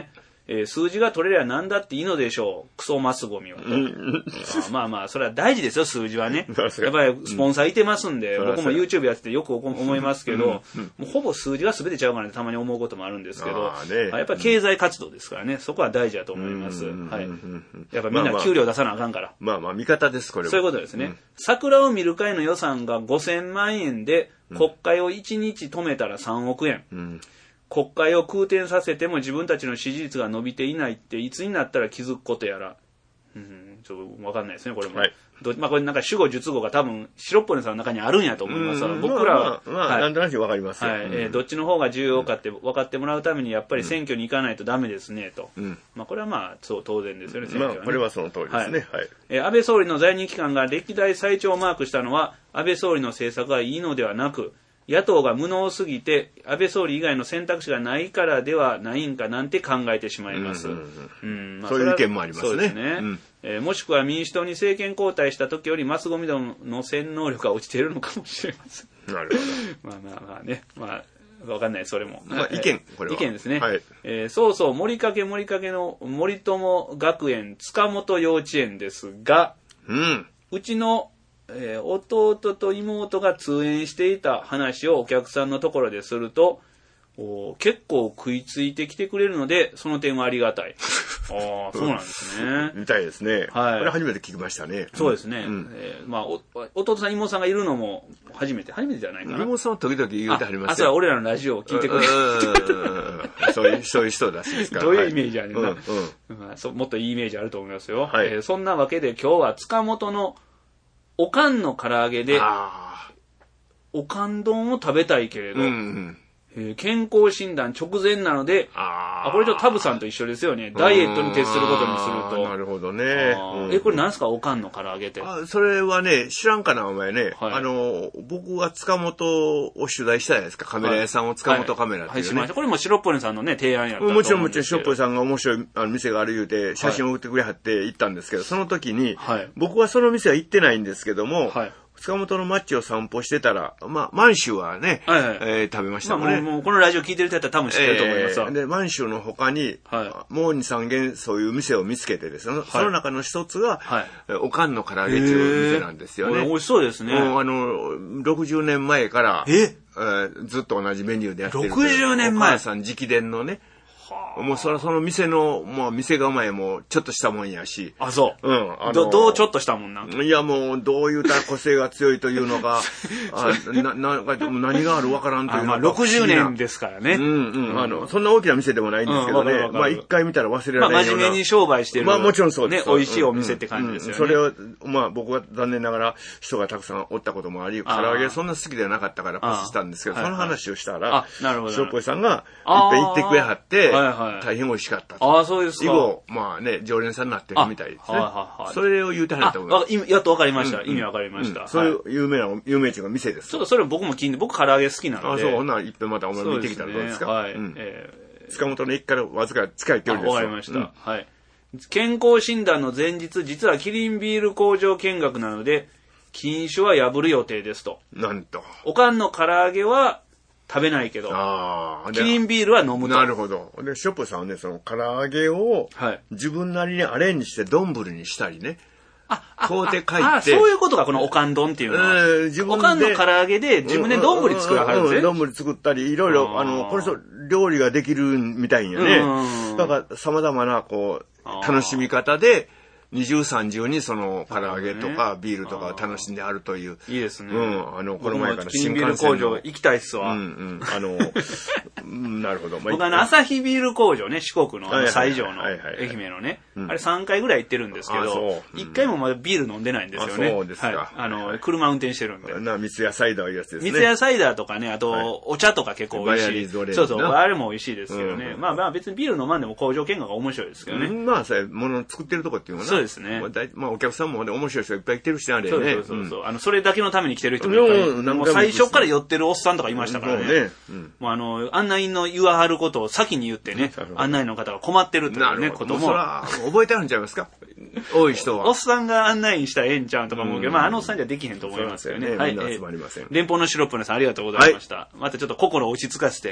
えー、数字が取れりゃ何だっていいのでしょう。クソマスゴミは。まあまあ、それは大事ですよ、数字はね。やっぱりスポンサーいてますんで、うん、僕も YouTube やっててよく思いますけど、うん、もうほぼ数字が全てちゃうかなってたまに思うこともあるんですけど、ね、やっぱり経済活動ですからね、そこは大事だと思います。はい。やっぱみんな給料出さなあかんから。 まあまあ、見方です、これは。 そういうことですね。うん、桜を見る会の予算がごせんまんえんで、国会をいちにち止めたらさんおくえん。うん、国会を空転させても自分たちの支持率が伸びていないっていつになったら気づくことやら。うん、ちょっとわかんないですね、これも。はい、どまあこれなんか主語述語が多分、白っぽいさんの中にあるんやと思います。僕らは。 まあ、まあ、はい、なんとなくわかりますよ。 はい、えー。どっちの方が重要かって分かってもらうために、やっぱり選挙に行かないとダメですね、と。うん、まあこれはまあ、そう、当然ですよね、選挙は、ね。 まあ、これはその通りですね。はい。はい、 えー、安倍総理の在任期間が歴代最長をマークしたのは、安倍総理の政策がいいのではなく、野党が無能すぎて安倍総理以外の選択肢がないからではないんかなんて考えてしまいます。そういう意見もありますね。そうですね。 うん、えー、もしくは民主党に政権交代した時よりマスゴミの洗脳力が落ちているのかもしれません。 なるほど。まあまあまあね。まあ、わかんない、それも。 まあ、意見、これは。 意見ですね。はい。えー、そうそう、森掛森掛の森友学園塚本幼稚園ですが、うん。うちのえー、弟と妹が通園していた話をお客さんのところですると、お結構食いついてきてくれるので、その点はありがたい。ああ、そうなんですね。 みたいですね。はい。これ初めて聞きましたね。 そうですね。うん、えー、まあお、弟さん、妹さんがいるのも初めて、初めてじゃないかな。 妹さんは時々言うてはりますよ。 朝は俺らのラジオを聞いてくれる。 そういう、そういう人だしですから。 どういうイメージあるのか、うんうんまあそ。もっといいイメージあると思いますよ。はい、えー。そんなわけで今日は塚本のおかんの唐揚げで、おかん丼を食べたいけれど、うんうんえー、健康診断直前なので、ああこれとタブさんと一緒ですよね。ダイエットに徹することにすると。 なるほどね。 うん、え、これ何すかおかんの唐揚げって。 あそれはね、知らんかなお前ね。はい、あの、僕は塚本を取材したじゃないですか。カメラ屋さんを塚本カメラっていう、ねはいはい、しました。 これも白っぽいさんのね、提案やったと思うんですけど。 もちろんもちろん白っぽいさんが面白いあの店がある言うて、写真を送ってくれはって行ったんですけど、はい、その時に、はい、僕はその店は行ってないんですけども、はい塚本の町を散歩してたら、まあ、満州はね、はいはいえー、食べましたもんね。 まあ、もう、もうこのラジオ聞いてる人やったら多分知ってると思いますわ。 えー、で、満州の他に、はい、もうに、さん軒そういう店を見つけてですね、はい、その中の一つが、はい、おかんの唐揚げという店なんですよね。 美味しそうですね。 もうあの、ろくじゅうねんまえから、ええー、ずっと同じメニューでやってる。 ろくじゅうねんまえお母さん直伝のね、もうその、その店の、もう店構えもちょっとしたもんやし。 あ、そう。 うん。あのど、どうちょっとしたもんなんいやもう、どういうたら個性が強いというのか、あな、な、何があるわからんというのか。 まあ、ろくじゅうねんですからね。 うんうん。あの、そんな大きな店でもないんですけどね。うん、まあ、一回見たら忘れられないような。 まあ、真面目に商売してる。 まあ、もちろんそうです。 ね、美味しいお店って感じですよね。 うんうん、それを、まあ、僕は残念ながら人がたくさんおったこともあり、唐揚げそんな好きではなかったからパスしたんですけど、その話をしたら、 なるほど。 しょっぽいさんが、いっぺん行ってくれはって、大変美味しかった。 ああ、そうですか。 以後、まあね、常連さんになってるみたいですね。はいはいはい。それを言うてはると思います。 やっとわかりました。意味わかりました。 そういう有名な、有名人が店です。 ちょっとそれ僕も聞いて、僕唐揚げ好きなので。 あそう、ほんならいっぺんまたお前見てきたらどうですか。はい。塚本の駅からわずか近い距離です。 わかりました。はい。健康診断の前日、実はキリンビール工場見学なので、禁酒は破る予定ですと。 なんと。 おかんの唐揚げは、食べないけど、あキリンビールは飲むと。 なるほど。で、ショップさんはね、その唐揚げを、自分なりにアレンジして丼にしたりね。 あ、こうやって書いて。あ、そういうことか、このおかん丼っていうのは。えー、自分でおかんの唐揚げで自分で丼作らはるんですね。 丼作ったり、いろいろ、あの、これそう料理ができるみたいんよね。だから、様々な、こう、楽しみ方で、二重三重にその唐揚げとかビールとか楽しんであるという。 いいですね。 うん。あの、この前から新幹線の。キリンビール工場行きたいっすわ。 うんうん。あの、なるほど。 僕あの、アサヒビール工場ね、四国の最上の愛媛のね、あれさんかいぐらい行ってるんですけど、いっかいもまだビール飲んでないんですよね。 そうですか。 あの、車運転してるんで。 な、三ツ矢サイダーいうやつですね。 三ツ矢サイダーとかね、あと、お茶とか結構美味しい。そうそう、あれも美味しいですけどね。まあまあ別にビール飲まんでも工場見学が面白いですけどね。 まあ、そういうもの作ってるとこっていうのはそうですね。 まあお客さんもね、面白い人がいっぱい来てるしね、あれね。 そうそうそうそう、うん。あの、それだけのために来てる人もいっぱい。もう最初から寄ってるおっさんとかいましたからね。ねうん、もうあの、案内の言わはることを先に言ってね、案内の方が困ってるというね、ことも。 そら、覚えてあるんちゃいますか多い人は。 おっさんが案内したらええんちゃうんとか思うけど、うん、まああのおっさんじゃできへんと思いますよね。 はい。みんな集まりません。 連邦のシロップのさんありがとうございました。はい、またちょっと心を落ち着かせて、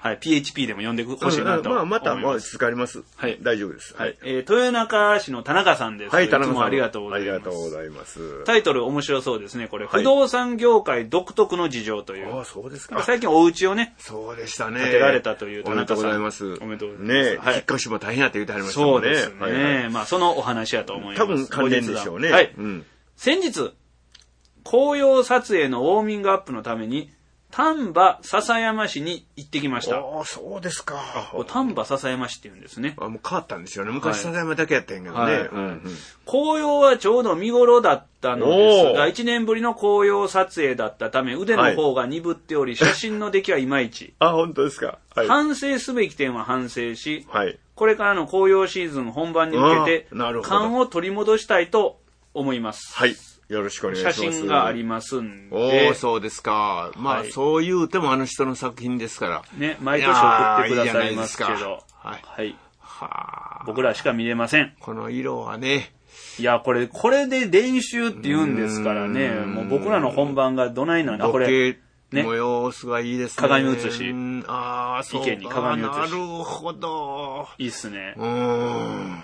はい、ピーエイチピー でも呼んでほしいなと思います。 まあ、また、まあ、続かります。はい。大丈夫です。 はい。えー、豊中市の田中さんです。 はい、田中さん。いつもありがとうございます。 ありがとうございます。 タイトル面白そうですね、これ。不動産業界独特の事情という。 ああ、そうですか。 最近お家をね。 そうでしたね。 建てられたという田中さん。 おめでとうございます。 おめでとうございます。 ねえ、引っ越しも大変やって言ってはりましたもんね。 そうですね。まあ、そのお話やと思います。 多分関連でしょうね。 はい。先日、紅葉撮影のウォーミングアップのために、丹波篠山市に行ってきました。 ああ、そうですか。 丹波篠山市って言うんですね。 あ、もう変わったんですよね。昔篠山だけやったんやけどね。はいうんうん、 紅葉はちょうど見頃だったのですが、いちねんぶりの紅葉撮影だったため、腕の方が鈍っており、はい、写真の出来はいまいち。 あ、本当ですか。 はい、反省すべき点は反省し、はい、これからの紅葉シーズン本番に向けて、勘を取り戻したいと思います。 はい。よろしくお願いします。 写真がありますんで。 おお、そうですか。まあ、はい、そう言うてもあの人の作品ですから。 ね、毎年送ってくださいますけど。いいはい。はい。はあ。僕らしか見れません。 この色はね。 いや、これ、これで練習って言うんですからね。もう僕らの本番がどないなのか、これ。 ね。模様がいいですね。 鏡写し。 ああ、そうか。 意見に鏡写し。 なるほど。 いいっすね。 うん。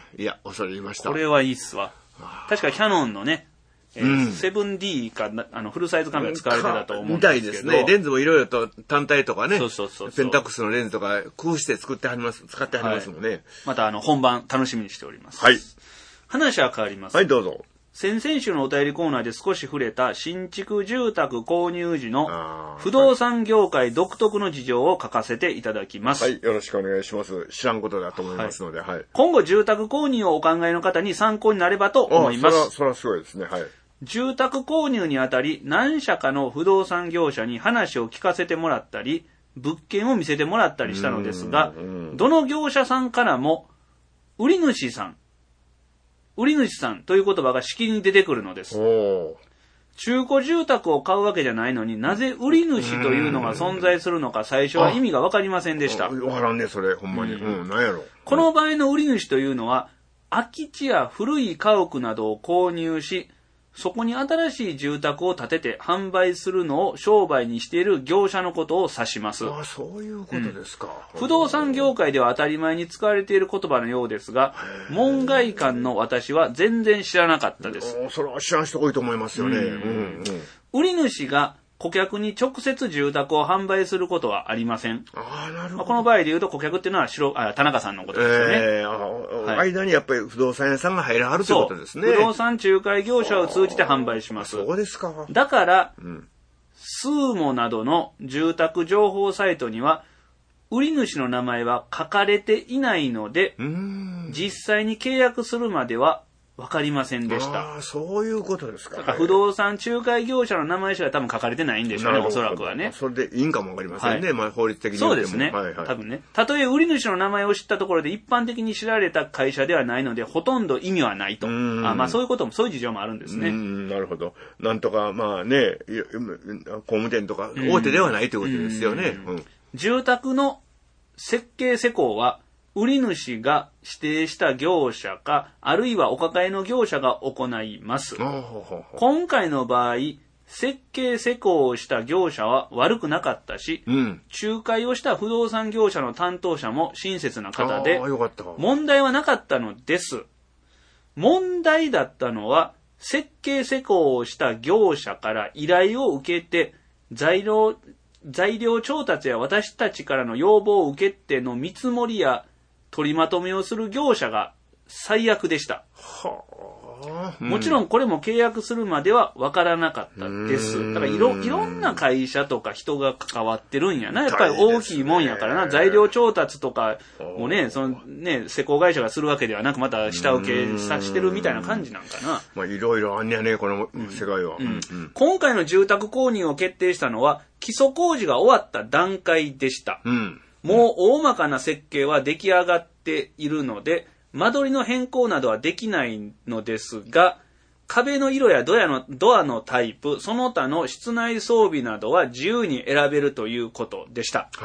いや、恐れ入りました。 これはいいっすわ。確かキャノンのね、えーうん、セブンディー かあのフルサイズカメラ使われてたと思うんですけど。みたいですね。 レンズもいろいろと単体とかね。 そうそうそうそう。 ペンタックスのレンズとか工夫して作ってはります、使ってはりますもんね。はい、 またあの本番楽しみにしております。 はい。 話は変わります。 はい、どうぞ。 先々週のお便りコーナーで少し触れた新築住宅購入時の不動産業界独特の事情を書かせていただきます。 はい、よろしくお願いします。知らんことだと思いますので、はい。はい、 今後住宅購入をお考えの方に参考になればと思います。 あ、そら、そらすごいですね。はい。 住宅購入にあたり何社かの不動産業者に話を聞かせてもらったり、物件を見せてもらったりしたのですが、どの業者さんからも、売り主さん、売り主さんという言葉がしきりに出てくるのです。中古住宅を買うわけじゃないのになぜ売り主というのが存在するのか最初は意味がわかりませんでした。 わからんね、それ、ほんまに。うん、なんやろ。 この場合の売り主というのは、空き地や古い家屋などを購入し、そこに新しい住宅を建てて販売するのを商売にしている業者のことを指します。 ああ、そういうことですか、 うん。不動産業界では当たり前に使われている言葉のようですが、門外漢の私は全然知らなかったです。 それは知らん人多いと思いますよね。うんうん、 売り主が顧客に直接住宅を販売することはありません。 ああ、なるほど。 この場合で言うと顧客っていうのは白あ田中さんのことですよね。 えーはい、間にやっぱり不動産屋さんが入らはるということですね。 不動産仲介業者を通じて販売します。 そうですか。 だから、うん、スーモなどの住宅情報サイトには売り主の名前は書かれていないので、うーん実際に契約するまではわかりませんでした。 ああ、そういうことですか。 だから不動産仲介業者の名前しか多分書かれてないんでしょうね、おそらくはね。 それでいいんかもわかりませんね、はい、まあ法律的にそうですね、はいはい。多分ね。たとえ売り主の名前を知ったところで一般的に知られた会社ではないので、ほとんど意味はないと。あまあそういうことも、そういう事情もあるんですね。 うんなるほど。なんとか、まあね、工務店とか大手ではないということですよね。うんうん、 住宅の設計施工は、売り主が指定した業者か、あるいはお抱えの業者が行います。今回の場合、設計施工をした業者は悪くなかったし、うん、仲介をした不動産業者の担当者も親切な方で、問題はなかったのです。問題だったのは、設計施工をした業者から依頼を受けて、材料、材料調達や私たちからの要望を受けての見積もりや取りまとめをする業者が最悪でした。はあ、うん、もちろんこれも契約するまでは分からなかったです。だからいろ、いろんな会社とか人が関わってるんやな。やっぱり大きいもんやからな。材料調達とかもね、そのね、施工会社がするわけではなく、また下請けさしてるみたいな感じなんかな。 まあいろいろあんねやね、この世界は、うんうんうん。今回の住宅購入を決定したのは、基礎工事が終わった段階でした。うん、もう大まかな設計は出来上がっているので、間取りの変更などはできないのですが、壁の色やドアの、ドアのタイプ、その他の室内装備などは自由に選べるということでした。はい。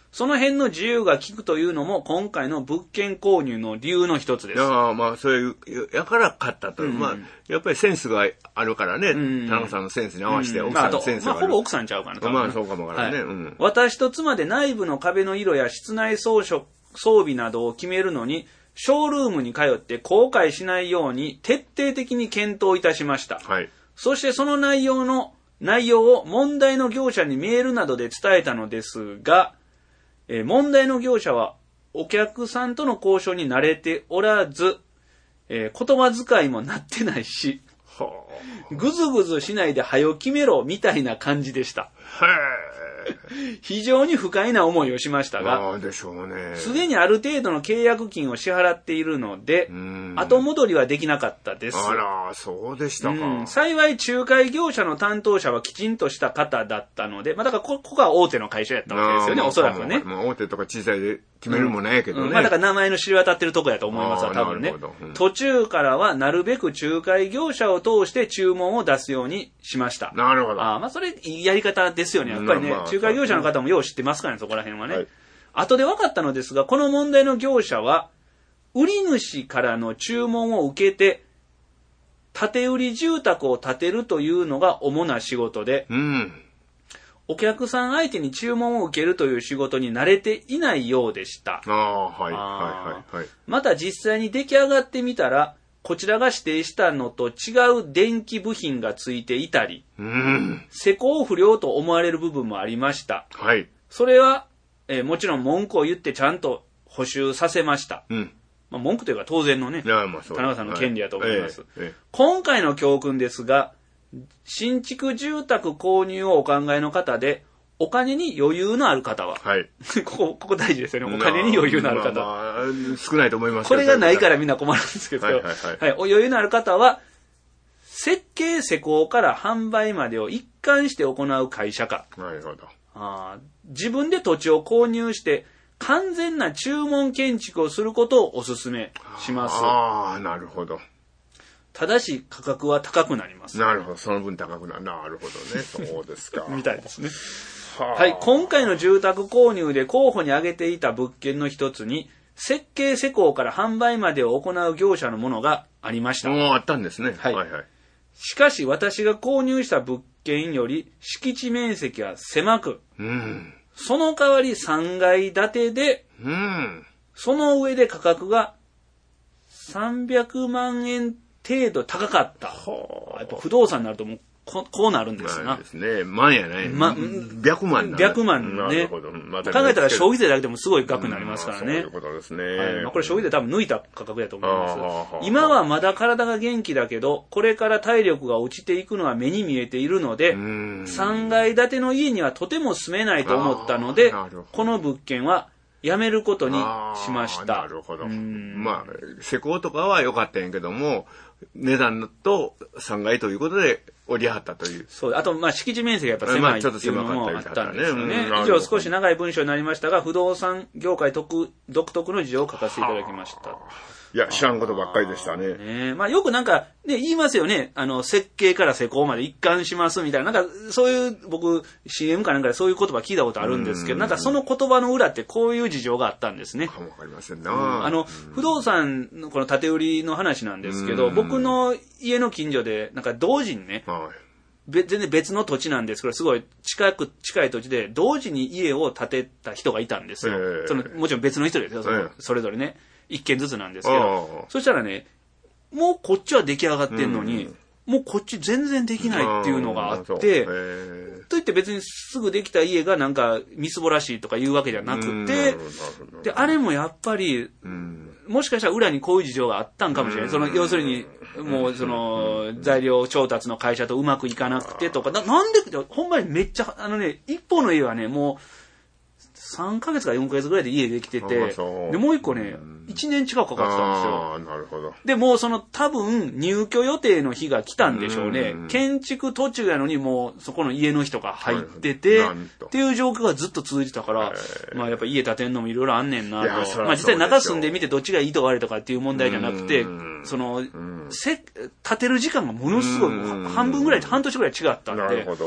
その辺の自由が利くというのも今回の物件購入の理由の一つです。 ああ、まあ、そういう、やから買ったという。うん、まあ、やっぱりセンスがあるからね、うん、田中さんのセンスに合わせて、奥さんのセンスがある。 まあ、ほぼ奥さんちゃうかな。 まあ、そうかもわからね、はいうん。 私と妻で内部の壁の色や室内装飾、装備などを決めるのに、ショールームに通って後悔しないように徹底的に検討いたしました。 はい。 そしてその内容の、内容を問題の業者にメールなどで伝えたのですが、えー、問題の業者はお客さんとの交渉に慣れておらず、えー、言葉遣いもなってないし、はあ、ぐずぐずしないで早決めろみたいな感じでした。非常に不快な思いをしましたが、すでにある程度の契約金を支払っているので、後戻りはできなかったです。 あら、そうでしたか。 うん、幸い仲介業者の担当者はきちんとした方だったので、まあ、だからここが大手の会社やったわけですよね、おそらくね。 まあ、大手とか小さいで決めるもんないけどね。うん、 まあ、だから名前の知り渡ってるとこやと思いますわ、多分ね、うん。途中からはなるべく仲介業者を通して注文を出すようにしました。 なるほど。 あまあ、それいいやり方ですよね、やっぱりね。まあ、仲介業者の方もよう知ってますからね、そこら辺はね。はい、後で分かったのですが、この問題の業者は、売り主からの注文を受けて、建て売り住宅を建てるというのが主な仕事で、 うん、 お客さん相手に注文を受けるという仕事に慣れていないようでした。 ああ、はい、はい、はい。 また実際に出来上がってみたら、こちらが指定したのと違う電気部品がついていたり、 うん、 施工不良と思われる部分もありました。 はい。 それは、えー、もちろん文句を言ってちゃんと補修させました。 うんまあ、文句というか当然のね、 まあ、 田中さんの権利だと思います、 はいええええ。今回の教訓ですが、新築住宅購入をお考えの方で、お金に余裕のある方は、 はい、 ここ、ここ大事ですよね。お金に余裕のある方。 まあまあ、少ないと思いますけど。これがないからみんな困るんですけど、 はいはいはいはい、 お余裕のある方は、設計施工から販売までを一貫して行う会社か。 なるほど。 あ自分で土地を購入して、完全な注文建築をすることをお勧めします。 ああ、なるほど。 ただし価格は高くなります。 なるほど。その分高くなる。なるほどね。そうですか。 みたいですね。はい。今回の住宅購入で候補に挙げていた物件の一つに、設計施工から販売までを行う業者のものがありました。 もうあったんですね。 はい。はいはい、しかし私が購入した物件より敷地面積は狭く、 うん、 その代わりさんがい建てで、 うん、 その上で価格がさんびゃくまんえん程度高かった。やっぱ不動産になるともうこ, こうなるんですな。 ですね。万やない。 ま、 百万な。百万ね。なるほど。また考えたら消費税だけでもすごい額になりますからね。そういうことですね。 はい。まあ、これ消費税多分抜いた価格だと思います。今はまだ体が元気だけど、これから体力が落ちていくのは目に見えているので、さんがい建ての家にはとても住めないと思ったので、この物件はやめることにしました。 なるほど。まあ、施工とかは良かったんやけども、値段とさんがいということで折り合ったという。 そう。あと、まあ、敷地面積がやっぱ狭いっていうのもあったんですよね。以上、少し長い文章になりましたが、不動産業界独特の事情を書かせていただきました。 いや、知らんことばっかりでしたね。 ねまあ、よくなんか、ね、言いますよね。あの、設計から施工まで一貫しますみたいな。なんか、そういう、僕、シーエム かなんかでそういう言葉聞いたことあるんですけど、なんかその言葉の裏ってこういう事情があったんですね。 かもわかりませんな、 うん、あの、不動産のこの建て売りの話なんですけど、僕の家の近所で、なんか同時にね、 はい全然別の土地なんですけど、すごい近く、近い土地で、同時に家を建てた人がいたんですよ。えー、そのもちろん別の人ですよ、その、えー、それぞれね。一軒ずつなんですけど、そしたらね、もうこっちは出来上がってんのに、うん、もうこっち全然できないっていうのがあって、といって別にすぐできた家がなんかみすぼらしいとかいうわけじゃなくて、で、あれもやっぱり、うん、もしかしたら裏にこういう事情があったんかもしれない。その、要するに、もうその、材料調達の会社とうまくいかなくてとか、な, なんで、ほんまにめっちゃ、あのね、一方の家はね、もう、さんかげつかよんかげつぐらいで家できてて、で、もう一個ね、いちねん近くかかってたんですよ。 あ、なるほど。 で、もうその多分入居予定の日が来たんでしょうね。建築途中やのにもうそこの家の人が入ってて、っていう状況がずっと続いてたから、まあやっぱ家建てんのもいろいろあんねんなと。まあ実際中住んでみてどっちがいいとか悪いとかっていう問題じゃなくて、その、せ、建てる時間がものすごい半分ぐらい、半年ぐらい違ったんで、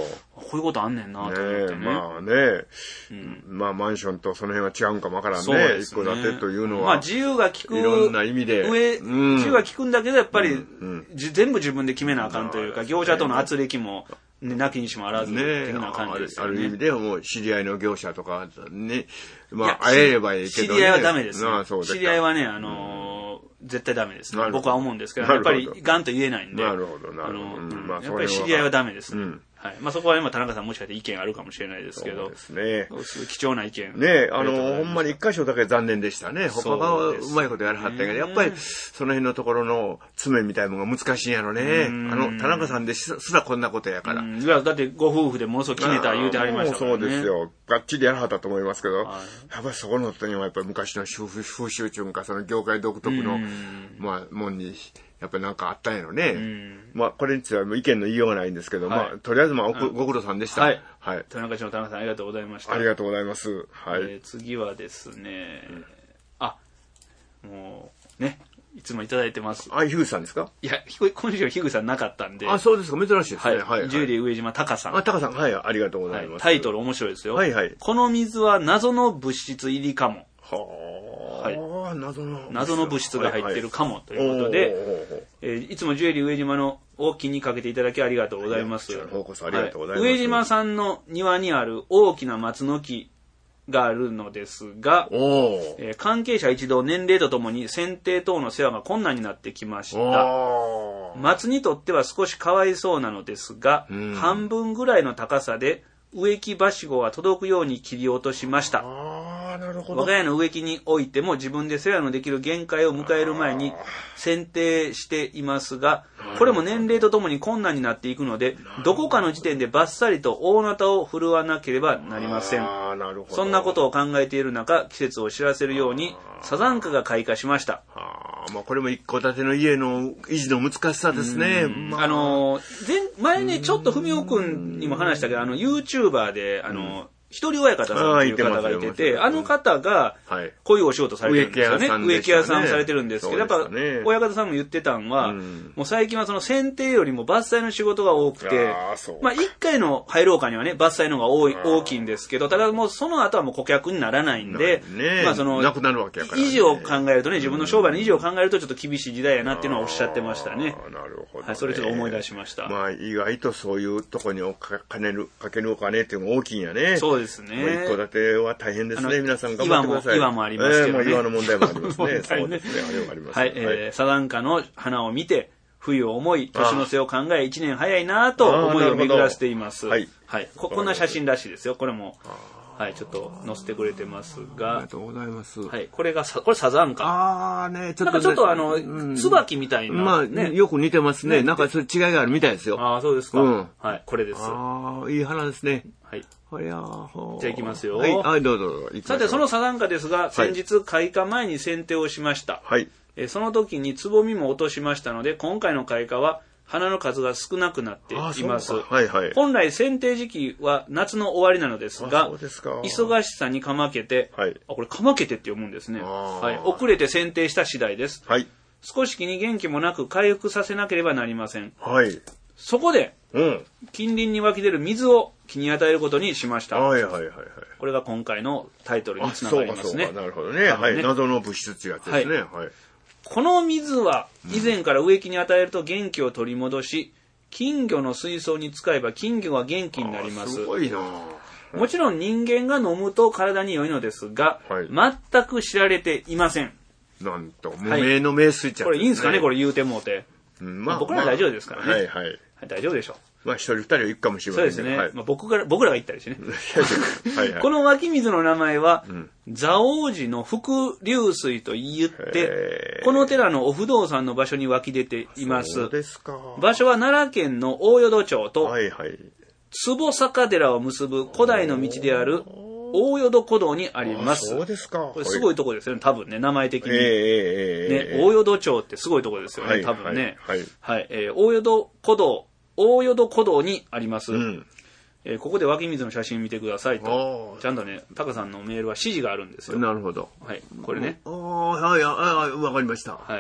こういうことあんねんなと思ってね。 ねまあね、うん、まあマンションとその辺は違うんかもわからんね。ね一戸建てというのは。 まあ自由が利く。 いろんな意味で。 上、うん、自由が利くんだけど、やっぱり、うんうん、全部自分で決めなあかんというか、業者との圧力も、ね、なきにしもあらず、的な感じですよね。 ある意味でもう知り合いの業者とかね、まあ会えればいいけどね。 知り合いはダメです、ね。 ああそうですか。 知り合いはね、あのー、絶対ダメです、ね。僕は思うんですけど、やっぱりガンと言えないんで。 なるほど、なるほど。あのうんまあ、やっぱり知り合いはダメですね。うんはい。まあそこは今田中さんもしかして意見あるかもしれないですけど。 そうですね。 貴重な意見。 ねあの、ほんまに一箇所だけ残念でしたね。他がうまいことやらはったけど、やっぱりその辺のところの詰めみたいなのが難しいんやろね。あの、田中さんですらこんなことやから。 いや、だってご夫婦でものすごく決めた言うてはりましたからね。 そうですよ。がっちりやらはったと思いますけど、やっぱりそこの人にはやっぱり昔の風習中か、その業界独特の、まあ、もんに、やっぱりなんかあったんやろね。まあ、これについては意見の言いようがないんですけど、はい、まあ、とりあえずまあ、ご苦労さんでした。はい。 はい。田中町の田中さん、ありがとうございました。 ありがとうございます。はい。 えー、次はですね、うん、あ、もう、ね、いつもいただいてます。 あ、ヒグさんですか？ いや、今週はヒグさんなかったんで。 あ、そうですか、珍しいですね。はい。はい、 ジュリー上島隆さん。 あ、隆さん、はい、ありがとうございます。 はい、タイトル面白いですよ。 はいはい。 この水は謎の物質入りかも。 はあ、はい、謎の謎の物質が入ってるかもということで、はいはいえー、いつもジュエリー上島のを気にかけていただきありがとうございます。 ここそありがとうございます。 はい、上島さんの庭にある大きな松の木があるのですが、えー、関係者一同年齢とともに剪定等の世話が困難になってきました。松にとっては少しかわいそうなのですが、うん、半分ぐらいの高さで植木はしごが届くように切り落としました。 あなるほど。 我が家の植木においても自分で世話のできる限界を迎える前に剪定していますが、これも年齢とともに困難になっていくので、どこかの時点でバッサリと大なたを振るわなければなりません。 あなるほど。 そんなことを考えている中、季節を知らせるようにサザンカが開花しました。 あまあ、これも一戸建ての家の維持の難しさですね。 まあ、あの前前ねちょっと文雄くんにも話したけど、あの YouTuber であの、一人親方さんという方がいてて、あの方がこういうお仕事されてるんですよね。植木屋さんされてるんですけど、やっぱ親方さんも言ってたんは、もう最近はその剪定よりも伐採の仕事が多くて、まあ一回の廃廊下にはね、伐採の方が多い大きいんですけど、ただもうその後はもう顧客にならないんで、まあその維持を考えるとね、自分の商売の維持を考えるとちょっと厳しい時代やなっていうのはおっしゃってましたね。 なるほど。 はい、それちょっと思い出しました。 まあ意外とそういうとこにおかけるかけるお金っていうのが大きいんやね。 そうですね。 一戸建ては大変ですね。皆さん頑張ってください。 岩も、岩もありますけどね。 えー、岩の問題もありますね。そうですね。あれはあります。 はい、えー、サザンカの花を見て、冬を思い、年の瀬を考え、一年早いなと思いを巡らせています。はい。はい。こ、こんな写真らしいですよ。これも。はい、ちょっと載せてくれてますが。 ありがとうございます。 はい、これがさ、これサザンカ。 ああね、 ちょっと、ね、なんかちょっとあの、うん、椿みたいな。 まあね、よく似てますね。ねなんかそういう違いがあるみたいですよ。 ああ、そうですか。うん。はい、これです。 ああ、いい花ですね。 はい。 じゃあ行きますよ。 はい、はい、どうぞどうぞ。 さて、そのサザンカですが、先日開花前に剪定をしました。はい。えその時につぼみも落としましたので、今回の開花は花の数が少なくなっています。はいはい。本来剪定時期は夏の終わりなのですが、そうですか。忙しさにかまけて、はい。あ、これかまけてって読むんですね。はい。遅れて剪定した次第です。はい。少し気に元気もなく回復させなければなりません。はい。そこで、うん、近隣に湧き出る水を木に与えることにしました。はいはいはいはい。これが今回のタイトルにつながりますね。 そうかそうか、なるほどね。はい。謎の物質ってやつですね。はい。はい、 この水は以前から植木に与えると元気を取り戻し、金魚の水槽に使えば金魚が元気になります。 すごいな。 もちろん人間が飲むと体に良いのですが、はい、全く知られていません。 なんと、無名の名水茶、 ね。これいいんですかね、これ言うてもうて。うん、まあ、僕らは大丈夫ですからね。まあ、はいはい。大丈夫でしょう。 まあ一人二人は行くかもしれません、ね。 そうですね。はい、まあ、僕から僕らが行ったりしてね。はいはい、この湧き水の名前は、うん、蔵王寺の伏流水と言って、この寺のお不動産の場所に湧き出ています。 そうですか。 場所は奈良県の大淀町と、はいはい、坪坂寺を結ぶ古代の道である大淀古道にあります。 そうですか。 これすごいとこですよね、多分ね、名前的に。えーえー、ね、大淀町ってすごいとこですよね、はい、多分ね。はい。はいはい、えー、大淀古道、大淀古道にあります、うんえー、ここで湧き水の写真見てくださいとちゃんとねタカさんのメールは指示があるんですよ。 なるほど。 はい、これね。 ああはいはいわかりました。 はい。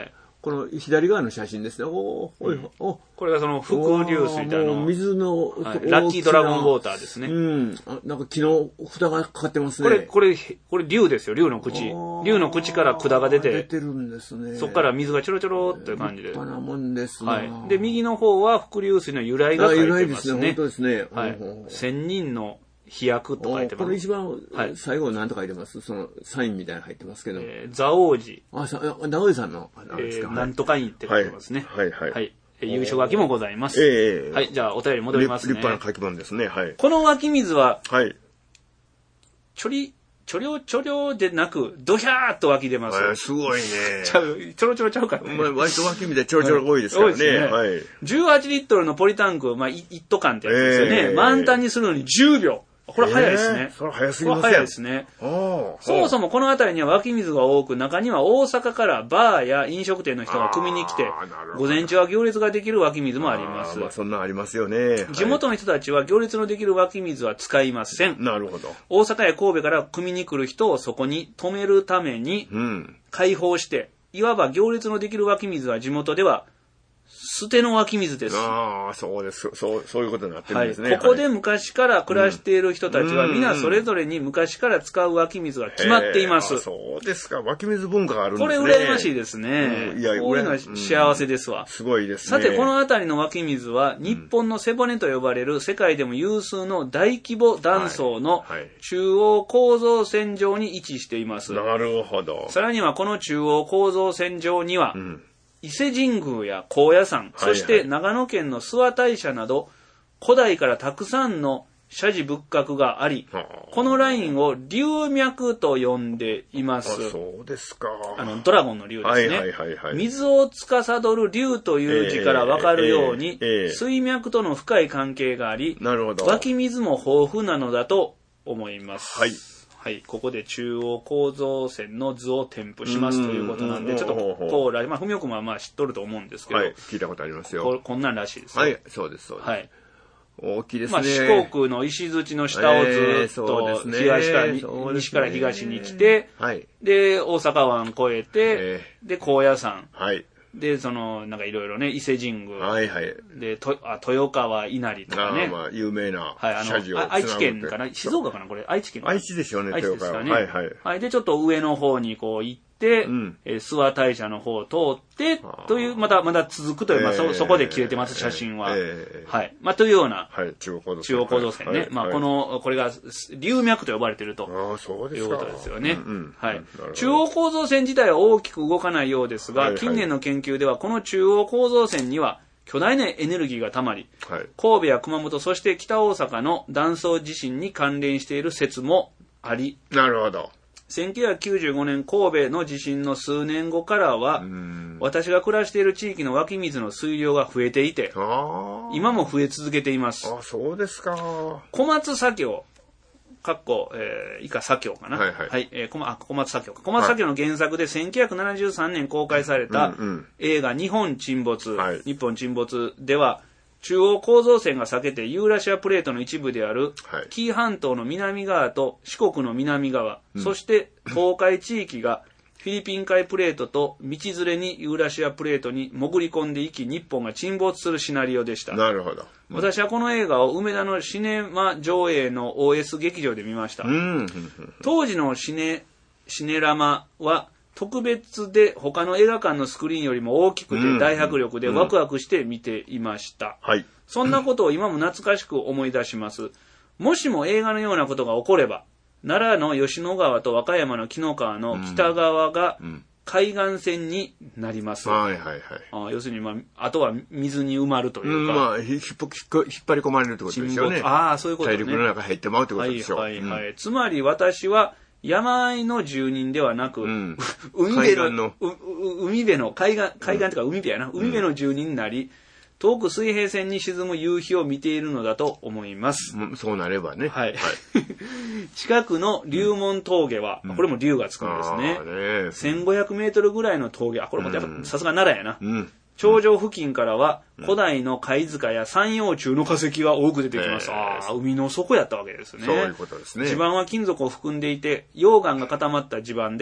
この左側の写真ですね。おー、うん、おこれがその伏流水であの、 水の、 はい、ラッキードラゴンウォーターですね。 うん。あ、なんか木の蓋がかかってますね。 これ、これ、これ竜ですよ、竜の口。竜の口から管が出て、 出てるんですね。 そこから水がちょろちょろっていう感じで。 立派なもんですね。 はい。で、右の方は伏流水の由来が書いてますね。由来ですね、 本当ですね。 はい。千人の飛躍と書いてます。 これ一番、最後何と書いてます、そのサインみたいなの入ってますけど。 えー、蔵王寺。 あ、さ、蔵王寺さんの、 なんですか。えー、なんとか院って書いてますね。 はい、はい、はい。 優勝書きもございます。 ええー。 はい、じゃあお便り戻りますね。 立派な書き物ですね。はい。 この湧き水は、 はい。 ちょり、ちょりょちょりょでなく、ドヒャーっと湧き出ます。 あすごいね。 ちゃう、ちょろちょろちゃうからね。 まあ、割と湧き水でちょろちょろ多いですからね。ねはい。 じゅうはちリットルのポリタンク、まあ、一斗缶ってやつですよね。えー、満タンにするのにじゅうびょう。これ早いですね。 えー、それ早すぎますね。 これ早いですね。そもそもこの辺りには湧き水が多く、中には大阪からバーや飲食店の人が汲みに来て、午前中は行列ができる湧き水もあります。 まあ、そんなありますよね。 地元の人たちは行列のできる湧き水は使いません。 なるほど。 大阪や神戸から汲みに来る人をそこに止めるために、開放して、いわば行列のできる湧き水は地元では、捨ての湧き水です。 ああ、そうです。そう、そういうことになってるんですね。 はい。ここで昔から暮らしている人たちは、皆それぞれに昔から使う湧き水が決まっています。 そうですか。湧き水文化があるんですね。 これ羨ましいですね。うん、いや、こういうのは幸せですわ、うん。 すごいですね。さて、この辺りの湧き水は、日本の背骨と呼ばれる世界でも有数の大規模断層の中央構造線上に位置しています。 なるほど。 さらにはこの中央構造線上には、うん伊勢神宮や高野山、そして長野県の諏訪大社など、古代からたくさんの社寺仏閣があり、このラインを龍脈と呼んでいます。 あ、そうですか。 あの、ドラゴンの龍ですね。 はいはいはいはい、 水を司る龍という字からわかるように、えーえーえー、水脈との深い関係があり、 なるほど。 湧き水も豊富なのだと思います。 はい。 はい、ここで中央構造線の図を添付しますということなんで、ちょっとこう、まあ、ふみおくんはまあ知っとると思うんですけど、 はい、聞いたことありますよ。 こ, こんなんらしいですよ。 はい、そうです、そうです。はい。大きいですね。 まあ、四国の石槌の下をずっと東から、えーね、西から東に来て、 はい、 で、大阪湾越えて、えー、で、高野山。 はい。 で、その、なんかいろいろね、伊勢神宮。 はいはい。 で、とあ豊川稲荷とかね。 あまあ、有名な。 はい、あの、愛知県かな静岡かなこれ、愛知県かな愛知ですよね、 愛知ですかね。 はいはい。 はい。で、ちょっと上の方にこう行って、うん、えー、諏訪大社の方を通って、という、また、まだ続くという、まあ、そ、そこで切れてます、写真は。えー、はい。まあ、というような。 はい、中央構造線。 中央構造線ね。はい、まあ、この、これが、龍脈と呼ばれていると。 ああ、そうですか。 いうことですよね。 うんうん、 はい。中央構造線自体は大きく動かないようですが、はいはい、近年の研究では、この中央構造線には、巨大なエネルギーがたまり、はい、神戸や熊本、そして北大阪の断層地震に関連している説もあり、 なるほど。 せんきゅうひゃくきゅうじゅうごねん神戸の地震の数年後からは、私が暮らしている地域の湧き水の水量が増えていて、今も増え続けています。 あ、そうですか。 小松左京、かっこ、えー、以下左京かな。 はいはい。 はい、えー、小, あ小松左京か。小松左京の原作でせんきゅうひゃくななじゅうさんねん公開された映画日本沈没、はい、日本沈没では、中央構造線が裂けてユーラシアプレートの一部である紀伊半島の南側と四国の南側、うん、そして東海地域がフィリピン海プレートと道連れにユーラシアプレートに潜り込んでいき日本が沈没するシナリオでした。 なるほど。 うん、私はこの映画を梅田のシネマ上映の オーエス 劇場で見ました。 うん、 当時のシネ、シネラマは特別で他の映画館のスクリーンよりも大きくて大迫力でワクワクして見ていました。 はい。 そんなことを今も懐かしく思い出します。もしも映画のようなことが起これば、奈良の吉野川と和歌山の紀の川の北側が海岸線になります。 うんうん、はいはいはい。 あ要するに、まあ、あとは水に埋まるというか。うん、 まあ、引っ張り込まれるってことですよね。 ああ、そういうことね。 大陸の中入ってまうってことでしょう。 はいはいはい。うん、つまり私は、山あいの住人ではなく、うん、海辺の、海辺の、海岸、海岸というか海辺やな、うん、海辺の住人になり、遠く水平線に沈む夕日を見ているのだと思います。 うん、そうなればね。 はい。はい、近くの龍門峠は、うん、これも龍がつくんですね。 ねせんごひゃくメートルぐらいの峠、あ、これもやっぱさすが奈良やな。うん頂上付近からは古代の貝塚や三葉虫の化石が多く出てきます。うん、ああ、海の底やったわけですね。 そういうことですね。 地盤は金属を含んでいて、溶岩が固まった地盤で、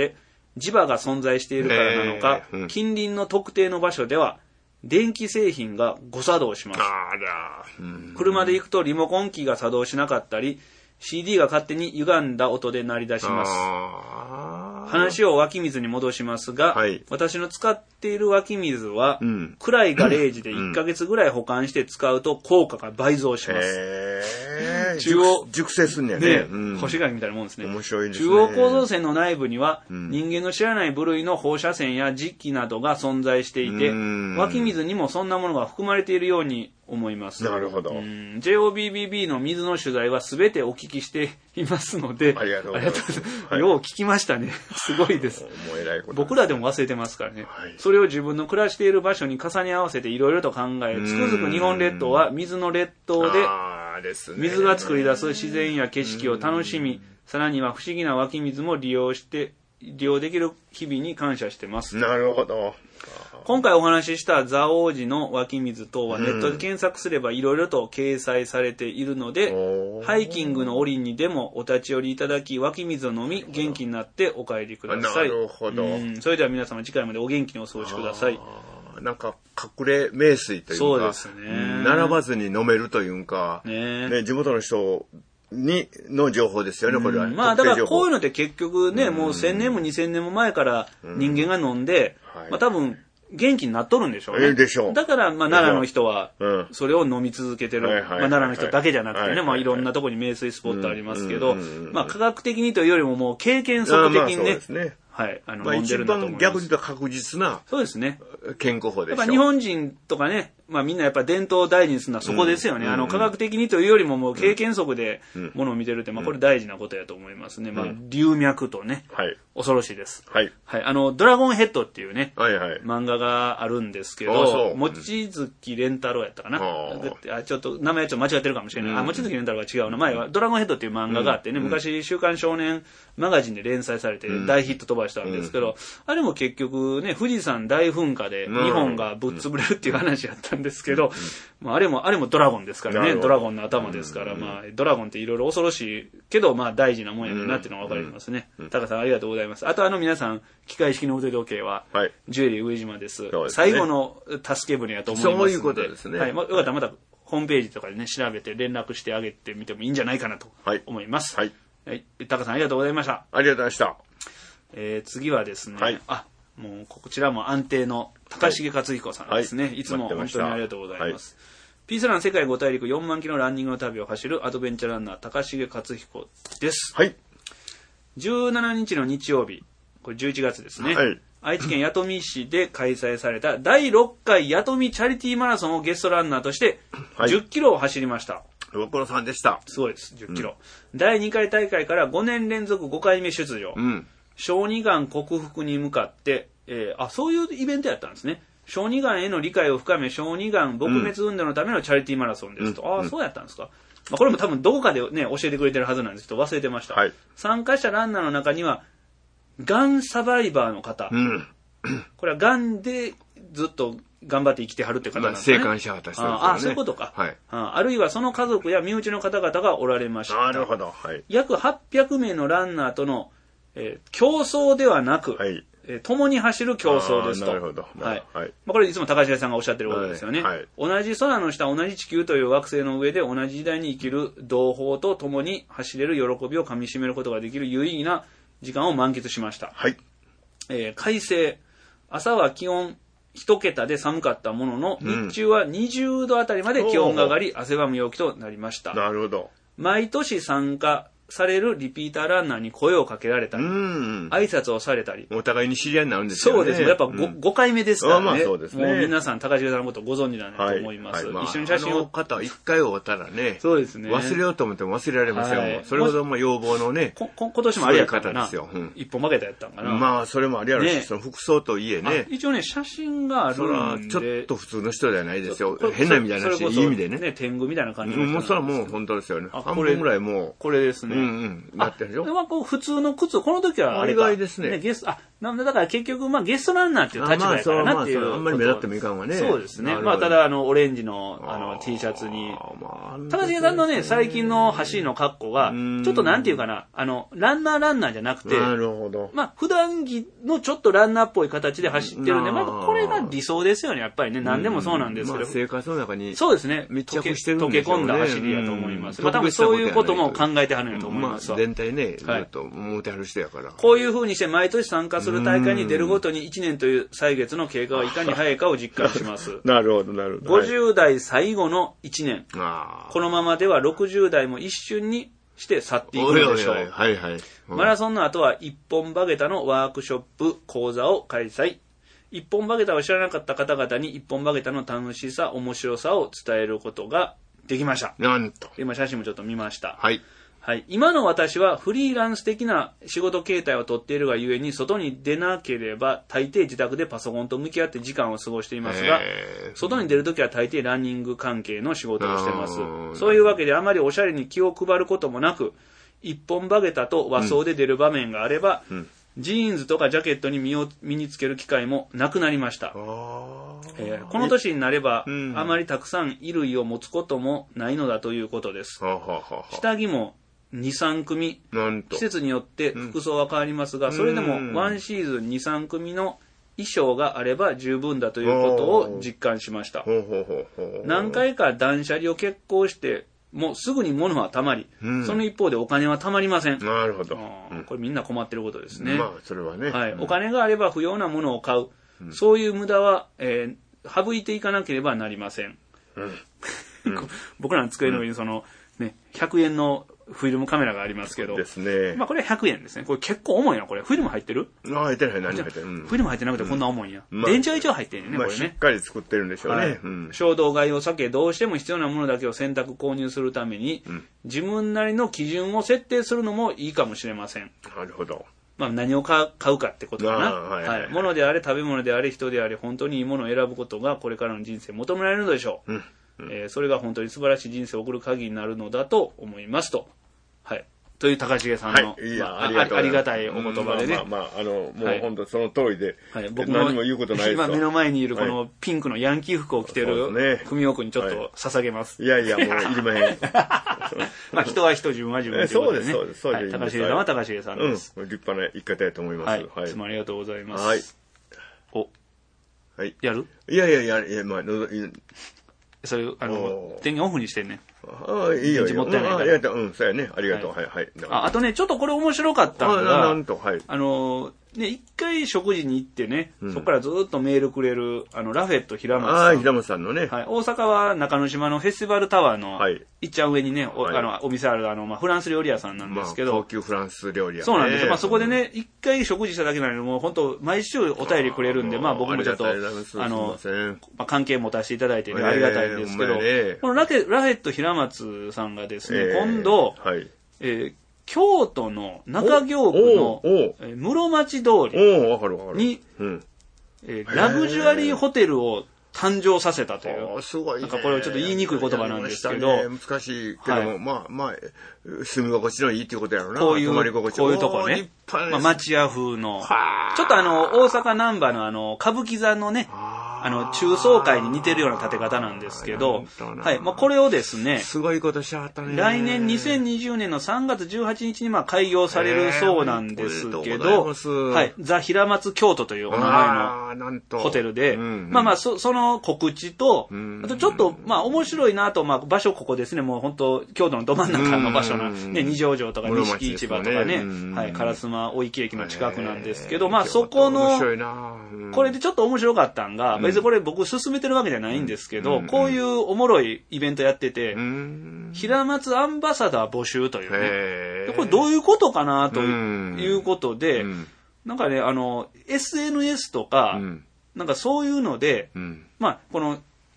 磁場が存在しているからなのか、 えーうん、 近隣の特定の場所では電気製品が誤作動します。 あら、うん、 車で行くとリモコン機が作動しなかったり、シーディー が勝手に歪んだ音で鳴り出します。話を湧き水に戻しますが、はい、私の使っている湧き水は、うん、暗いガレージでいっかげつぐらい保管して使うと効果が倍増します。 へー、中央熟成すんねやね。 ね、うん、干し柿みたいなもんですね。 面白いですね。 中央構造線の内部には、うん、人間の知らない部類の放射線や磁気などが存在していて、湧き水にもそんなものが含まれているように思います。 なるほど。 うん、ジェイオービービービー の水の取材は全てお聞きしていますので、 ありがとうございます。 はい、よう聞きましたね。すごいです。 もう偉いこと。 僕らでも忘れてますからね、はい。それを自分の暮らしている場所に重ね合わせていろいろと考え、つくづく日本列島は水の列島で、水が作り出す自然や景色を楽しみ、さらには不思議な湧き水も利用して、利用できる日々に感謝してます。 なるほど。 今回お話しした蔵王寺の湧き水等はネットで検索すればいろいろと掲載されているので、うん、ハイキングの折にでもお立ち寄りいただき湧き水を飲み元気になってお帰りください。 なるほど。 うん、それでは皆様次回までお元気にお過ごしください。 なんか隠れ名水というか、 そうですね、うん、 並ばずに飲めるというか、ねね、地元の人にの情報ですよね、これは。 まあだからこういうのって結局ね、もうせんねんもにせんねんも前から人間が飲んで、うんはい、まあ多分元気になっとるんでしょうね。 でしょう。 だからまあ奈良の人はそれを飲み続けてる。まあ奈良の人だけじゃなくてね、まあいろんなところに名水スポットありますけど、まあ科学的にというよりももう経験則的にね、はい、あの飲んでるんだと思います。 一番逆に言うと確実な。 そうですね。 健康法でしょ。 やっぱ日本人とかね、まあみんなやっぱ伝統を大事にするのはそこですよね。うん、あの科学的にというよりももう経験則でものを見てるって、まあこれ大事なことやと思いますね。まあ龍脈とね、はい、恐ろしいです。はい。はい。あの、ドラゴンヘッドっていうね、はいはい、漫画があるんですけど、望月蓮太郎やったかな。あちょっと名前ちょっと間違ってるかもしれない。うん、あ、望月蓮太郎が違うな。前はドラゴンヘッドっていう漫画があってね、うん、昔週刊少年マガジンで連載されて大ヒット飛ばしたんですけど、うん、あれも結局ね、富士山大噴火で日本がぶっ潰れるっていう話やったんですけど、まあ、あれも、あれもドラゴンですからね。ドラゴンの頭ですから、まあ、ドラゴンっていろいろ恐ろしいけど、まあ、大事なもんやなっていうのがわかりますね。タカさん、ありがとうございます。あと、あの、皆さん、機械式の腕時計は、はい、ジュエリー上島です。ですね、最後の助け舟やと思いますので。そういうことですね。はい。まあ、よかったらまた、ホームページとかでね、調べて連絡してあげてみてもいいんじゃないかなと思います。はい。はい。タカさん、ありがとうございました。 ありがとうございました。 えー、次はですね、はい、あ、もう、こちらも安定の高重克彦さんですね。はい、いつも本当にありがとうございます。はい、ピースラン世界ご大陸よんまんキロランニングの旅を走るアドベンチャーランナー高重克彦です。はい。じゅうしちにちの日曜日、これじゅういちがつですね。はい。愛知県弥富市で開催されただいろっかい弥富チャリティーマラソンをゲストランナーとしてじゅっキロを走りました。 ご苦労さんでした。 すごいです、じゅっキロ。うん、だいにかい大会からごねん連続ごかいめ出場。うん、小児がん克服に向かって、えー、あ、そういうイベントやったんですね。小児がんへの理解を深め、小児がん撲滅運動のためのチャリティーマラソンですと。うん、ああ、そうやったんですか。まあ、これも多分どこかでね、教えてくれてるはずなんですけど、忘れてました。はい、参加者ランナーの中には、がんサバイバーの方。うん、これはがんでずっと頑張って生きてはるって方なんですね。 生還者果たしてるんですね。ああ、そういうことか。はい、あ, あるいはその家族や身内の方々がおられました。 なるほど。はい、 約はっぴゃくめいのランナーとの、えー、競争ではなく、はい、えー、共に走る競争ですと。 なるほど。 はい。はい、まあ、これいつも高重さんがおっしゃってることですよね。はいはい、同じ空の下、同じ地球という惑星の上で同じ時代に生きる同胞と共に走れる喜びをかみしめることができる有意義な時間を満喫しました。はい。えー、快晴。朝は気温一桁で寒かったものの、うん、日中はにじゅうどあたりまで気温が上がり、汗ばむ陽気となりました。 なるほど。 毎年参加されるリピーターランナーに声をかけられたり、うん、挨拶をされたり。 お互いに知り合いになるんですよね。 そうです。やっぱ ご,、うん、ごかいめですからね。 まあそうですね。 もう皆さん高重さんのことをご存知なんだと思います。はいはい、まあ、一緒に写真を。 あの方一回終わったらね。 そうですね。 忘れようと思っても忘れられませんよ。はい、それほども要望のね。 こ今年もありやったかな。ですよ。うん、一歩負けたやったんかな。 まあそれもありやろし、ね、その服装といえね。 一応ね、写真があるんで。 ちょっと普通の人ではないですよ。変なみたいなし、いい意味でね。 ね、天狗みたいな感じの人。 もうそれはもう本当ですよね。半分ぐらいもう。 これですね。 うんうん。なってるでしょ。 でまあ、こう普通の靴、この時はあれか。意外ですね。 ね、ゲスト、あ、なんでだから結局、まあゲストランナーっていう立場やからなっていう。 あ、まあ、あんまり目立ってもいかんわね。 そうですね。まあただ、あの、オレンジの、あの、T シャツに。高重さんのね、最近の走りの格好が、ちょっとなんていうかな、あの、ランナーランナーじゃなくて、 なるほど。 まあ普段着のちょっとランナーっぽい形で走ってるんで、まあこれが理想ですよね、やっぱりね。何でもそうなんですけど。 まあ、生活の中に。 そうですね。 密着してるんでしょうね。溶け込んだ走りやと思います。まあ多分そういうことも考えてはるんやと思いますわ。 全体ね、ずっと思ってはる人やから。 こういう風にして毎年参加する大会に出るごとにいちねんという歳月の経過がいかに早いかを実感します。 なるほど、なるほど。 ごじゅう代最後のいちねん。このままではろくじゅう代も一瞬にして去っていくのでしょう。 はいはい。 マラソンの後は一本バゲタのワークショップ講座を開催。一本バゲタを知らなかった方々に一本バゲタの楽しさ、面白さを伝えることができました。 なんと。 今写真もちょっと見ました。 はい。 はい。今の私はフリーランス的な仕事形態をとっているがゆえに、外に出なければ大抵自宅でパソコンと向き合って時間を過ごしていますが、外に出るときは大抵ランニング関係の仕事をしています。そういうわけであまりおしゃれに気を配ることもなく、一本バゲタと和装で出る場面があれば、うん、ジーンズとかジャケットに身を身につける機会もなくなりました。えー、この年になれば、うん、あまりたくさん衣類を持つこともないのだということです。下着もに、さん組、季節によって服装は変わりますが、うん、それでもワンシーズンに、さん組の衣装があれば十分だということを実感しました。何回か断捨離を決行してもうすぐに物はたまり、うん、その一方でお金はたまりません。 なるほど。 うん、これみんな困ってることですね。 まあそれはね。 はい。お金があれば不要なものを買う。うん、そういう無駄は、えー、省いていかなければなりません。うん、僕らの机の上にその、ね、ひゃくえんのフィルムカメラがありますけど。 ですね。 まあこれはひゃくえんですね。これ結構重いな、これ。フィルム入ってる？ あ、入ってない、何入ってる、うん、 フィルム入ってなくてこんな重いんや。うん、電池は一応入ってんね、まあ、これね。 しっかり作ってるんでしょうね。はいうん、衝動買いを避け、どうしても必要なものだけを選択購入するために、うん、自分なりの基準を設定するのもいいかもしれません。 なるほど。 まあ何を買うかってことかな。はいはいはい。物であれ、食べ物であれ、人であれ、本当にいいものを選ぶことがこれからの人生求められるのでしょう。うんうん、えー、それが本当に素晴らしい人生を送る鍵になるのだと思いますと。はい。という高重さんの、はい、いや、まあ、あ, り がありがたいお言葉でね。 まあまあ、まあ、あの、もう本当その通りで、 はい、 僕も何も言うことないです今目の前にいるこのピンクのヤンキー服を着てる、ね、文雄君にちょっと捧げます。 はい、いやいや、もういりまへん。 まあ人は人、自分は自分ということでね。 そうです、そうです。 はい、高重さんは高重さんです。 うん、立派な生き方やと思います。はい。 はい、いつもありがとうございます。 はい。 お。 はい。 やる？ いやいやいや、いや、まあ、 それ、あの、電源オフにしてんね。 ああ、いいよ、いいよ。うん、ありがとう。うん、そうやね。ありがとう。はい、はい。 あ、あとね、ちょっとこれ面白かったのが、 なんと、はい。 あの、ね、一回食事に行ってね、うん、そこからずっとメールくれる、あの、ラフェット平松さん。 ああ、平松さんのね。 はい。大阪は中之島のフェスティバルタワーの、はい。いっちゃん上にね、お、はい、あの、お店ある、あの、まあ、フランス料理屋さんなんですけど。まあ、 高級フランス料理屋、ね。 そうなんですよ。まあ、そこでね、一回食事しただけなのに、もう本当毎週お便りくれるんで、まあ、僕もちょっと、あの、まあ、関係持たせていただいてね、ありがたいんですけど、えー、このラケラフェット平松さんがですね、えー、今度、はい。えー京都の中京区の室町通りに、うんえー、ラグジュアリーホテルを誕生させたという。 すごいね。 なんかこれちょっと言いにくい言葉なんですけど。 ね、難しいけども、はい、まあまあ、住み心地のいいっていうことやろうな。 こういう、こういうとこね。まあ、町屋風の。ちょっとあの、大阪難波のあの、歌舞伎座のね、あの、中層階に似てるような建て方なんですけど、はい。まあ、これをですね、 すごいことしちゃったね。 来年にせんにじゅうねんのさんがつじゅうはちにちにまあ開業されるそうなんですけど、はい。ザ・平松京都というお名前のホテルで、まあまあ、そ、その告知と、あとちょっと、まあ面白いなと、まあ場所ここですね、もう本当京都のど真ん中の場所の、ね、二条城とか錦市場とかね、はい、烏丸大池駅の近くなんですけど、まあそこの、これでちょっと面白かったんが、別にこれ僕進めてるわけじゃないんですけど、こういうおもろいイベントやってて、平松アンバサダー募集というね、でこれどういうことかなということで、なんかね、あの、エスエヌエス とか、なんかそういうので、まあこの、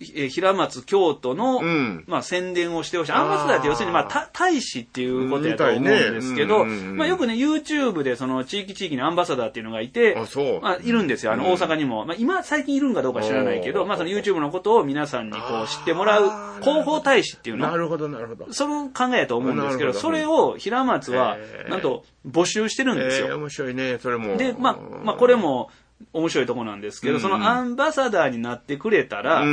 えー、平松京都の、うん、まあ宣伝をしてほしい。アンバサダーって要するにまあ大使っていうことやと思うんですけど、ねうんうんうん、まあよくね YouTube でその地域地域にアンバサダーっていうのがいて、 あそうまあいるんですよ。あの大阪にも、まあ今最近いるんかどうか知らないけど、まあその YouTube のことを皆さんにこう知ってもらう広報大使っていうの。 なるほどなるほど。 その考えやと思うんですけど、それを平松はなんと募集してるんですよ。 えー、面白いねそれも。 でまあまあこれも面白いとこなんですけど、うんうん、そのアンバサダーになってくれたら、うんうん、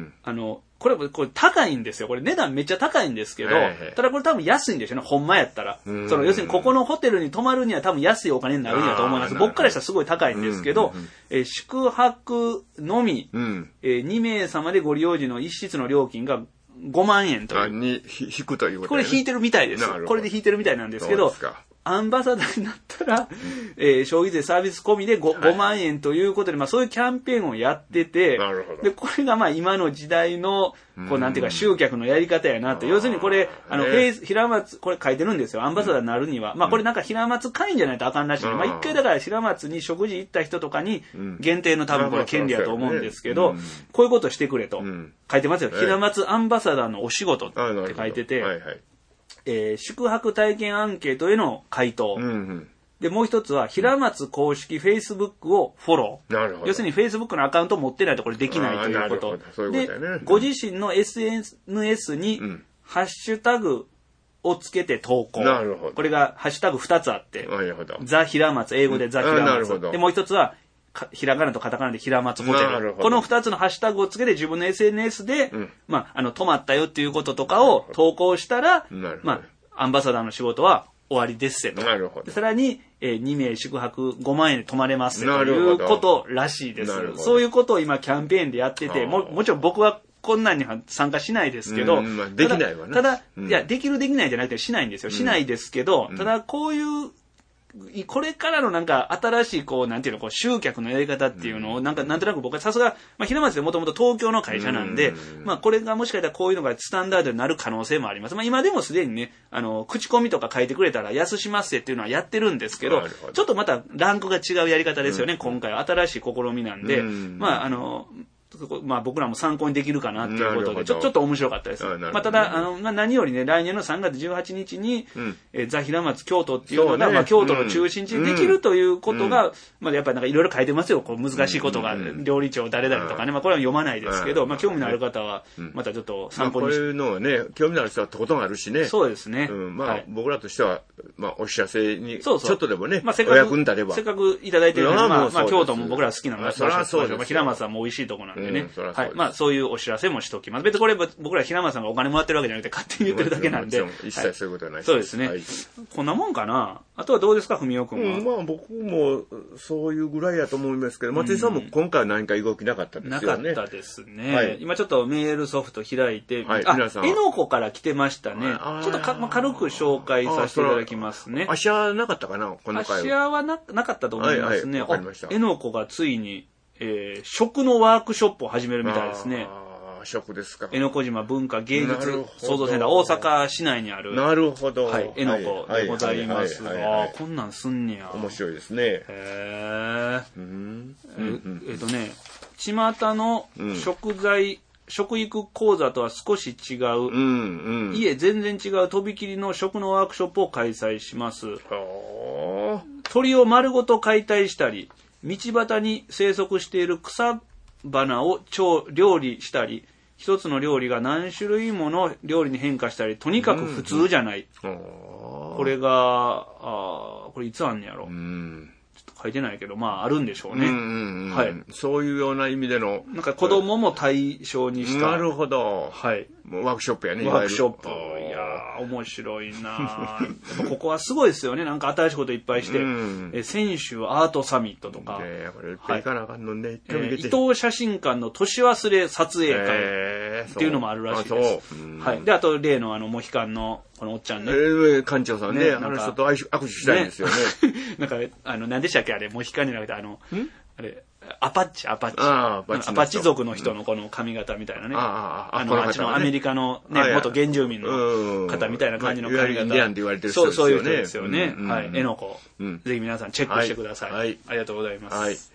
あの、これ、これ高いんですよ。これ値段めっちゃ高いんですけど、えー、ただこれ多分安いんですよね、ほんまやったら。うんうん、その要するにここのホテルに泊まるには多分安いお金になるんやと思います。僕からしたらすごい高いんですけど、うんうんうんえー、宿泊のみ、うんえー、にめいさまでご利用時の一室の料金がごまんえんという。 に引くということ、 ね、これ引いてるみたいです。これで引いてるみたいなんですけど、アンバサダーになったら、えー、消費税サービス込みで 5, ごまんえんということで、まあそういうキャンペーンをやってて、 なるほどで、これがまあ今の時代の、こうなんていうか集客のやり方やなと。要するにこれ、あの、フェイス、平松、これ書いてるんですよ。アンバサダーになるには。まあこれなんか平松会員じゃないとあかんらしい。まあ一回だから平松に食事行った人とかに限定の多分これ権利やと思うんですけど、こういうことしてくれと。書いてますよ。平松アンバサダーのお仕事って書いてて、はいはいえー、宿泊体験アンケートへの回答、うんうん、でもう一つは平松公式フェイスブックをフォロー、なるほど要するにフェイスブックのアカウントを持ってないとこれできないということ、そういうことだよね、でご自身の エスエヌエス にハッシュタグをつけて投稿、なるほどこれがハッシュタグふたつあって、ザ平松英語でザ平松、でもう一つはひらがなとカタカナで平松ホテル。この二つのハッシュタグをつけて自分の エスエヌエス で、うん、まあ、あの、泊まったよっていうこととかを投稿したら、まあ、アンバサダーの仕事は終わりですせと。なるほど。さらに、えー、にめい宿泊ごまんえんで泊まれますということらしいです。そういうことを今キャンペーンでやってて、も、もちろん僕はこんなんには参加しないですけど、 まあ、できないわね。 ただ、ただうん、いや、できるできないじゃなくてしないんですよ。しないですけど、うん、ただこういう、これからのなんか新しいこうなんていうのこう集客のやり方っていうのをなんかなんとなく僕はさすがまあ平松でもともと東京の会社なんでまあこれがもしかしたらこういうのがスタンダードになる可能性もあります。まあ今でもすでにねあの口コミとか書いてくれたら安しますっていうのはやってるんですけどちょっとまたランクが違うやり方ですよね今回は新しい試みなんでまああのまあ僕らも参考にできるかなっていうことで、ちょ、ちょっと面白かったです。まあただ、あの、まあ何よりね、来年のさんがつじゅうはちにちに、うん、えー、ザ・平松京都っていうのが、ね、まあ京都の中心地にできるということが、うん、まあやっぱりなんかいろいろ書いてますよ。こう難しいことが、うん、料理長誰々とかね、まあこれは読まないですけど、まあ興味のある方は、またちょっと参考にして。 まあ、こういうのはね、興味のある人はってことがあるしね。 そうですね。 うん、まあ、はい、僕らとしては、まあお知らせに、 そうそうちょっとでもね、 まあ、せっかくお役に立てば。 せっかくいただいてるので、まあ、まあ京都も僕ら好きなので、まあ平松はもう美味しいとこなんでね。はい。まあそういうお知らせもしておきます。別にこれ僕ら平松さんがお金もらってるわけじゃなくて勝手に言ってるだけなんで。 一切そういうことはないです。 そうですね。こんなもんかな。あとはどうですか、文雄君は。 まあ僕もそういうぐらいやと思いますけど、松井さんも今回は何か動きなかったですよね。 なかったですね。今ちょっとメールソフト開いて、あ、えのこから来てましたね。ちょっと軽く紹介させていただきますね。 芦屋なかったかな、この回は。 芦屋はなかったと思いますね。えのこがついに、えー、食のワークショップを始めるみたいですね。 食ですか。 江ノ小島文化芸術創造センター、大阪市内にある。 なるほど。 はい、江ノ小でございますが、あ、こんなんすんねや。 面白いですね。 へー。うん、え、えっとね、巷の食材、うん、食育講座とは少し違う、うんうん、いえ全然違うとびきりの食のワークショップを開催します。鳥を丸ごと解体したり、道端に生息している草花を調料理したり、一つの料理が何種類もの料理に変化したり、とにかく普通じゃない。うんうん、これが、あ、これいつあんねやろ。うん、ちょっと書いてないけど、まああるんでしょうね。うんうんうん、はい。 そういうような意味での。 なんか子供も対象にした。 なるほど。 はい。 ワークショップやね。 ワークショップ。いやー、面白いなー。ここはすごいですよね。なんか新しいこといっぱいして。うん、え選手アートサミットとか。 えー、これいっぱい行かなあかんのね。はい、 えー、伊藤写真館の年忘れ撮影会っていうのもあるらしいです。えー、はい。で、あと例のあの、モヒカンのこのおっちゃんね。えー、館長さんね。ね、あの人と握手したいんですよね。 ねなんか、あの、何でしたっけあれ、モヒカンじゃなくて、あの、あれ、アパッチ、アパッチ。あアパッチ族の人のこの髪型みたいなね。うん、ああ、あの、あっちのアメリカのね、元原住民の方みたいな感じの髪型。 インディアンって言われてる人ですよね。そう、そういう人ですよね。うん、はい。えのこ、うん。ぜひ皆さんチェックしてください。はい。ありがとうございます。はい。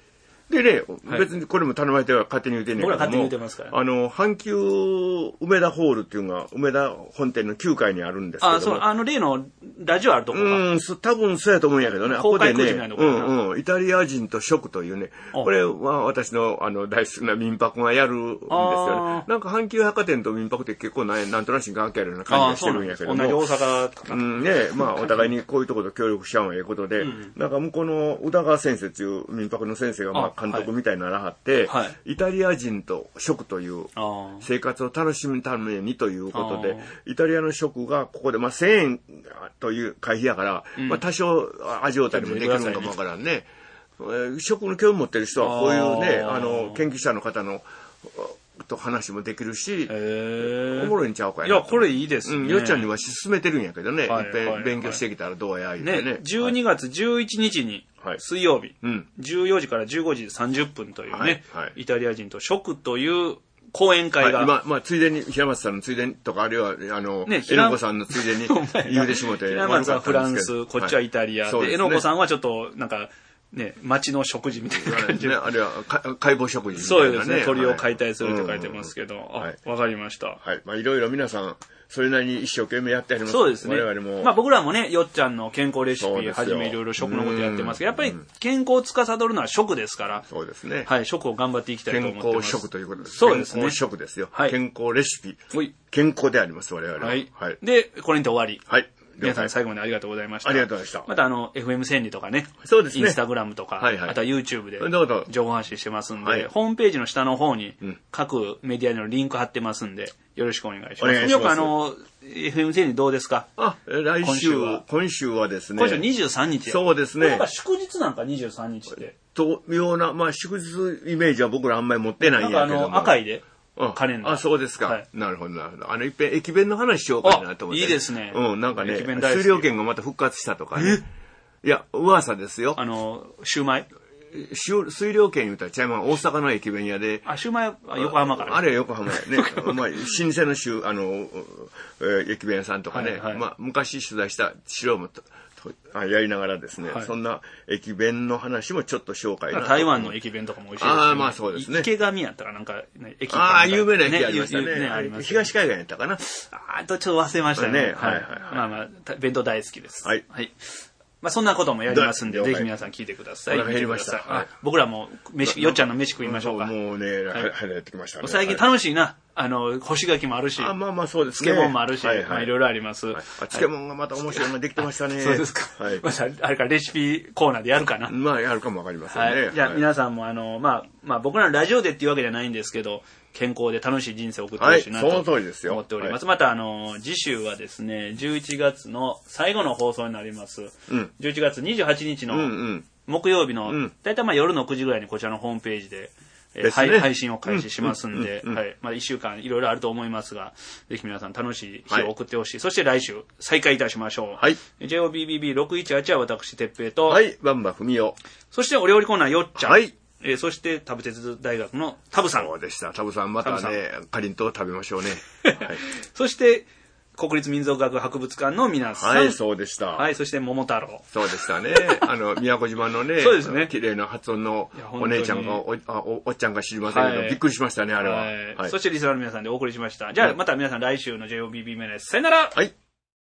でね、はい、別にこれも頼まれては勝手に言うてんねんけども。 僕ら勝手に言うてますから、ね。 あの、阪急梅田ホールっていうのが、梅田本店のきゅうかいにあるんですけども。 あ、そう、あの例のラジオあるとこか。 うん、多分そうやと思うんやけどね。 公開空時みたいなとこね、うんうん。イタリア人と食というね、これは私のあの大好きな民泊がやるんですよね。なんか阪急百貨店と民泊って結構ななんとなし関係あるような感じがしてるんやけども。 同じ大阪とか。 うんね、まあお互いにこういうところと協力しちゃうんやいうことで、うん、なんか向こうの宇田川先生っていう民泊の先生がまあ監督みたいにならはって、はい、イタリア人と食という生活を楽しむためにということで、イタリアの食がここでまあせんえんという会費やから、うん、まあ多少味わったりもできるのかもわからんね。食の興味持ってる人はこういうね、あの研究者の方のと話もできるし、おもろいんちゃうかやな。いや、これいいですね。 うん、よっちゃんには勧めてるんやけどね。はい、いっぺん勉強してきたらどうや言うてね。 ね、じゅうにがつじゅういちにちに、はい、水曜日、うん、じゅうよじからじゅうごじさんじゅっぷんというね、はいはい、イタリア人と食という講演会が。 はい、今、まあ、ついでに、平松さんのついでにとか、あるいは、あの、ね、えのこさんのついでに言うてしもて。 平松はフランス、こっちはイタリア、はい、で、えのこさんはちょっと、なんか、ね、町の食事みたいな感じで、 ね、あるいは解剖食事みたいな、ね、 そうですね、鳥を解体するって書いてますけど、はい、あ、わかりました。 はい、まあいろいろ皆さんそれなりに一生懸命やってあります。 そうですね。 我々もまあ僕らもね、よっちゃんの健康レシピはじめいろいろ食のことやってますけど、やっぱり健康を司るのは食ですから、 そうですね。 はい、食を頑張っていきたいと思ってます。 健康食ということです。 そうですね。 健康食ですよ。 はい、 健康レシピ。健康であります我々は。はい。はい、 でこれにて終わり。 はい。 皆さん最後までありがとうございました。 ありがとうございました。 またあの エフエム 千里とかね、 そうですね。 インスタグラムとか、はいはい、あとは YouTube で情報発信してますんで、はい、ホームページの下の方に各メディアのリンク貼ってますんで、よろしくお願いします。お願いします。よくあの エフエム 千里どうですか？ あ、来週は今週はですね。 今週にじゅうさんにち。 そうですね。 なんか祝日なんかにじゅうさんにちって。 とようなまあ祝日イメージは僕らあんまり持ってないんやけども。 なんかあの赤いで。カレンダー。 あ、そうですか。はい、なるほど、なるほど。あの、いっぺん駅弁の話しようかなと思って。 いいですね。 うん、なんかね、数量券がまた復活したとかね。いや、噂ですよ。 あの、シューマイ水量券言うたらちゃいまん、大阪の駅弁屋で。 あ、シューマイは横浜から、ね。 あれは横浜やね。まあ、老舗のシュあの、えー、駅弁屋さんとかね。はいはい、まあ、昔取材した白もやりながらですね、はい、そんな駅弁の話もちょっと紹介な。 台湾の駅弁とかも美味しいですね。 ああ、まあそうですね。 池上やったかなんか、 ね、駅ああ、有名な駅ありましたね。ねありますね東海岸やったかな。 ああ、とちょっと忘れましたね。ねはいはいはい。まあまあ、弁当大好きです。はい。はい。まあそんなこともやりますんで、ぜひ皆さん聞いてください。 お腹減りました。 はい、僕らも飯、よっちゃんの飯食いましょうか。 もうね、はい、やってきましたね。 最近楽しいな。あの、干し柿もあるし。 あ、まあまあそうですね。 漬物もあるし、はいはい、まあいろいろあります。はい、 漬物がまた面白いのができてましたね。 そうですか。はい。また、あれかレシピコーナーでやるかな。 まあやるかもわかりませんね。 はい。じゃあ皆さんもあの、まあ、まあ僕らのラジオでっていうわけじゃないんですけど、健康で楽しい人生を送ってほしいなと思っております。はい、またあの次週はですねじゅういちがつの最後の放送になります、うん、じゅういちがつにじゅうはちにちの木曜日の、うん、だいたいまあ夜のくじぐらいにこちらのホームページで、えーね、配信を開始しますんで、はい、まあいっしゅうかんいろいろあると思いますが、ぜひ皆さん楽しい日を送ってほしい、はい、そして来週再開いたしましょう。はい、ジェイオービービービーろくいちはち は私哲平と、 はい、バンバ文雄、 そしてお料理コーナーよっちゃん、 はい、 えー、そしてタブ鉄大学のタブさん。 そうでした。タブさんまたね、かりんとう食べましょうね。はい、 そして国立民族学博物館の皆さん。 はい、そうでした。 はい、そして桃太郎。 そうでしたね。あの宮古島のね、 そうですね。 綺麗な発音のお姉ちゃんが お, あ お, おっちゃんが知りませんけど、はい、びっくりしましたねあれは。 はいはい、そしてリスナーの皆さんでお送りしました。じゃあ、はい、また皆さん来週の ジェイオービービー メネスさよなら。 はい。